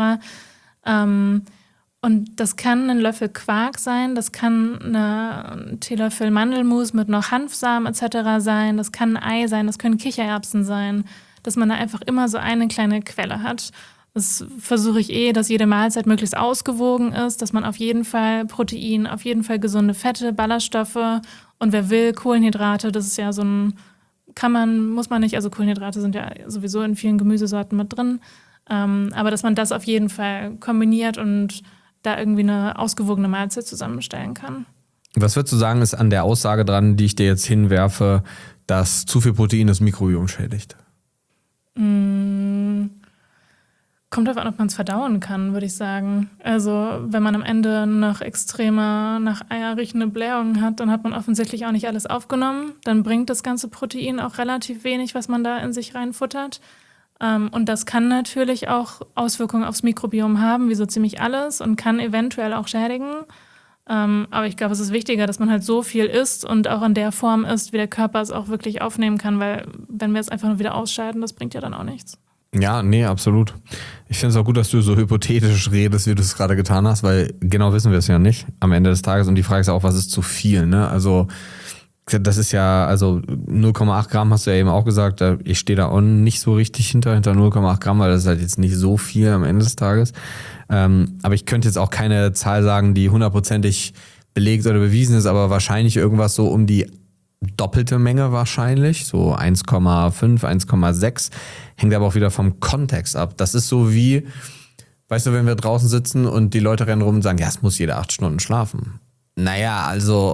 Und das kann ein Löffel Quark sein, das kann ein Teelöffel Mandelmus mit noch Hanfsamen etc. sein, das kann ein Ei sein, das können Kichererbsen sein, dass man da einfach immer so eine kleine Quelle hat. Das versuche ich dass jede Mahlzeit möglichst ausgewogen ist, dass man auf jeden Fall Protein, auf jeden Fall gesunde Fette, Ballaststoffe und wer will, Kohlenhydrate, das ist ja so ein, muss man nicht, also Kohlenhydrate sind ja sowieso in vielen Gemüsesorten mit drin, aber dass man das auf jeden Fall kombiniert und da irgendwie eine ausgewogene Mahlzeit zusammenstellen kann. Was würdest du sagen, ist an der Aussage dran, die ich dir jetzt hinwerfe, dass zu viel Protein das Mikrobiom schädigt? Kommt darauf an, ob man es verdauen kann, würde ich sagen. Also wenn man am Ende noch extreme, nach Eier riechende Blähungen hat, dann hat man offensichtlich auch nicht alles aufgenommen. Dann bringt das ganze Protein auch relativ wenig, was man da in sich reinfuttert. Und das kann natürlich auch Auswirkungen aufs Mikrobiom haben, wie so ziemlich alles, und kann eventuell auch schädigen. Aber ich glaube, es ist wichtiger, dass man halt so viel isst und auch in der Form isst, wie der Körper es auch wirklich aufnehmen kann, weil wenn wir es einfach nur wieder ausscheiden, das bringt ja dann auch nichts. Ja, nee, absolut. Ich finde es auch gut, dass du so hypothetisch redest, wie du es gerade getan hast, weil genau wissen wir es ja nicht am Ende des Tages. Und die Frage ist auch, was ist zu viel, ne? Also das ist ja, also 0,8 Gramm hast du ja eben auch gesagt, ich stehe da auch nicht so richtig hinter 0,8 Gramm, weil das ist halt jetzt nicht so viel am Ende des Tages. Aber ich könnte jetzt auch keine Zahl sagen, die 100%ig belegt oder bewiesen ist, aber wahrscheinlich irgendwas so um die doppelte Menge wahrscheinlich, so 1,5, 1,6, hängt aber auch wieder vom Kontext ab. Das ist so wie, weißt du, wenn wir draußen sitzen und die Leute rennen rum und sagen, ja, es muss jede 8 Stunden schlafen. Naja, also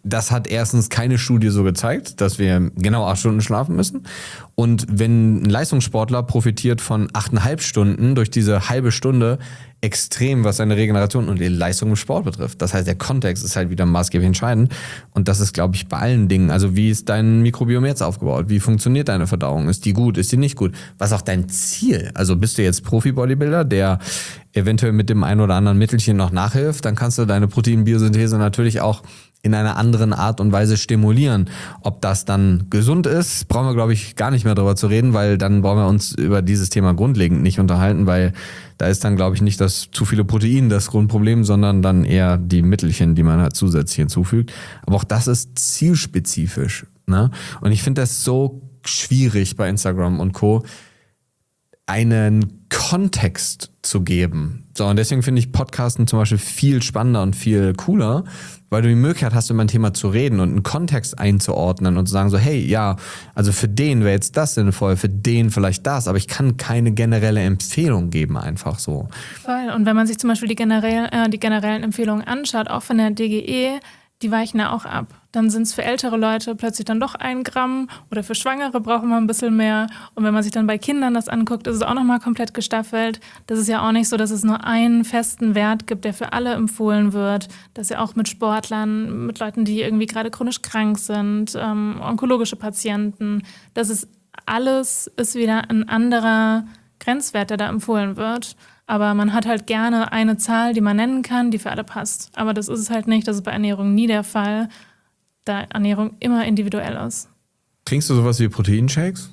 das hat erstens keine Studie so gezeigt, dass wir genau 8 Stunden schlafen müssen. Und wenn ein Leistungssportler profitiert von 8,5 Stunden durch diese halbe Stunde extrem, was seine Regeneration und die Leistung im Sport betrifft. Das heißt, der Kontext ist halt wieder maßgeblich entscheidend. Und das ist, glaube ich, bei allen Dingen. Also wie ist dein Mikrobiom jetzt aufgebaut? Wie funktioniert deine Verdauung? Ist die gut? Ist die nicht gut? Was ist auch dein Ziel? Also bist du jetzt Profi-Bodybuilder, der eventuell mit dem einen oder anderen Mittelchen noch nachhilft, dann kannst du deine Proteinbiosynthese natürlich auch in einer anderen Art und Weise stimulieren. Ob das dann gesund ist, brauchen wir, glaube ich, gar nicht mehr drüber zu reden, weil dann brauchen wir uns über dieses Thema grundlegend nicht unterhalten, weil da ist dann, glaube ich, nicht das zu viele Protein das Grundproblem, sondern dann eher die Mittelchen, die man halt zusätzlich hinzufügt. Aber auch das ist zielspezifisch, ne? Und ich finde das so schwierig bei Instagram und Co., einen Kontext zu geben. So, und deswegen finde ich Podcasten zum Beispiel viel spannender und viel cooler, weil du die Möglichkeit hast, über ein Thema zu reden und einen Kontext einzuordnen und zu sagen so, hey, ja, also für den wäre jetzt das sinnvoll, für den vielleicht das, aber ich kann keine generelle Empfehlung geben, einfach so. Voll. Und wenn man sich zum Beispiel die generellen Empfehlungen anschaut, auch von der DGE, die weichen ja auch ab. Dann sind es für ältere Leute plötzlich dann doch 1 Gramm oder für Schwangere brauchen wir ein bisschen mehr. Und wenn man sich dann bei Kindern das anguckt, ist es auch nochmal komplett gestaffelt. Das ist ja auch nicht so, dass es nur einen festen Wert gibt, der für alle empfohlen wird. Das ist ja auch mit Sportlern, mit Leuten, die irgendwie gerade chronisch krank sind, onkologische Patienten. Das ist alles ist wieder ein anderer Grenzwert, der da empfohlen wird. Aber man hat halt gerne eine Zahl, die man nennen kann, die für alle passt. Aber das ist es halt nicht. Das ist bei Ernährung nie der Fall, da Ernährung immer individuell ist. Trinkst du sowas wie Proteinshakes?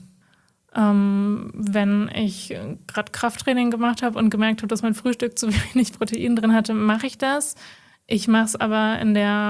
Wenn ich gerade Krafttraining gemacht habe und gemerkt habe, dass mein Frühstück zu wenig Protein drin hatte, mache ich das. Ich mache es aber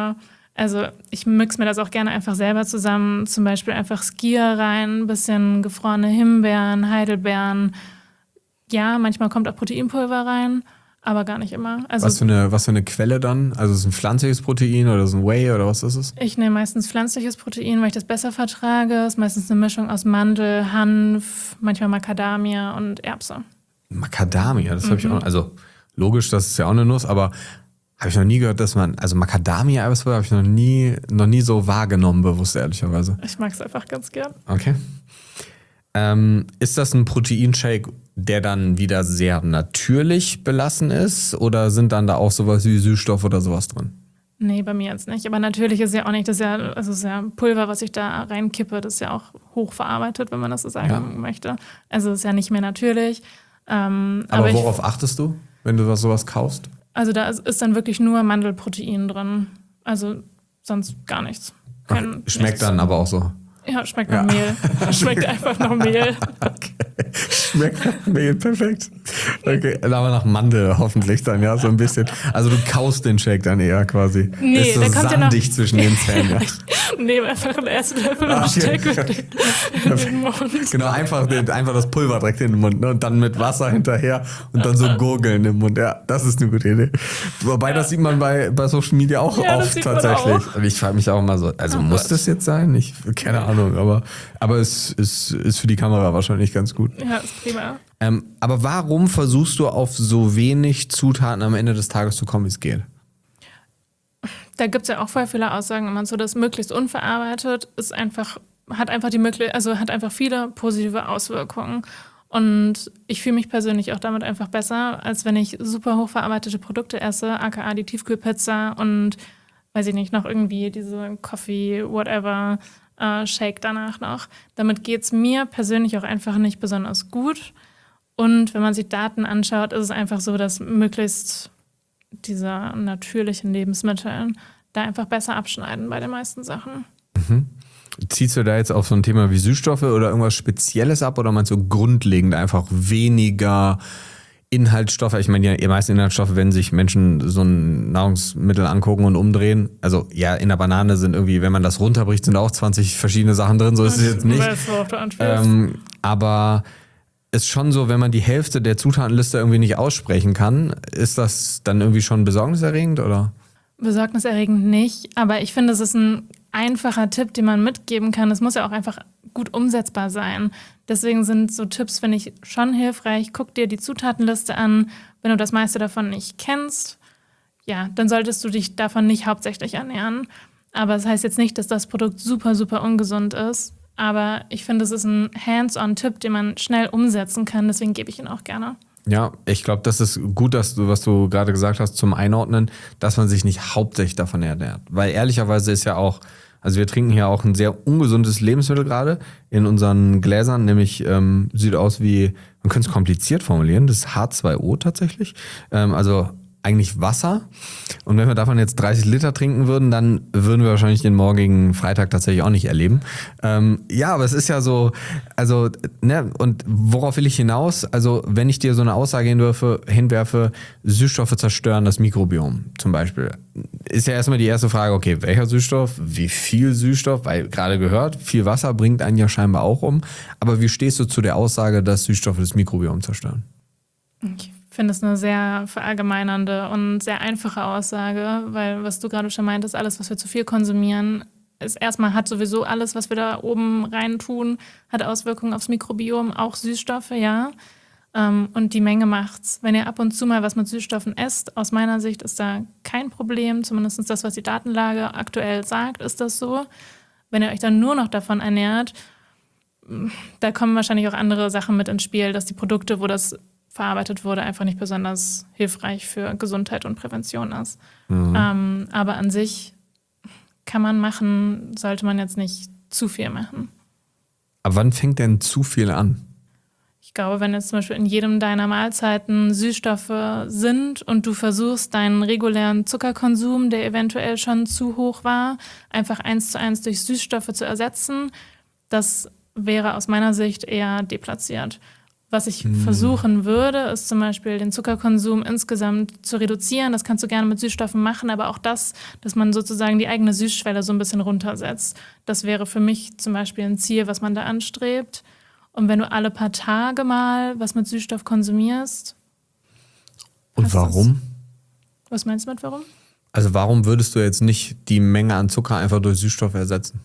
ich mixe mir das auch gerne einfach selber zusammen. Zum Beispiel einfach Skyr rein, ein bisschen gefrorene Himbeeren, Heidelbeeren. Ja, manchmal kommt auch Proteinpulver rein, aber gar nicht immer. Also was für eine Quelle dann? Also ist es ein pflanzliches Protein oder ist es ein Whey oder was ist es? Ich nehme meistens pflanzliches Protein, weil ich das besser vertrage. Es ist meistens eine Mischung aus Mandel, Hanf, manchmal Macadamia und Erbse. Macadamia, das habe ich auch. Also logisch, das ist ja auch eine Nuss, aber habe ich noch nie gehört, dass man, also Macadamia-Erbse habe ich noch nie so wahrgenommen, bewusst ehrlicherweise. Ich mag es einfach ganz gern. Okay. Ist das ein Proteinshake, der dann wieder sehr natürlich belassen ist? Oder sind dann da auch sowas wie Süßstoff oder sowas drin? Nee, bei mir jetzt nicht. Aber natürlich ist ja auch nicht, das ist ja Pulver, was ich da reinkippe, das ist ja auch hochverarbeitet, wenn man das so sagen möchte. Also ist ja nicht mehr natürlich. Aber worauf achtest du, wenn du sowas kaufst? Also da ist dann wirklich nur Mandelprotein drin. Also sonst gar nichts. Schmeckt dann aber auch so. Ja, schmeckt nach Mehl. Schmeckt einfach nach Mehl. Okay. Schmeckt nach Mehl, perfekt. Okay, aber nach Mandel hoffentlich dann, ja, so ein bisschen. Also du kaust den Shake dann eher quasi. Nee, ist so der kommt sandig ja zwischen den Zähnen. Ja. Nee, einfach einen ersten Löffel und steck in den Mund. Genau, einfach das Pulver direkt in den Mund, ne? Und dann mit Wasser hinterher und dann so gurgeln im Mund. Ja, das ist eine gute Idee. Wobei, das sieht man bei Social Media auch oft tatsächlich. Auch. Und ich frage mich auch immer so, also muss das jetzt sein? Keine Ahnung, aber es ist für die Kamera wahrscheinlich ganz gut. Ja, ist prima. Aber warum versuchst du auf so wenig Zutaten am Ende des Tages zu kommen, wie es geht? Da gibt es ja auch voll viele Aussagen immer so, dass möglichst unverarbeitet hat einfach viele positive Auswirkungen. Und ich fühle mich persönlich auch damit einfach besser, als wenn ich super hochverarbeitete Produkte esse, aka die Tiefkühlpizza und, weiß ich nicht, noch irgendwie diese Coffee, whatever, Shake danach noch. Damit geht es mir persönlich auch einfach nicht besonders gut. Und wenn man sich Daten anschaut, ist es einfach so, dass möglichst diese natürlichen Lebensmittel da einfach besser abschneiden bei den meisten Sachen. Mhm. Ziehst du da jetzt auf so ein Thema wie Süßstoffe oder irgendwas Spezielles ab oder meinst du grundlegend einfach weniger Inhaltsstoffe? Ich meine, die meisten Inhaltsstoffe, wenn sich Menschen so ein Nahrungsmittel angucken und umdrehen, also ja, in der Banane sind irgendwie, wenn man das runterbricht, sind auch 20 verschiedene Sachen drin, so ist es jetzt nicht. Aber ist schon so, wenn man die Hälfte der Zutatenliste irgendwie nicht aussprechen kann, ist das dann irgendwie schon besorgniserregend, oder? Besorgniserregend nicht, aber ich finde, es ist ein einfacher Tipp, den man mitgeben kann. Es muss ja auch einfach gut umsetzbar sein. Deswegen sind so Tipps, finde ich, schon hilfreich. Guck dir die Zutatenliste an. Wenn du das meiste davon nicht kennst, ja, dann solltest du dich davon nicht hauptsächlich ernähren. Aber das heißt jetzt nicht, dass das Produkt super, super ungesund ist. Aber ich finde, es ist ein Hands-on-Tipp, den man schnell umsetzen kann. Deswegen gebe ich ihn auch gerne. Ja, ich glaube, das ist gut, was du gerade gesagt hast zum Einordnen, dass man sich nicht hauptsächlich davon ernährt. Weil ehrlicherweise ist ja auch, also wir trinken hier auch ein sehr ungesundes Lebensmittel gerade in unseren Gläsern, nämlich sieht aus wie, man könnte es kompliziert formulieren, das ist H2O tatsächlich. Also eigentlich Wasser. Und wenn wir davon jetzt 30 Liter trinken würden, dann würden wir wahrscheinlich den morgigen Freitag tatsächlich auch nicht erleben. Ja, aber es ist ja so, also, ne, und worauf will ich hinaus? Also, wenn ich dir so eine Aussage hinwerfe, Süßstoffe zerstören das Mikrobiom zum Beispiel, ist ja erstmal die erste Frage, okay, welcher Süßstoff, wie viel Süßstoff, weil gerade gehört, viel Wasser bringt einen ja scheinbar auch um. Aber wie stehst du zu der Aussage, dass Süßstoffe das Mikrobiom zerstören? Ich finde es eine sehr verallgemeinernde und sehr einfache Aussage, weil was du gerade schon meintest, alles, was wir zu viel konsumieren, ist erstmal hat sowieso alles, was wir da oben rein tun, hat Auswirkungen aufs Mikrobiom, auch Süßstoffe, ja. Und die Menge macht's. Wenn ihr ab und zu mal was mit Süßstoffen esst, aus meiner Sicht ist da kein Problem, zumindest das, was die Datenlage aktuell sagt, ist das so. Wenn ihr euch dann nur noch davon ernährt, da kommen wahrscheinlich auch andere Sachen mit ins Spiel, dass die Produkte, wo das verarbeitet wurde, einfach nicht besonders hilfreich für Gesundheit und Prävention ist. Mhm. Aber an sich kann man machen, sollte man jetzt nicht zu viel machen. Aber wann fängt denn zu viel an? Ich glaube, wenn jetzt zum Beispiel in jedem deiner Mahlzeiten Süßstoffe sind und du versuchst, deinen regulären Zuckerkonsum, der eventuell schon zu hoch war, einfach 1:1 durch Süßstoffe zu ersetzen, das wäre aus meiner Sicht eher deplatziert. Was ich versuchen würde, ist zum Beispiel den Zuckerkonsum insgesamt zu reduzieren. Das kannst du gerne mit Süßstoffen machen, aber auch das, dass man sozusagen die eigene Süßschwelle so ein bisschen runtersetzt. Das wäre für mich zum Beispiel ein Ziel, was man da anstrebt. Und wenn du alle paar Tage mal was mit Süßstoff konsumierst. Und warum? Was meinst du mit warum? Also warum würdest du jetzt nicht die Menge an Zucker einfach durch Süßstoffe ersetzen?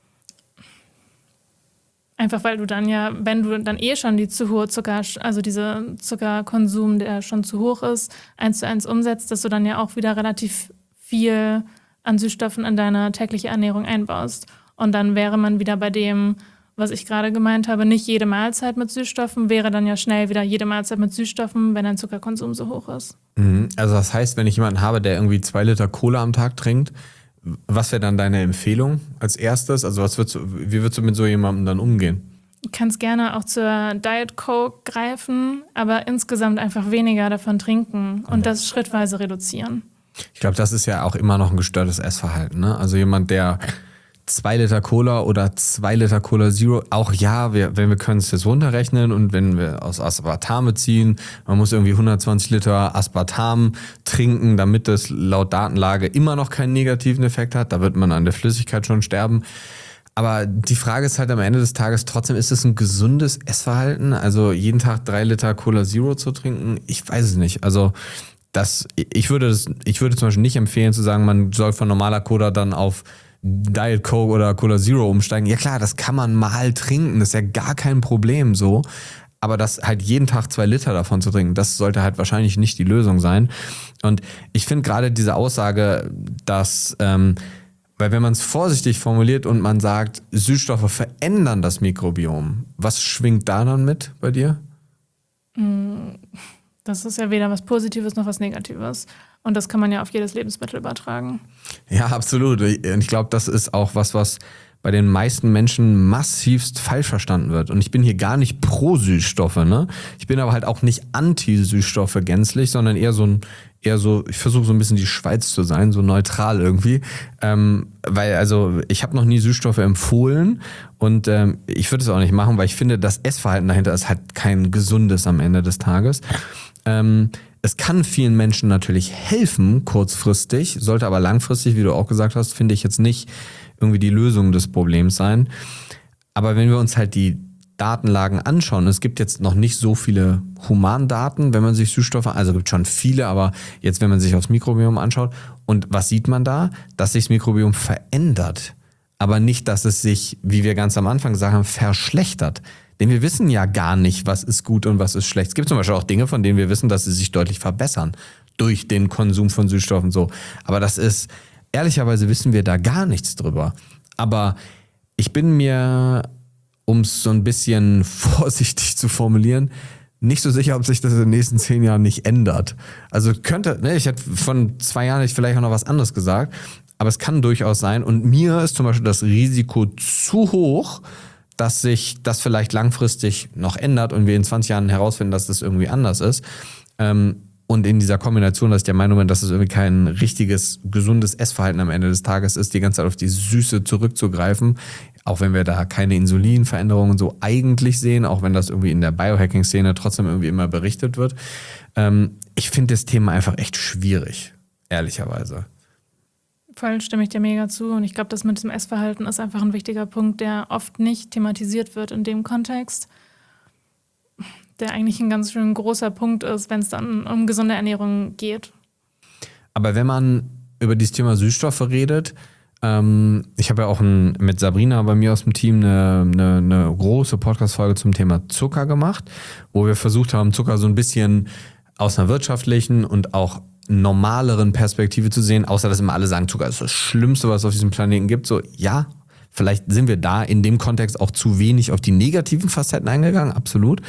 Einfach weil du dann ja, wenn du dann schon die zu hohe also diese Zuckerkonsum, der schon zu hoch ist, 1:1 umsetzt, dass du dann ja auch wieder relativ viel an Süßstoffen in deine tägliche Ernährung einbaust. Und dann wäre man wieder bei dem, was ich gerade gemeint habe, nicht jede Mahlzeit mit Süßstoffen, wäre dann ja schnell wieder jede Mahlzeit mit Süßstoffen, wenn dein Zuckerkonsum so hoch ist. Also das heißt, wenn ich jemanden habe, der irgendwie 2 Liter Cola am Tag trinkt, was wäre dann deine Empfehlung als erstes? Also wie würdest du mit so jemandem dann umgehen? Du kannst gerne auch zur Diet Coke greifen, aber insgesamt einfach weniger davon trinken und das schrittweise reduzieren. Ich glaube, das ist ja auch immer noch ein gestörtes Essverhalten, ne? Also jemand, der 2 Liter Cola oder 2 Liter Cola Zero, auch ja, wenn wir können es jetzt runterrechnen und wenn wir aus Aspartame ziehen, man muss irgendwie 120 Liter Aspartam trinken, damit das laut Datenlage immer noch keinen negativen Effekt hat, da wird man an der Flüssigkeit schon sterben. Aber die Frage ist halt am Ende des Tages trotzdem, ist es ein gesundes Essverhalten? Also jeden Tag 3 Liter Cola Zero zu trinken? Ich weiß es nicht. Also ich würde zum Beispiel nicht empfehlen zu sagen, man soll von normaler Cola dann auf Diet Coke oder Cola Zero umsteigen. Ja klar, das kann man mal trinken, das ist ja gar kein Problem so. Aber das halt jeden Tag 2 Liter davon zu trinken, das sollte halt wahrscheinlich nicht die Lösung sein. Und ich finde gerade diese Aussage, dass, weil wenn man es vorsichtig formuliert und man sagt, Süßstoffe verändern das Mikrobiom, was schwingt da dann mit bei dir? Das ist ja weder was Positives noch was Negatives. Und das kann man ja auf jedes Lebensmittel übertragen. Ja, absolut. Und ich glaube, das ist auch was bei den meisten Menschen massivst falsch verstanden wird. Und ich bin hier gar nicht pro Süßstoffe, ne? Ich bin aber halt auch nicht anti-Süßstoffe gänzlich, sondern eher so, ich versuche so ein bisschen die Schweiz zu sein, so neutral irgendwie. Weil, also, ich habe noch nie Süßstoffe empfohlen und ich würde es auch nicht machen, weil ich finde, das Essverhalten dahinter ist halt kein gesundes am Ende des Tages. Es kann vielen Menschen natürlich helfen, kurzfristig, sollte aber langfristig, wie du auch gesagt hast, finde ich jetzt nicht irgendwie die Lösung des Problems sein. Aber wenn wir uns halt die Datenlagen anschauen, es gibt jetzt noch nicht so viele Humandaten, wenn man sich Süßstoffe, also gibt schon viele, aber jetzt, wenn man sich aufs Mikrobiom anschaut, und was sieht man da? Dass sich das Mikrobiom verändert, aber nicht, dass es sich, wie wir ganz am Anfang gesagt haben, verschlechtert. Denn wir wissen ja gar nicht, was ist gut und was ist schlecht. Es gibt zum Beispiel auch Dinge, von denen wir wissen, dass sie sich deutlich verbessern durch den Konsum von Süßstoffen so. Aber das ist ehrlicherweise wissen wir da gar nichts drüber. Aber ich bin mir, um es so ein bisschen vorsichtig zu formulieren, nicht so sicher, ob sich das in den nächsten 10 Jahren nicht ändert. Also könnte, ich hätte von 2 Jahren vielleicht auch noch was anderes gesagt, aber es kann durchaus sein. Und mir ist zum Beispiel das Risiko zu hoch, dass sich das vielleicht langfristig noch ändert und wir in 20 Jahren herausfinden, dass das irgendwie anders ist. Und in dieser Kombination, dass ich der Meinung bin, dass es irgendwie kein richtiges, gesundes Essverhalten am Ende des Tages ist, die ganze Zeit auf die Süße zurückzugreifen, auch wenn wir da keine Insulinveränderungen so eigentlich sehen, auch wenn das irgendwie in der Biohacking-Szene trotzdem irgendwie immer berichtet wird. Ich finde das Thema einfach echt schwierig, ehrlicherweise. Voll stimme ich dir mega zu. Und ich glaube, das mit dem Essverhalten ist einfach ein wichtiger Punkt, der oft nicht thematisiert wird in dem Kontext, der eigentlich ein ganz schön großer Punkt ist, wenn es dann um gesunde Ernährung geht. Aber wenn man über dieses Thema Süßstoffe redet, ich habe ja auch mit Sabrina bei mir aus dem Team eine große Podcast-Folge zum Thema Zucker gemacht, wo wir versucht haben, Zucker so ein bisschen aus einer wirtschaftlichen und auch normaleren Perspektive zu sehen, außer dass immer alle sagen, Zucker ist das Schlimmste, was es auf diesem Planeten gibt. So, ja, vielleicht sind wir da in dem Kontext auch zu wenig auf die negativen Facetten eingegangen, absolut.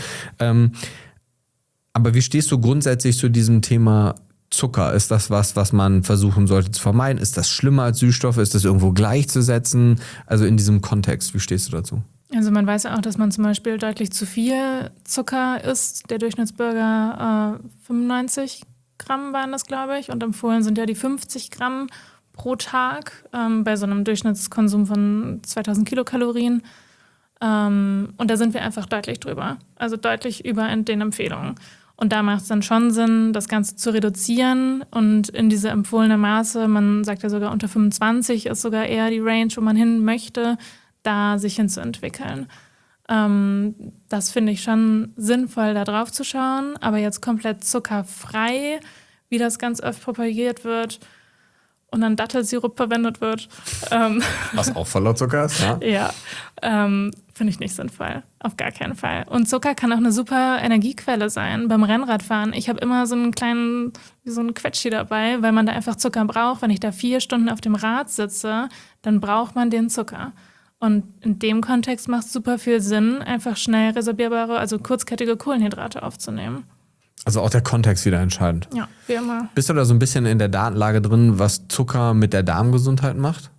Aber wie stehst du grundsätzlich zu diesem Thema Zucker? Ist das was man versuchen sollte zu vermeiden? Ist das schlimmer als Süßstoffe? Ist das irgendwo gleichzusetzen? Also in diesem Kontext, wie stehst du dazu? Also man weiß ja auch, dass man zum Beispiel deutlich zu viel Zucker isst. Der Durchschnittsbürger 95 Gramm waren das, glaube ich. Und empfohlen sind ja die 50 Gramm pro Tag bei so einem Durchschnittskonsum von 2000 Kilokalorien. Und da sind wir einfach deutlich drüber. Also deutlich über in den Empfehlungen. Und da macht es dann schon Sinn, das Ganze zu reduzieren und in diese empfohlene Maße, man sagt ja sogar unter 25 ist sogar eher die Range, wo man hin möchte, da sich hinzuentwickeln. Das finde ich schon sinnvoll, da drauf zu schauen. Aber jetzt komplett zuckerfrei, wie das ganz oft propagiert wird und dann Dattelsirup verwendet wird. Was auch voller Zucker ist, ja? Ja, finde ich nicht sinnvoll. Auf gar keinen Fall. Und Zucker kann auch eine super Energiequelle sein. Beim Rennradfahren, ich habe immer so einen kleinen, wie so einen Quetschi dabei, weil man da einfach Zucker braucht. Wenn ich da 4 Stunden auf dem Rad sitze, dann braucht man den Zucker. Und in dem Kontext macht es super viel Sinn, einfach schnell resorbierbare, also kurzkettige Kohlenhydrate aufzunehmen. Also auch der Kontext wieder entscheidend. Ja, wie immer. Bist du da so ein bisschen in der Datenlage drin, was Zucker mit der Darmgesundheit macht?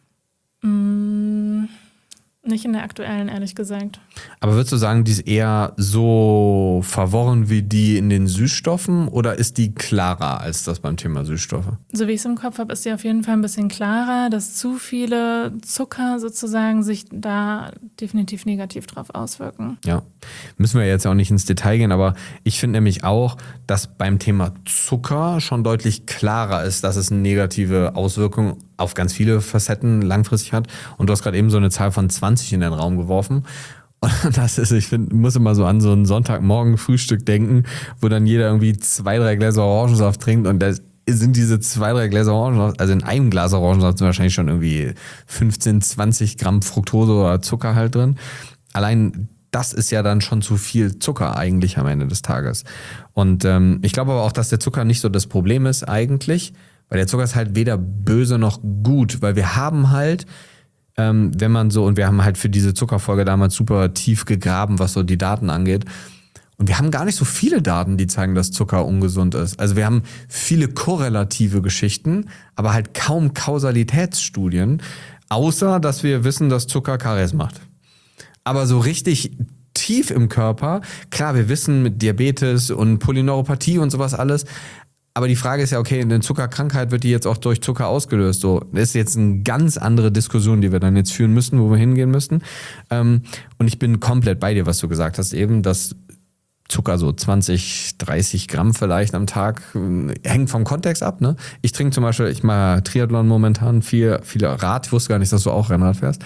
Nicht in der aktuellen, ehrlich gesagt. Aber würdest du sagen, die ist eher so verworren wie die in den Süßstoffen oder ist die klarer als das beim Thema Süßstoffe? So wie ich es im Kopf habe, ist die auf jeden Fall ein bisschen klarer, dass zu viele Zucker sozusagen sich da definitiv negativ drauf auswirken. Ja, müssen wir jetzt auch nicht ins Detail gehen, aber ich finde nämlich auch, dass beim Thema Zucker schon deutlich klarer ist, dass es eine negative Auswirkung auf ganz viele Facetten langfristig hat. Und du hast gerade eben so eine Zahl von 20 in den Raum geworfen. Und das ist, ich finde, muss immer so an so ein Sonntagmorgen-Frühstück denken, wo dann jeder irgendwie 2-3 Gläser Orangensaft trinkt und das sind diese 2-3 Gläser Orangensaft, also in einem Glas Orangensaft sind wahrscheinlich schon irgendwie 15, 20 Gramm Fructose oder Zucker halt drin. Allein das ist ja dann schon zu viel Zucker eigentlich am Ende des Tages. Und ich glaube aber auch, dass der Zucker nicht so das Problem ist eigentlich, weil der Zucker ist halt weder böse noch gut, weil wir haben halt, wenn man so, und wir haben halt für diese Zuckerfolge damals super tief gegraben, was so die Daten angeht. Und wir haben gar nicht so viele Daten, die zeigen, dass Zucker ungesund ist. Also wir haben viele korrelative Geschichten, aber halt kaum Kausalitätsstudien, außer dass wir wissen, dass Zucker Karies macht. Aber so richtig tief im Körper, klar, wir wissen mit Diabetes und Polyneuropathie und sowas alles, aber die Frage ist ja, okay, eine Zuckerkrankheit wird die jetzt auch durch Zucker ausgelöst. So, das ist jetzt eine ganz andere Diskussion, die wir dann jetzt führen müssen, wo wir hingehen müssen. Und ich bin komplett bei dir, was du gesagt hast, eben, dass Zucker so 20, 30 Gramm vielleicht am Tag, hängt vom Kontext ab. Ne? Ich trinke zum Beispiel, ich mache Triathlon momentan, viel Rad. Ich wusste gar nicht, dass du auch Rennrad fährst.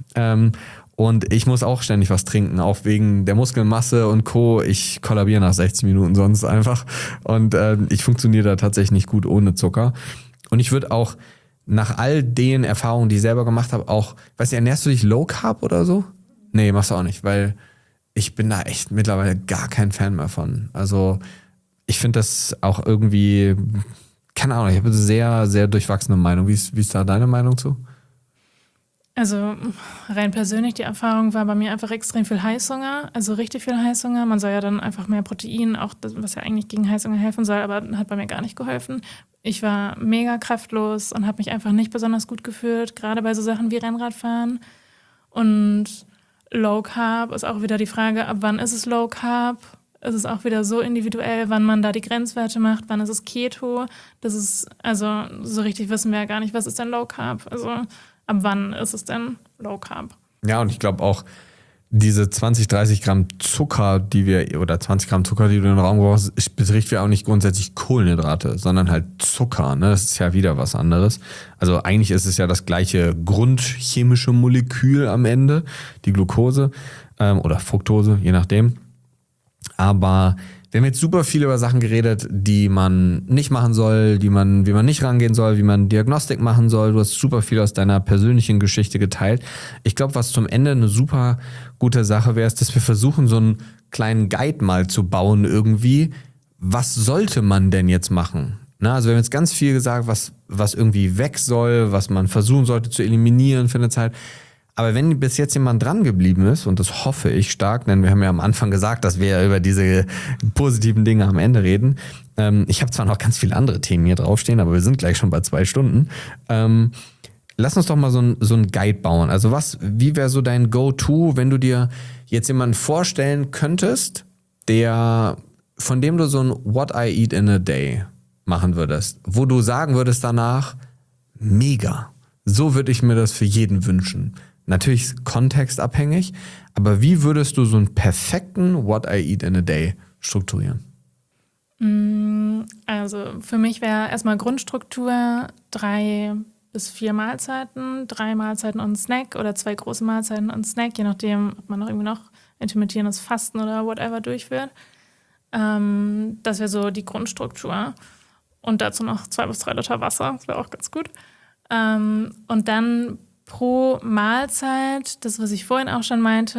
Und ich muss auch ständig was trinken, auch wegen der Muskelmasse und Co. Ich kollabiere nach 60 Minuten sonst einfach. Und ich funktioniere da tatsächlich nicht gut ohne Zucker. Und ich würde auch nach all den Erfahrungen, die ich selber gemacht habe, auch, weißt du, ernährst du dich Low Carb oder so? Nee, machst du auch nicht, weil ich bin da echt mittlerweile gar kein Fan mehr von. Also ich finde das auch irgendwie keine Ahnung, ich habe eine sehr, sehr durchwachsene Meinung. Wie ist da deine Meinung zu? Also rein persönlich, die Erfahrung war bei mir einfach extrem viel Heißhunger, also richtig viel Heißhunger. Man soll ja dann einfach mehr Protein, auch das, was ja eigentlich gegen Heißhunger helfen soll, aber hat bei mir gar nicht geholfen. Ich war mega kraftlos und habe mich einfach nicht besonders gut gefühlt, gerade bei so Sachen wie Rennradfahren. Und Low Carb ist auch wieder die Frage, ab wann ist es Low Carb? Es ist auch wieder so individuell, wann man da die Grenzwerte macht, wann ist es Keto. Das ist, also so richtig wissen wir ja gar nicht, was ist denn Low Carb? Also ab wann ist es denn Low Carb? Ja, und ich glaube auch, diese 20, 30 Gramm Zucker, oder 20 Gramm Zucker, die du in den Raum brauchst, betrifft ja auch nicht grundsätzlich Kohlenhydrate, sondern halt Zucker. Ne? Das ist ja wieder was anderes. Also eigentlich ist es ja das gleiche grundchemische Molekül am Ende, die Glucose oder Fructose, je nachdem. Aber wir haben jetzt super viel über Sachen geredet, die man nicht machen soll, wie man nicht rangehen soll, wie man Diagnostik machen soll. Du hast super viel aus deiner persönlichen Geschichte geteilt. Ich glaube, was zum Ende eine super gute Sache wäre, ist, dass wir versuchen, so einen kleinen Guide mal zu bauen irgendwie. Was sollte man denn jetzt machen? Na, also wir haben jetzt ganz viel gesagt, was irgendwie weg soll, was man versuchen sollte zu eliminieren für eine Zeit. Aber wenn bis jetzt jemand dran geblieben ist, und das hoffe ich stark, denn wir haben ja am Anfang gesagt, dass wir über diese positiven Dinge am Ende reden. Ich habe zwar noch ganz viele andere Themen hier draufstehen, aber wir sind gleich schon bei 2 Stunden. Lass uns doch mal so ein Guide bauen. Also wie wäre so dein Go-To, wenn du dir jetzt jemanden vorstellen könntest, von dem du so ein What I Eat in a Day machen würdest, wo du sagen würdest danach, mega, so würde ich mir das für jeden wünschen. Natürlich kontextabhängig, aber wie würdest du so einen perfekten What I Eat in a Day strukturieren? Also für mich wäre erstmal Grundstruktur 3 bis 4 Mahlzeiten, 3 Mahlzeiten und Snack oder 2 große Mahlzeiten und Snack, je nachdem, ob man noch irgendwie noch intermittierendes Fasten oder whatever durchführt. Das wäre so die Grundstruktur. Und dazu noch 2 bis 3 Liter Wasser, das wäre auch ganz gut. Und dann pro Mahlzeit, das, was ich vorhin auch schon meinte,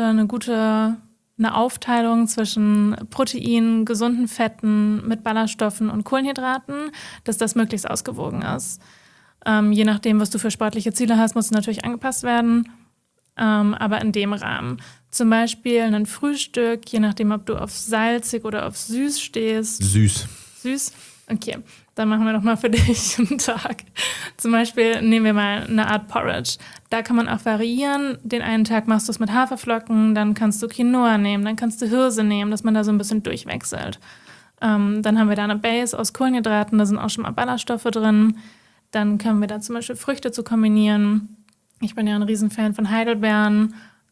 eine Aufteilung zwischen Proteinen, gesunden Fetten mit Ballaststoffen und Kohlenhydraten, dass das möglichst ausgewogen ist. Je nachdem, was du für sportliche Ziele hast, muss es natürlich angepasst werden, aber in dem Rahmen. Zum Beispiel ein Frühstück, je nachdem, ob du auf salzig oder auf süß stehst. Süß? Okay, dann machen wir doch mal für dich einen Tag. Zum Beispiel nehmen wir mal eine Art Porridge. Da kann man auch variieren. Den einen Tag machst du es mit Haferflocken, dann kannst du Quinoa nehmen, dann kannst du Hirse nehmen, dass man da so ein bisschen durchwechselt. Dann haben wir da eine Base aus Kohlenhydraten, da sind auch schon mal Ballaststoffe drin. Dann können wir da zum Beispiel Früchte zu kombinieren. Ich bin ja ein Riesenfan von Heidelbeeren.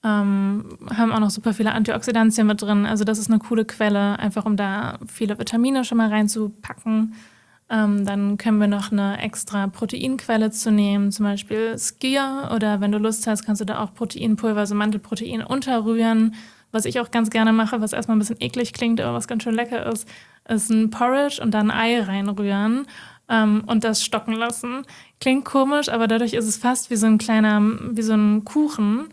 Haben auch noch super viele Antioxidantien mit drin. Also das ist eine coole Quelle, einfach um da viele Vitamine schon mal reinzupacken. Dann können wir noch eine extra Proteinquelle zu nehmen, zum Beispiel Skyr. Oder wenn du Lust hast, kannst du da auch Proteinpulver, also Mandelprotein unterrühren. Was ich auch ganz gerne mache, was erstmal ein bisschen eklig klingt, aber was ganz schön lecker ist ein Porridge und dann ein Ei reinrühren und das stocken lassen. Klingt komisch, aber dadurch ist es fast wie so ein Kuchen.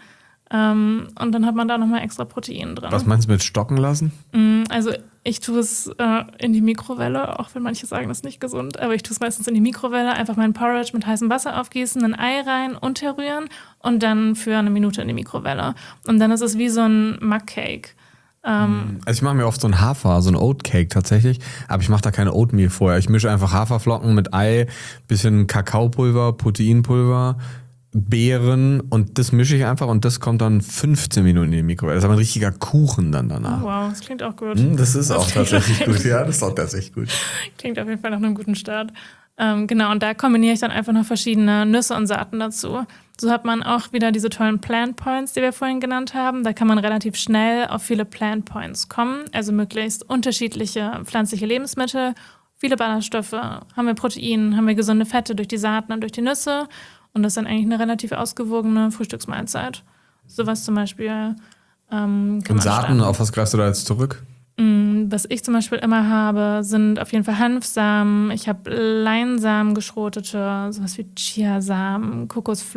Und dann hat man da nochmal extra Protein drin. Was meinst du mit stocken lassen? Also ich tue es in die Mikrowelle, auch wenn manche sagen, das ist nicht gesund, aber ich tue es meistens in die Mikrowelle, einfach meinen Porridge mit heißem Wasser aufgießen, ein Ei rein, unterrühren und dann für 1 Minute in die Mikrowelle. Und dann ist es wie so ein Mug-Cake. Also ich mache mir oft so ein Oat-Cake tatsächlich, aber ich mache da keine Oatmeal vorher. Ich mische einfach Haferflocken mit Ei, bisschen Kakaopulver, Proteinpulver, Beeren und das mische ich einfach und das kommt dann 15 Minuten in die Mikrowelle. Das ist aber ein richtiger Kuchen dann danach. Oh, wow, das klingt auch gut. Das ist auch tatsächlich gut. Ja, das ist auch tatsächlich gut. Klingt auf jeden Fall nach einem guten Start. Genau, und da kombiniere ich dann einfach noch verschiedene Nüsse und Saaten dazu. So hat man auch wieder diese tollen Plant Points, die wir vorhin genannt haben. Da kann man relativ schnell auf viele Plant Points kommen, also möglichst unterschiedliche pflanzliche Lebensmittel, viele Ballaststoffe, haben wir Protein, haben wir gesunde Fette durch die Saaten und durch die Nüsse. Und das ist dann eigentlich eine relativ ausgewogene Frühstücksmahlzeit. Sowas zum Beispiel kann man und Saaten, starten. auf was greifst du da jetzt zurück? Was ich zum Beispiel immer habe, sind auf jeden Fall Hanfsamen. Ich habe Leinsamen, geschrotete, sowas wie Chiasamen,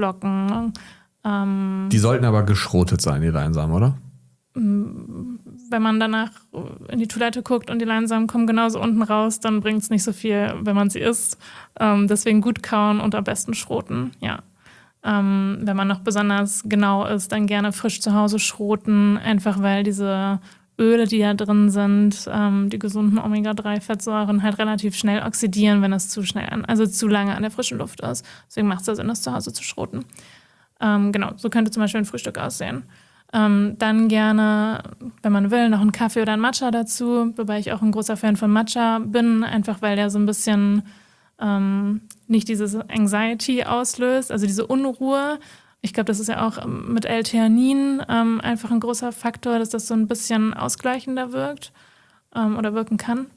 Kokosflocken. Die sollten aber geschrotet sein, die Leinsamen, oder? Wenn wenn man danach in die Toilette guckt und die Leinsamen kommen genauso unten raus, dann bringt es nicht so viel, wenn man sie isst. Deswegen gut kauen und am besten schroten, ja. Wenn man noch besonders genau ist, dann gerne frisch zu Hause schroten, einfach weil diese Öle, die da drin sind, die gesunden Omega-3-Fettsäuren halt relativ schnell oxidieren, wenn es zu lange an der frischen Luft ist. Deswegen macht es da Sinn, das zu Hause zu schroten. Genau, so könnte zum Beispiel ein Frühstück aussehen. Dann gerne, wenn man will, noch einen Kaffee oder einen Matcha dazu, wobei ich auch ein großer Fan von Matcha bin, einfach weil der so ein bisschen nicht dieses Anxiety auslöst, also diese Unruhe. Ich glaube, das ist ja auch mit L-Theanin einfach ein großer Faktor, dass das so ein bisschen ausgleichender wirkt oder wirken kann.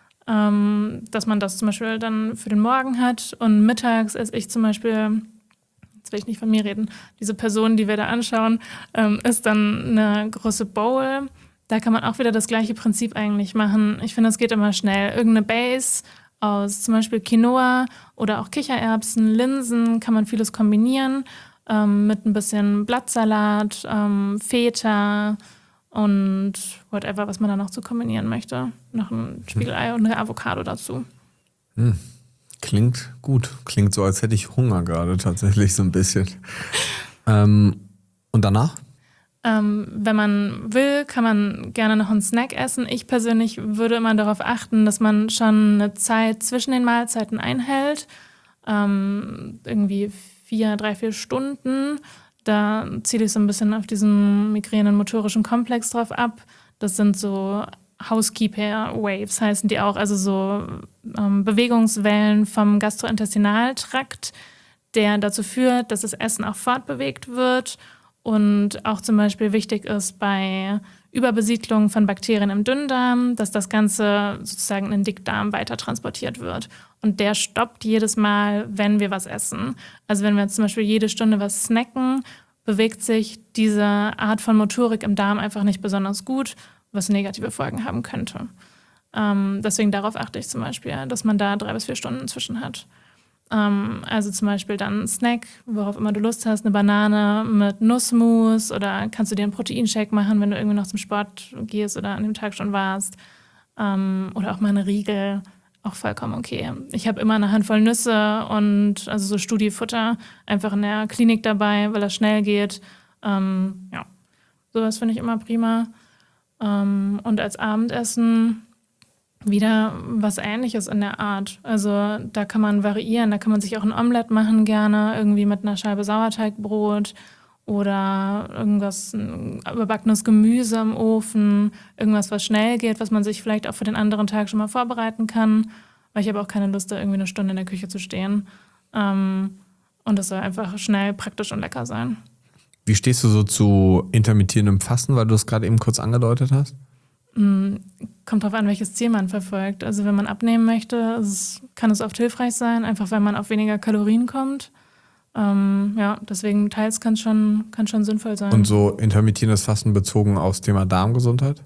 Dass man das zum Beispiel dann für den Morgen hat und mittags esse ich zum Beispiel, jetzt will ich nicht von mir reden, diese Person, die wir da anschauen, ist dann eine große Bowl. Da kann man auch wieder das gleiche Prinzip eigentlich machen. Ich finde, es geht immer schnell. Irgendeine Base aus zum Beispiel Quinoa oder auch Kichererbsen, Linsen, kann man vieles kombinieren mit ein bisschen Blattsalat, Feta und whatever, was man da noch zu kombinieren möchte. Noch ein Spiegelei und eine Avocado dazu. Klingt gut. Klingt so, als hätte ich Hunger gerade tatsächlich so ein bisschen. Und danach? Wenn man will, kann man gerne noch einen Snack essen. Ich persönlich würde immer darauf achten, dass man schon eine Zeit zwischen den Mahlzeiten einhält. Irgendwie 3-4 Stunden. Da ziele ich so ein bisschen auf diesen migränen motorischen Komplex drauf ab. Das sind so Housekeeper-Waves heißen die auch, also so Bewegungswellen vom Gastrointestinaltrakt, der dazu führt, dass das Essen auch fortbewegt wird und auch zum Beispiel wichtig ist bei Überbesiedlung von Bakterien im Dünndarm, dass das Ganze sozusagen in den Dickdarm weiter transportiert wird. Und der stoppt jedes Mal, wenn wir was essen. Also wenn wir jetzt zum Beispiel jede Stunde was snacken, bewegt sich diese Art von Motorik im Darm einfach nicht besonders gut, was negative Folgen haben könnte. Deswegen darauf achte ich zum Beispiel, dass man da 3 bis 4 Stunden zwischen hat. Also zum Beispiel dann ein Snack, worauf immer du Lust hast, eine Banane mit Nussmus oder kannst du dir einen Proteinshake machen, wenn du irgendwie noch zum Sport gehst oder an dem Tag schon warst. Oder auch mal eine Riegel, auch vollkommen okay. Ich habe immer eine Handvoll Nüsse und also so Studi-Futter einfach in der Klinik dabei, weil das schnell geht. Ja, sowas finde ich immer prima. Und als Abendessen wieder was Ähnliches in der Art. Also da kann man variieren, da kann man sich auch ein Omelett machen gerne, irgendwie mit einer Scheibe Sauerteigbrot oder irgendwas, überbackenes Gemüse im Ofen, irgendwas, was schnell geht, was man sich vielleicht auch für den anderen Tag schon mal vorbereiten kann, weil ich habe auch keine Lust, da irgendwie eine Stunde in der Küche zu stehen. Und das soll einfach schnell, praktisch und lecker sein. Wie stehst du so zu intermittierendem Fasten, weil du es gerade eben kurz angedeutet hast? Kommt drauf an, welches Ziel man verfolgt. Also wenn man abnehmen möchte, kann es oft hilfreich sein, einfach weil man auf weniger Kalorien kommt. Ja, deswegen teils kann schon sinnvoll sein. Und so intermittierendes Fasten bezogen aufs Thema Darmgesundheit?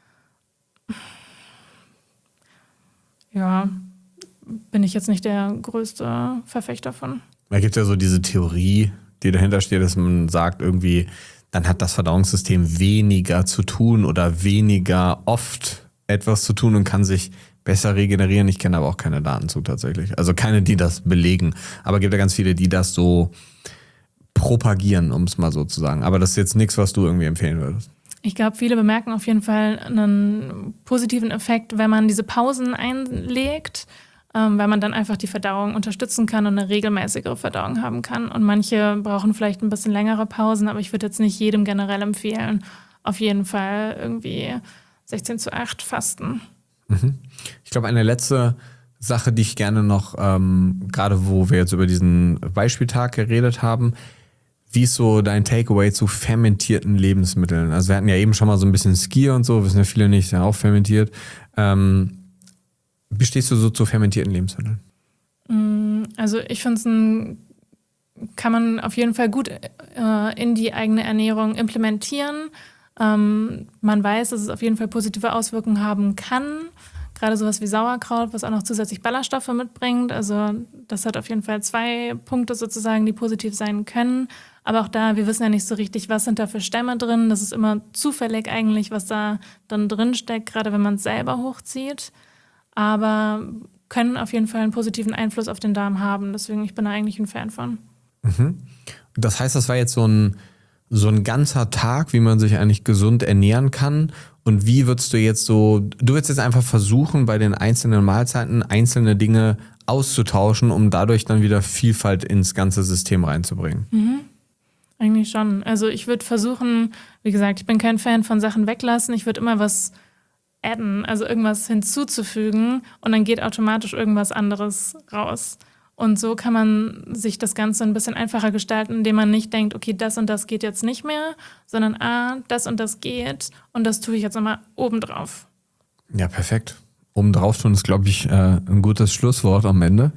Ja, bin ich jetzt nicht der größte Verfechter von. Da gibt es ja so diese Theorie, die dahinter steht, dass man sagt irgendwie, dann hat das Verdauungssystem weniger zu tun oder weniger oft etwas zu tun und kann sich besser regenerieren. Ich kenne aber auch keine Daten zu tatsächlich. Also keine, die das belegen. Aber es gibt ja ganz viele, die das so propagieren, um es mal so zu sagen. Aber das ist jetzt nichts, was du irgendwie empfehlen würdest. Ich glaube, viele bemerken auf jeden Fall einen positiven Effekt, wenn man diese Pausen einlegt, weil man dann einfach die Verdauung unterstützen kann und eine regelmäßigere Verdauung haben kann. Und manche brauchen vielleicht ein bisschen längere Pausen, aber ich würde jetzt nicht jedem generell empfehlen, auf jeden Fall irgendwie 16:8 fasten. Ich glaube, eine letzte Sache, die ich gerne noch, gerade wo wir jetzt über diesen Beispieltag geredet haben, wie ist so dein Takeaway zu fermentierten Lebensmitteln? Also wir hatten ja eben schon mal so ein bisschen Skier und so, wissen ja viele nicht, ist ja auch fermentiert. Wie stehst du so zu fermentierten Lebensmitteln? Also ich finde es kann man auf jeden Fall gut in die eigene Ernährung implementieren. Man weiß, dass es auf jeden Fall positive Auswirkungen haben kann, gerade sowas wie Sauerkraut, was auch noch zusätzlich Ballaststoffe mitbringt. Also das hat auf jeden Fall 2 Punkte sozusagen, die positiv sein können. Aber auch da, wir wissen ja nicht so richtig, was sind da für Stämme drin. Das ist immer zufällig eigentlich, was da dann drin steckt, gerade wenn man es selber hochzieht. Aber können auf jeden Fall einen positiven Einfluss auf den Darm haben. Deswegen, ich bin da eigentlich ein Fan von. Das heißt, das war jetzt so ein ganzer Tag, wie man sich eigentlich gesund ernähren kann. Und wie würdest du jetzt einfach versuchen, bei den einzelnen Mahlzeiten einzelne Dinge auszutauschen, um dadurch dann wieder Vielfalt ins ganze System reinzubringen? Eigentlich schon. Also ich würde versuchen, wie gesagt, ich bin kein Fan von Sachen weglassen. Ich würde immer was adden, also irgendwas hinzuzufügen und dann geht automatisch irgendwas anderes raus. Und so kann man sich das Ganze ein bisschen einfacher gestalten, indem man nicht denkt, okay, das und das geht jetzt nicht mehr, sondern das und das geht und das tue ich jetzt nochmal obendrauf. Ja, perfekt. Obendrauf tun ist, glaube ich, ein gutes Schlusswort am Ende.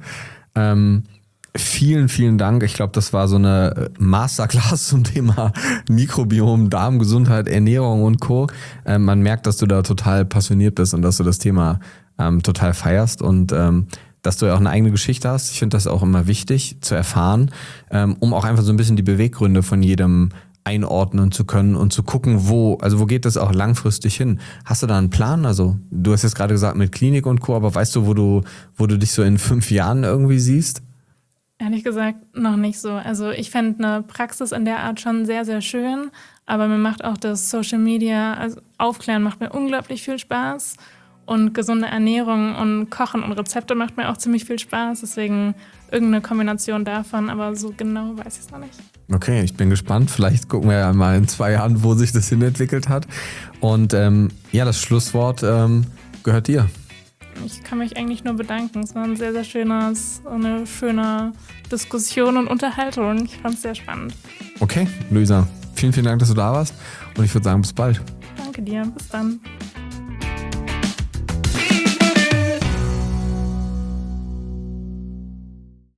Vielen, vielen Dank. Ich glaube, das war so eine Masterclass zum Thema Mikrobiom, Darmgesundheit, Ernährung und Co. Man merkt, dass du da total passioniert bist und dass du das Thema total feierst und dass du ja auch eine eigene Geschichte hast. Ich finde das auch immer wichtig zu erfahren, um auch einfach so ein bisschen die Beweggründe von jedem einordnen zu können und zu gucken, wo geht das auch langfristig hin? Hast du da einen Plan? Also du hast jetzt gerade gesagt mit Klinik und Co., aber weißt du, wo du dich so in 5 Jahren irgendwie siehst? Ehrlich gesagt noch nicht so. Also ich fände eine Praxis in der Art schon sehr, sehr schön, aber mir macht auch das Social Media, also Aufklären macht mir unglaublich viel Spaß und gesunde Ernährung und Kochen und Rezepte macht mir auch ziemlich viel Spaß, deswegen irgendeine Kombination davon, aber so genau weiß ich es noch nicht. Okay, ich bin gespannt. Vielleicht gucken wir ja mal in 2 Jahren, wo sich das hinentwickelt hat. Und das Schlusswort gehört dir. Ich kann mich eigentlich nur bedanken. Es war eine sehr schöne Diskussion und Unterhaltung. Ich fand es sehr spannend. Okay, Luisa, vielen, vielen Dank, dass du da warst. Und ich würde sagen, bis bald. Danke dir. Bis dann.